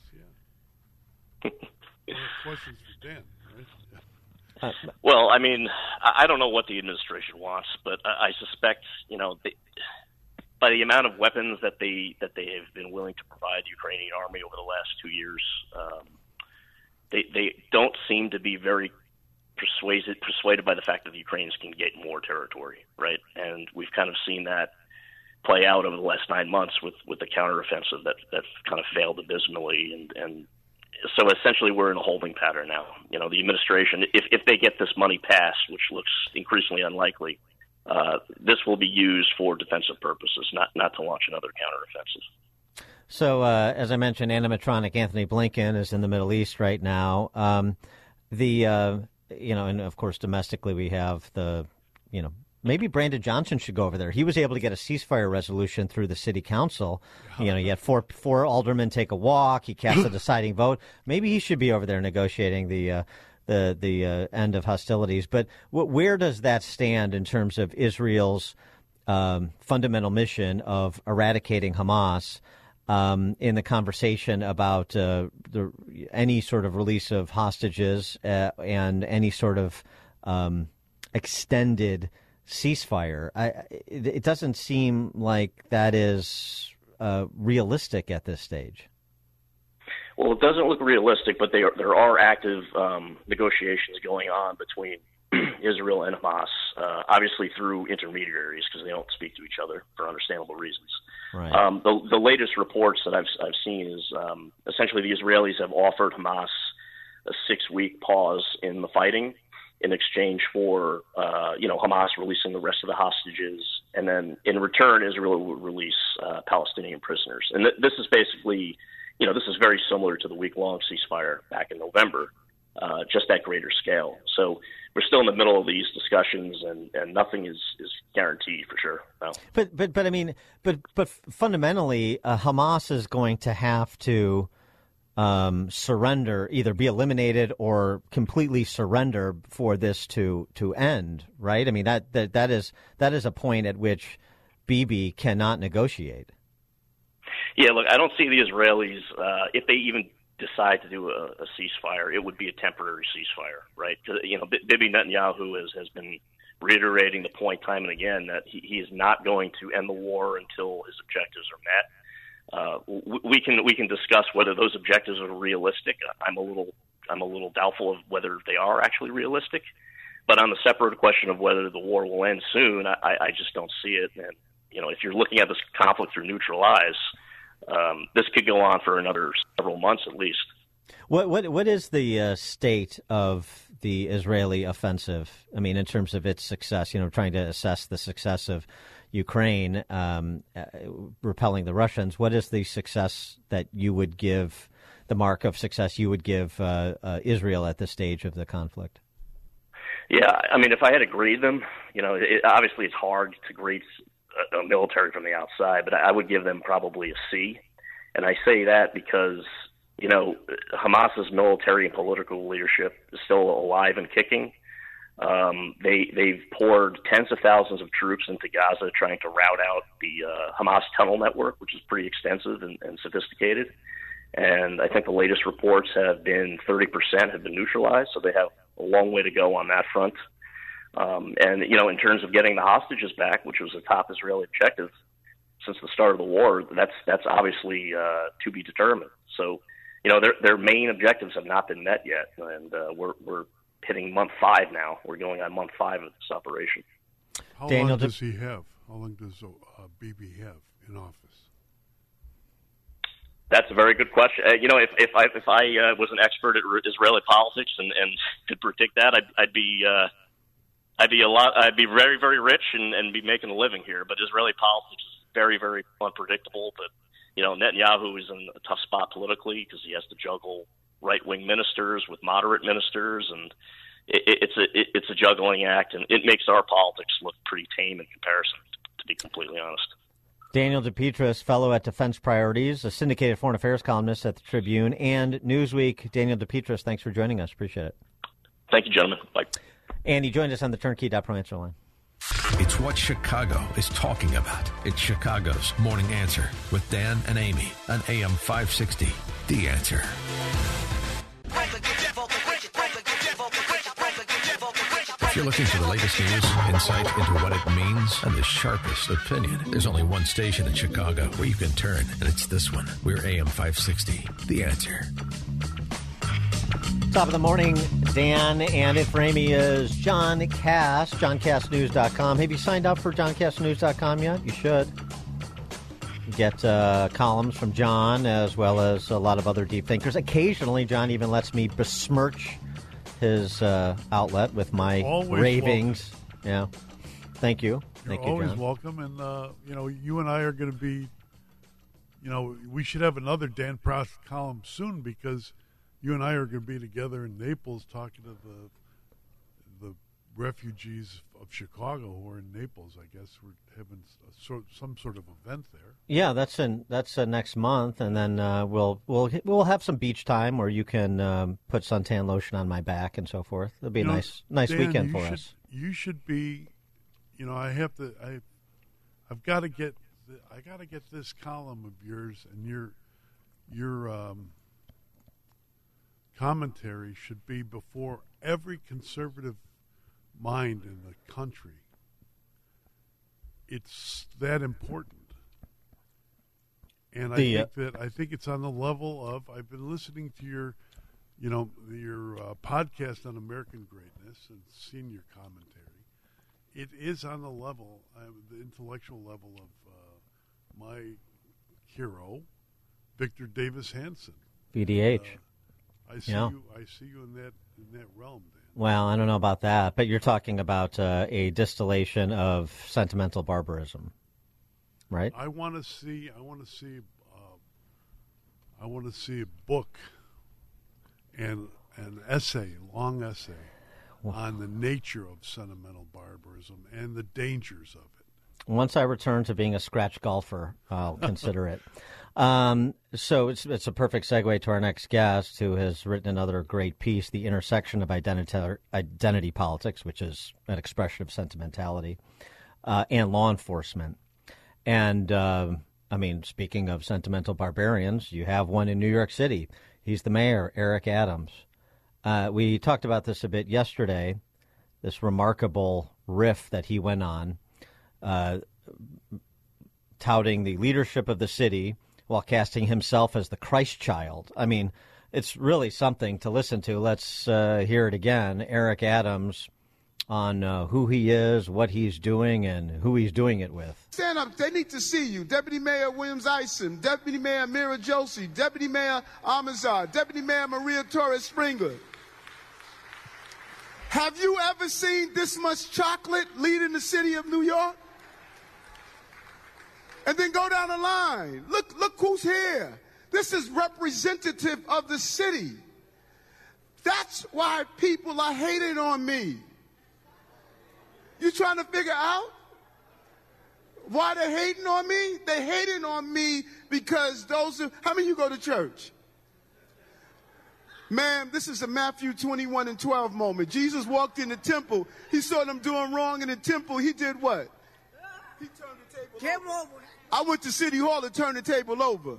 yeah. Well, questions for Dan, right? Uh, well, I mean, I don't know what the administration wants, but I, I suspect, you know, they, by the amount of weapons that they that they have been willing to provide the Ukrainian army over the last two years, um, they they don't seem to be very persuaded persuaded by the fact that the Ukrainians can get more territory, right? And we've kind of seen that play out over the last nine months with, with the counteroffensive that that kind of failed abysmally, and, and so essentially we're in a holding pattern now. You know, the administration, if if they get this money passed, which looks increasingly unlikely, uh, this will be used for defensive purposes, not not to launch another counteroffensive. So, uh, as I mentioned, animatronic Anthony Blinken is in the Middle East right now. Um, the uh, You know, and of course, domestically, we have the, you know, maybe Brandon Johnson should go over there. He was able to get a ceasefire resolution through the city council. You know, he had four four aldermen take a walk. He cast a deciding vote. Maybe he should be over there negotiating the uh, the the uh, end of hostilities. But w- where does that stand in terms of Israel's um, fundamental mission of eradicating Hamas? Um, in the conversation about uh, the, any sort of release of hostages uh, and any sort of um, extended ceasefire. I, it, it doesn't seem like that is uh, realistic at this stage. Well, it doesn't look realistic, but they are, there are active um, negotiations going on between Israel and Hamas, uh, obviously through intermediaries because they don't speak to each other for understandable reasons. Right. Um, the, the latest reports that I've, I've seen is um, essentially the Israelis have offered Hamas a six-week pause in the fighting in exchange for, uh, you know, Hamas releasing the rest of the hostages, and then in return, Israel will release uh, Palestinian prisoners. And th- this is basically, you know, this is very similar to the week-long ceasefire back in November, uh, just at greater scale. So we're still in the middle of these discussions, and, and nothing is, is guaranteed for sure. No. But but but I mean, but but fundamentally, uh, Hamas is going to have to um, surrender, either be eliminated or completely surrender for this to to end, right? I mean that that that is that is a point at which Bibi cannot negotiate. Yeah, look, I don't see the Israelis uh, if they even decide to do a, a ceasefire, it would be a temporary ceasefire, right? You know, Bibi Netanyahu has, has been reiterating the point time and again that he, he is not going to end the war until his objectives are met. Uh, we can we can discuss whether those objectives are realistic. I'm a little I'm a little doubtful of whether they are actually realistic. But on the separate question of whether the war will end soon, I, I just don't see it. And you know, if you're looking at this conflict through neutral eyes, Um, this could go on for another several months at least. What what what is the uh, state of the Israeli offensive? I mean, in terms of its success, you know, trying to assess the success of Ukraine um, uh, repelling the Russians. What is the success that you would give, the mark of success you would give uh, uh, Israel at this stage of the conflict? Yeah, I mean, if I had to grade them, you know, it, obviously it's hard to grade a military from the outside, but I would give them probably a C. And I say that because, you know, Hamas's military and political leadership is still alive and kicking. Um, they, they've poured tens of thousands of troops into Gaza trying to rout out the uh, Hamas tunnel network, which is pretty extensive and, and sophisticated. And I think the latest reports have been thirty percent have been neutralized, so they have a long way to go on that front. Um, and, you know, in terms of getting the hostages back, which was a top Israeli objective since the start of the war, that's that's obviously uh, to be determined. So, you know, their their main objectives have not been met yet, and uh, we're we're hitting month five now. We're going on month five of this operation. How Daniel, long does he have? How long does uh, Bibi have in office? That's a very good question. Uh, you know, if if I if I uh, was an expert at Israeli politics and, and could predict that, I'd, I'd be uh, I'd be a lot. I'd be very very rich and, and be making a living here. But Israeli politics is very very unpredictable. But you know, Netanyahu is in a tough spot politically because he has to juggle right wing ministers with moderate ministers, and it, it's a it, it's a juggling act, and it makes our politics look pretty tame in comparison. To be completely honest. Daniel DePetris, fellow at Defense Priorities, a syndicated foreign affairs columnist at the Tribune and Newsweek. Daniel DePetris, thanks for joining us. Appreciate it. Thank you, gentlemen. Bye. And he joined us on the Turnkey dot pro answer line. It's what Chicago is talking about. It's Chicago's Morning Answer with Dan and Amy on A M five sixty. The Answer. If you're looking for the latest news, insight into what it means, and the sharpest opinion, there's only one station in Chicago where you can turn, and it's this one. We're A M five sixty. The Answer. Top of the morning, Dan, and it for Amy is John Cass, john cass news dot com. Have you signed up for john cass news dot com yet? You should. You get uh, columns from John as well as a lot of other deep thinkers. Occasionally, John even lets me besmirch his uh, outlet with my Always ravings. Welcome. Yeah. Thank you. You're Thank you, always John. welcome. And, uh, you know, you and I are going to be, you know, we should have another Dan Prost column soon because you and I are going to be together in Naples talking to the the refugees of Chicago who are in Naples. I guess we're having a sort, some sort of event there. Yeah, that's in that's uh, next month, and then uh, we'll we'll we'll have some beach time where you can um, put suntan lotion on my back and so forth. It'll be You a know, nice nice Dan, weekend you for should, us. You should be, you know, I have to, I, I've got to get, I got to get this column of yours and your, your um, commentary should be before every conservative mind in the country. It's that important. And I The, think that I think it's on the level of I've been listening to your, you know, your uh, podcast on American greatness and seen your commentary. It is on the level, uh, the intellectual level of uh, my hero, Victor Davis Hanson. V D H. Uh, I see Yeah. you. I see you in that in that realm, Dan. Well, I don't know about that, but you're talking about uh, a distillation of sentimental barbarism, right? I want to see. I want to see. Uh, I want to see a book and an essay, long essay, on the nature of sentimental barbarism and the dangers of it. Once I return to being a scratch golfer, I'll consider it. Um, so it's it's a perfect segue to our next guest, who has written another great piece, The Intersection of Identity, Identity Politics, which is an expression of sentimentality, uh, and law enforcement. And, uh, I mean, speaking of sentimental barbarians, you have one in New York City. He's the mayor, Eric Adams. Uh, we talked about this a bit yesterday, this remarkable riff that he went on, uh, touting the leadership of the city while casting himself as the Christ child. I mean, it's really something to listen to. Let's uh, hear it again. Eric Adams on uh, who he is, what he's doing, and who he's doing it with. Stand up. They need to see you. Deputy Mayor Williams Isom, Deputy Mayor Mira Josie, Deputy Mayor Almanzar, Deputy Mayor Maria Torres Springer. Have you ever seen this much chocolate leading the city of New York? And then go down the line. Look, look who's here. This is representative of the city. That's why people are hating on me. You trying to figure out why they're hating on me? They're hating on me because those who, how many of you go to church? Man, this is a Matthew twenty-one and twelve moment. Jesus walked in the temple. He saw them doing wrong in the temple. He did what? He turned the table over. over. I went to City Hall to turn the table over.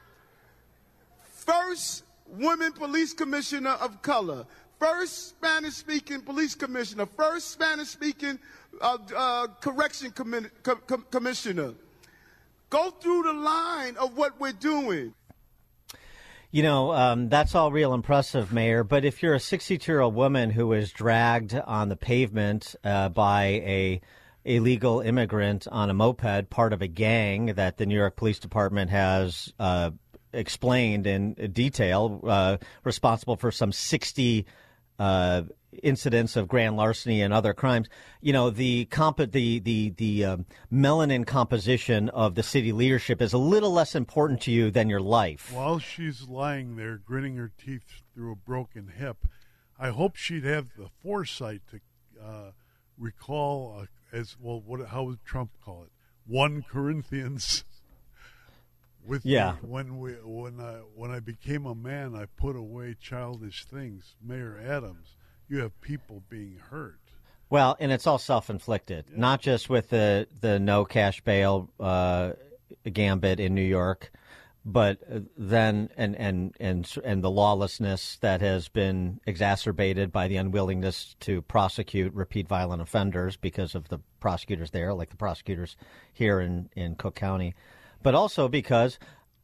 First woman police commissioner of color. First Spanish-speaking police commissioner. First Spanish-speaking uh, uh, correction commi- co- co- commissioner. Go through the line of what we're doing. You know, um, that's all real impressive, Mayor. But if you're a sixty-two-year-old woman who was dragged on the pavement uh, by a illegal immigrant on a moped, part of a gang that the New York Police Department has uh, explained in detail, uh, responsible for some sixty uh, incidents of grand larceny and other crimes, you know, the comp- the the the um, melanin composition of the city leadership is a little less important to you than your life. While she's lying there, gritting her teeth through a broken hip, I hope she'd have the foresight to uh, recall, uh, as well, what how would Trump call it? First Corinthians. With yeah. me, when we when I when I became a man, I put away childish things. Mayor Adams, you have people being hurt. Well, and it's all self-inflicted, yeah. Not just with the, the no cash bail uh, gambit in New York, but then and, and and and the lawlessness that has been exacerbated by the unwillingness to prosecute repeat violent offenders because of the prosecutors there, like the prosecutors here in, in Cook County, but also because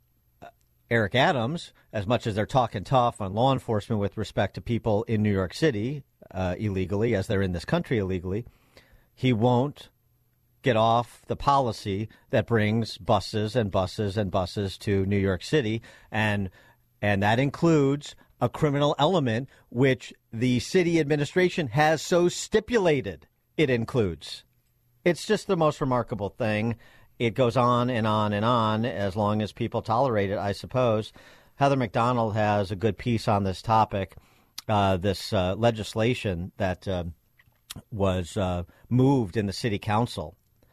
Eric Adams, as much as they're talking tough on law enforcement with respect to people in New York City uh, illegally, as they're in this country illegally, he won't get off the policy that brings buses and buses and buses to New York City. And and that includes a criminal element, which the city administration has so stipulated it includes. It's just the most remarkable thing. It goes on and on and on as long as people tolerate it, I suppose. Heather Mac Donald has a good piece on this topic, uh, this uh, legislation that uh, was uh, moved in the city council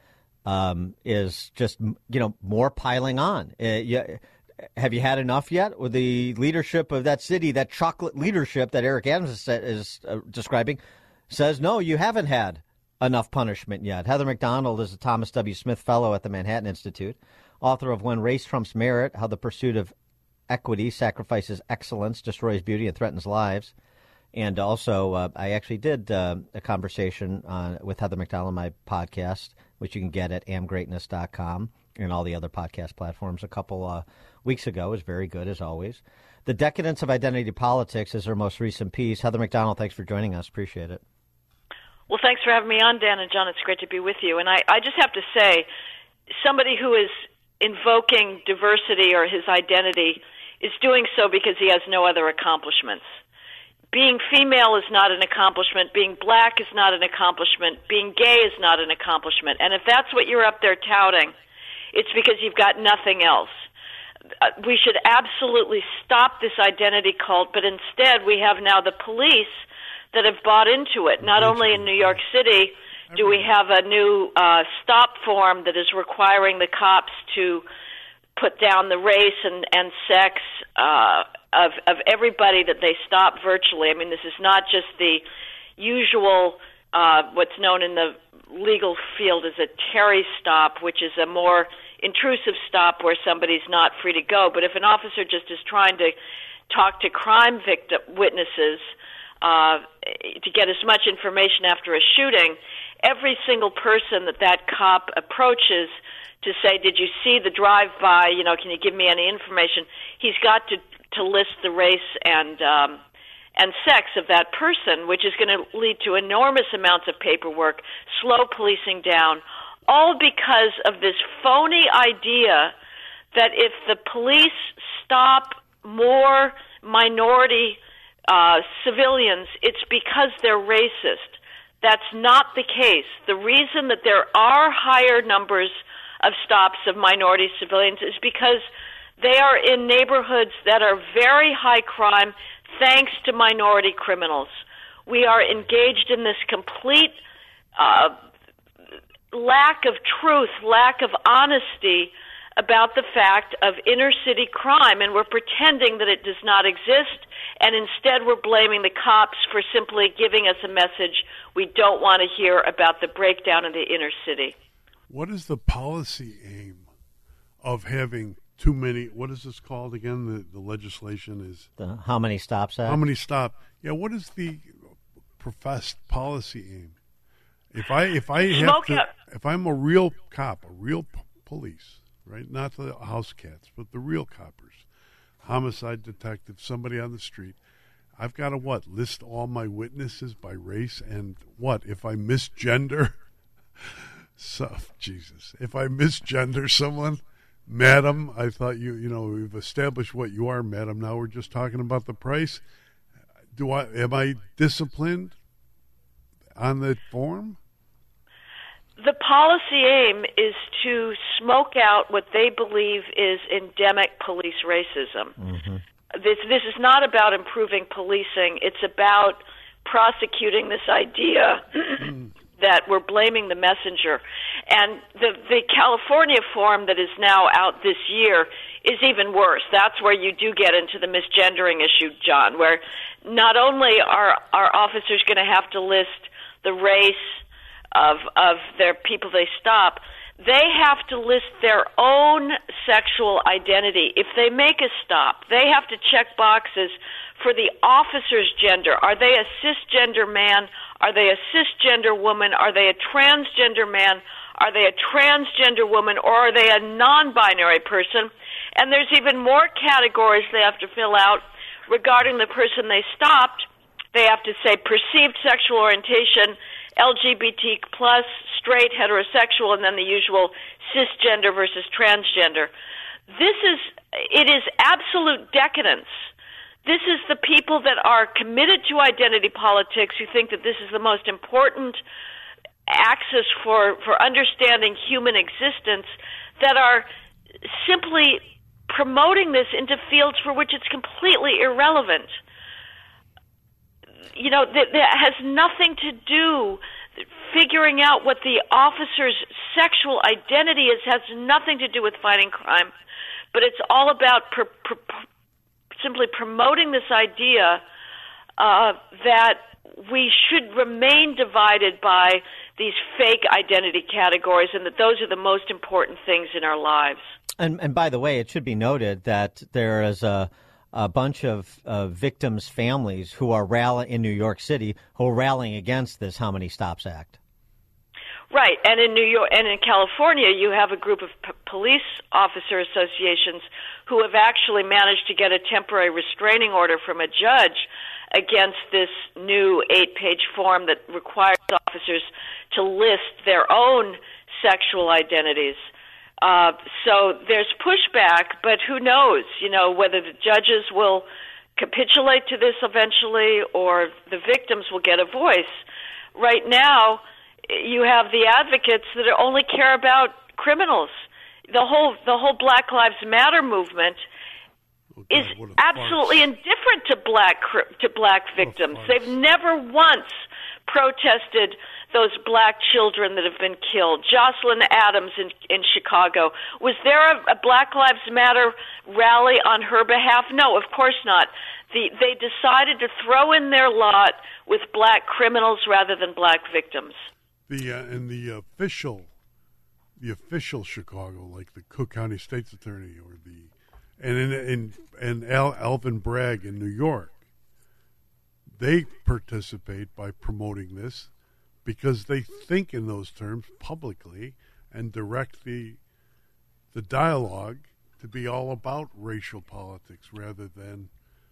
um, is just, you know, more piling on. Uh, you, have you had enough yet? With the leadership of that city, that chocolate leadership that Eric Adams is, is uh, describing, says, no, you haven't had enough punishment yet. Heather Mac Donald is a Thomas W. Smith Fellow at the Manhattan Institute, author of When Race Trumps Merit, How the Pursuit of Equity Sacrifices Excellence, Destroys Beauty, and Threatens Lives. And also, uh, I actually did uh, a conversation uh, with Heather Mac Donald on my podcast, which you can get at am greatness dot com and all the other podcast platforms a couple uh, weeks ago. It was very good, as always. The Decadence of Identity Politics is her most recent piece. Heather Mac Donald, thanks for joining us. Appreciate it. Well, thanks for having me on, Dan and John. It's great to be with you. And I, I just have to say, somebody who is invoking diversity or his identity is doing so because he has no other accomplishments. Being female is not an accomplishment. Being black is not an accomplishment. Being gay is not an accomplishment. And if that's what you're up there touting, it's because you've got nothing else. Uh, we should absolutely stop this identity cult, but instead we have now the police that have bought into it. Not only in New York City do we have a new uh, stop form that is requiring the cops to put down the race and, and sex uh, of, of everybody that they stop virtually. I mean, this is not just the usual, uh, what's known in the legal field as a Terry stop, which is a more intrusive stop where somebody's not free to go. But if an officer just is trying to talk to crime victim witnesses, Uh, to get as much information after a shooting, every single person that that cop approaches to say, did you see the drive-by, you know, can you give me any information, he's got to, to list the race and um, and sex of that person, which is going to lead to enormous amounts of paperwork, slow policing down, all because of this phony idea that if the police stop more minority Uh, civilians, it's because they're racist. That's not the case. The reason that there are higher numbers of stops of minority civilians is because they are in neighborhoods that are very high crime thanks to minority criminals. We are engaged in this complete uh, lack of truth, lack of honesty about the fact of inner city crime, and we're pretending that it does not exist, and instead we're blaming the cops for simply giving us a message we don't want to hear about the breakdown of the inner city. What is the policy aim of having too many, what is this called again? The, the legislation is... The How Many Stops Act? How Many Stop. Yeah, what is the professed policy aim? If I if I have Smoke to, up. if I'm a real cop, a real p- police, right? Not the house cats, but the real coppers. homicide detective, somebody on the street. I've got to what? List all my witnesses by race and what? If I misgender, so Jesus, if I misgender someone, madam, I thought you, you know, we've established what you are, madam. Now we're just talking about the price. Do I? Am I disciplined on the form? The policy aim is to smoke out what they believe is endemic police racism. Mm-hmm. This this is not about improving policing. It's about prosecuting this idea that we're blaming the messenger. And the the California form that is now out this year is even worse. That's where you do get into the misgendering issue, John, where not only are our officers going to have to list the race of of their people they stop, they have to list their own sexual identity. If they make a stop, they have to check boxes for the officer's gender. Are they a cisgender man? Are they a cisgender woman? Are they a transgender man? Are they a transgender woman? Or are they a non-binary person? And there's even more categories they have to fill out regarding the person they stopped. They have to say perceived sexual orientation, L G B T plus, straight, heterosexual, and then the usual cisgender versus transgender. This is, it is absolute decadence. This is the people that are committed to identity politics who think that this is the most important axis for, for understanding human existence that are simply promoting this into fields for which it's completely irrelevant. You know, that, that has nothing to do, figuring out what the officer's sexual identity is has nothing to do with fighting crime, but it's all about pr- pr- simply promoting this idea uh, that we should remain divided by these fake identity categories and that those are the most important things in our lives. And, and by the way, it should be noted that there is a a bunch of uh, victims' families who are rallying in New York City who are rallying against this How Many Stops Act. Right, and in New York and in California, you have a group of p- police officer associations who have actually managed to get a temporary restraining order from a judge against this new eight-page form that requires officers to list their own sexual identities. Uh, so there's pushback, but who knows, you know, whether the judges will capitulate to this eventually or the victims will get a voice. Right now, you have the advocates that only care about criminals. The whole the whole Black Lives Matter movement oh God, is absolutely farce. indifferent to black to black victims. They've never once protested those black children that have been killed. Jocelyn Adams in, in Chicago. Was there a, a Black Lives Matter rally on her behalf? No, of course not. The, they decided to throw in their lot with black criminals rather than black victims. The uh, and the official, the official Chicago, like the Cook County State's Attorney, or the, and in in and Al, Alvin Bragg in New York, they participate by promoting this because they think in those terms publicly and direct the the dialogue to be all about racial politics rather than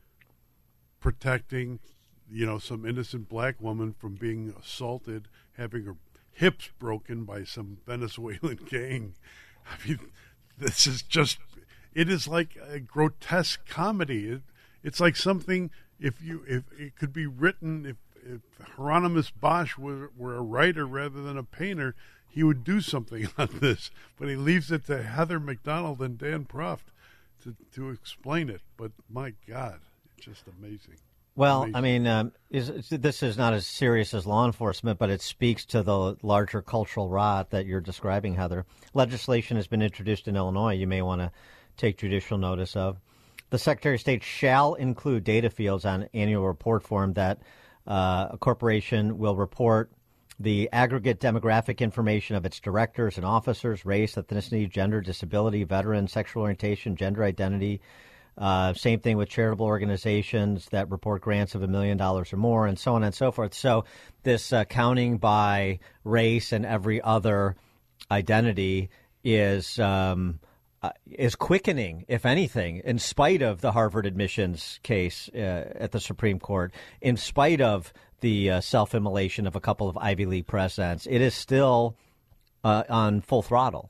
protecting, you know, some innocent black woman from being assaulted, having her hips broken by some Venezuelan gang. I mean, this is just, it is like a grotesque comedy. It, it's like something, if you, if it could be written, if, if Hieronymus Bosch were, were a writer rather than a painter, he would do something on this. But he leaves it to Heather McDonald and Dan Proft to, to explain it. But my God, it's just amazing. Well, amazing. I mean, um, is, this is not as serious as law enforcement, but it speaks to the larger cultural rot that you're describing, Heather. Legislation has been introduced in Illinois you may want to take judicial notice of. The Secretary of State shall include data fields on annual report form that uh, a corporation will report the aggregate demographic information of its directors and officers, race, ethnicity, gender, disability, veteran, sexual orientation, gender identity. Uh, same thing with charitable organizations that report grants of a million dollars or more, and so on and so forth. So this uh, counting by race and every other identity is, um, uh, is quickening, if anything, in spite of the Harvard admissions case uh, at the Supreme Court, in spite of the uh, self-immolation of a couple of Ivy League presidents. It is still uh, on full throttle.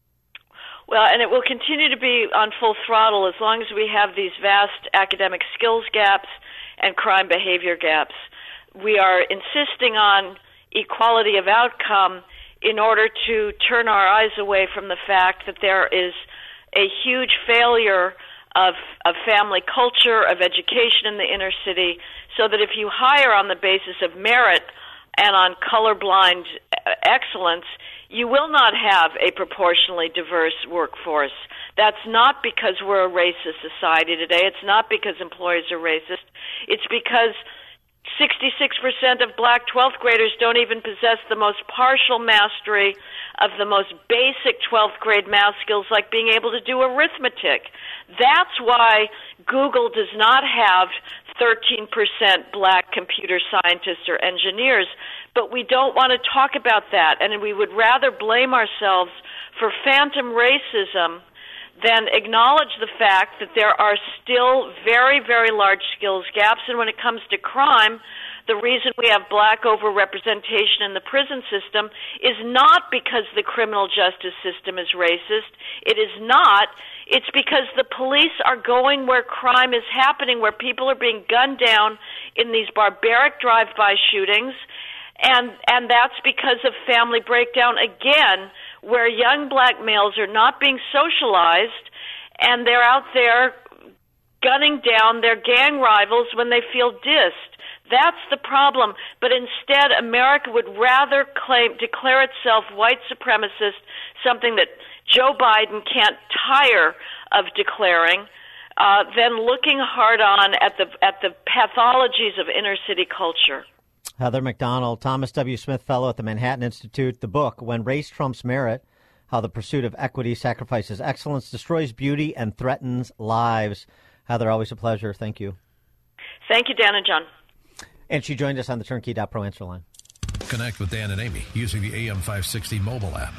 Well, and it will continue to be on full throttle as long as we have these vast academic skills gaps and crime behavior gaps. We are insisting on equality of outcome in order to turn our eyes away from the fact that there is a huge failure of, of family culture, of education in the inner city, so that if you hire on the basis of merit and on colorblind excellence, you will not have a proportionally diverse workforce. That's not because we're a racist society today. It's not because employers are racist. It's because sixty-six percent of black twelfth graders don't even possess the most partial mastery of the most basic twelfth grade math skills, like being able to do arithmetic. That's why Google does not have thirteen percent black computer scientists or engineers. But we don't want to talk about that, and we would rather blame ourselves for phantom racism than acknowledge the fact that there are still very, very large skills gaps. And when it comes to crime, the reason we have black overrepresentation in the prison system is not because the criminal justice system is racist. It is not. It's because the police are going where crime is happening, where people are being gunned down in these barbaric drive-by shootings. And and that's because of family breakdown, again, where young black males are not being socialized, and they're out there gunning down their gang rivals when they feel dissed. That's the problem. But instead, America would rather claim declare itself white supremacist, something that Joe Biden can't tire of declaring, uh, than looking hard on at the at the pathologies of inner city culture. Heather Mac Donald, Thomas W. Smith Fellow at the Manhattan Institute. The book, When Race Trumps Merit, How the Pursuit of Equity Sacrifices Excellence, Destroys Beauty, and Threatens Lives. Heather, always a pleasure. Thank you. Thank you, Dan and John. And she joined us on the Turnkey dot pro answer line. Connect with Dan and Amy using the A M five sixty mobile app.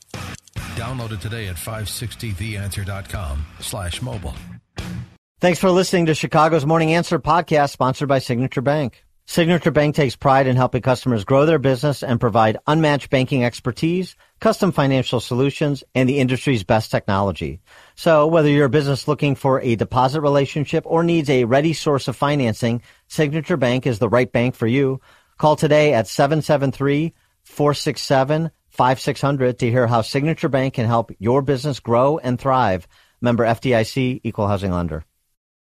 Download it today at five sixty the answer dot com slash mobile. Thanks for listening to Chicago's Morning Answer podcast, sponsored by Signature Bank. Signature Bank takes pride in helping customers grow their business and provide unmatched banking expertise, custom financial solutions, and the industry's best technology. So whether you're a business looking for a deposit relationship or needs a ready source of financing, Signature Bank is the right bank for you. Call today at seven seven three, four six seven, five six zero zero to hear how Signature Bank can help your business grow and thrive. Member F D I C, Equal Housing Lender.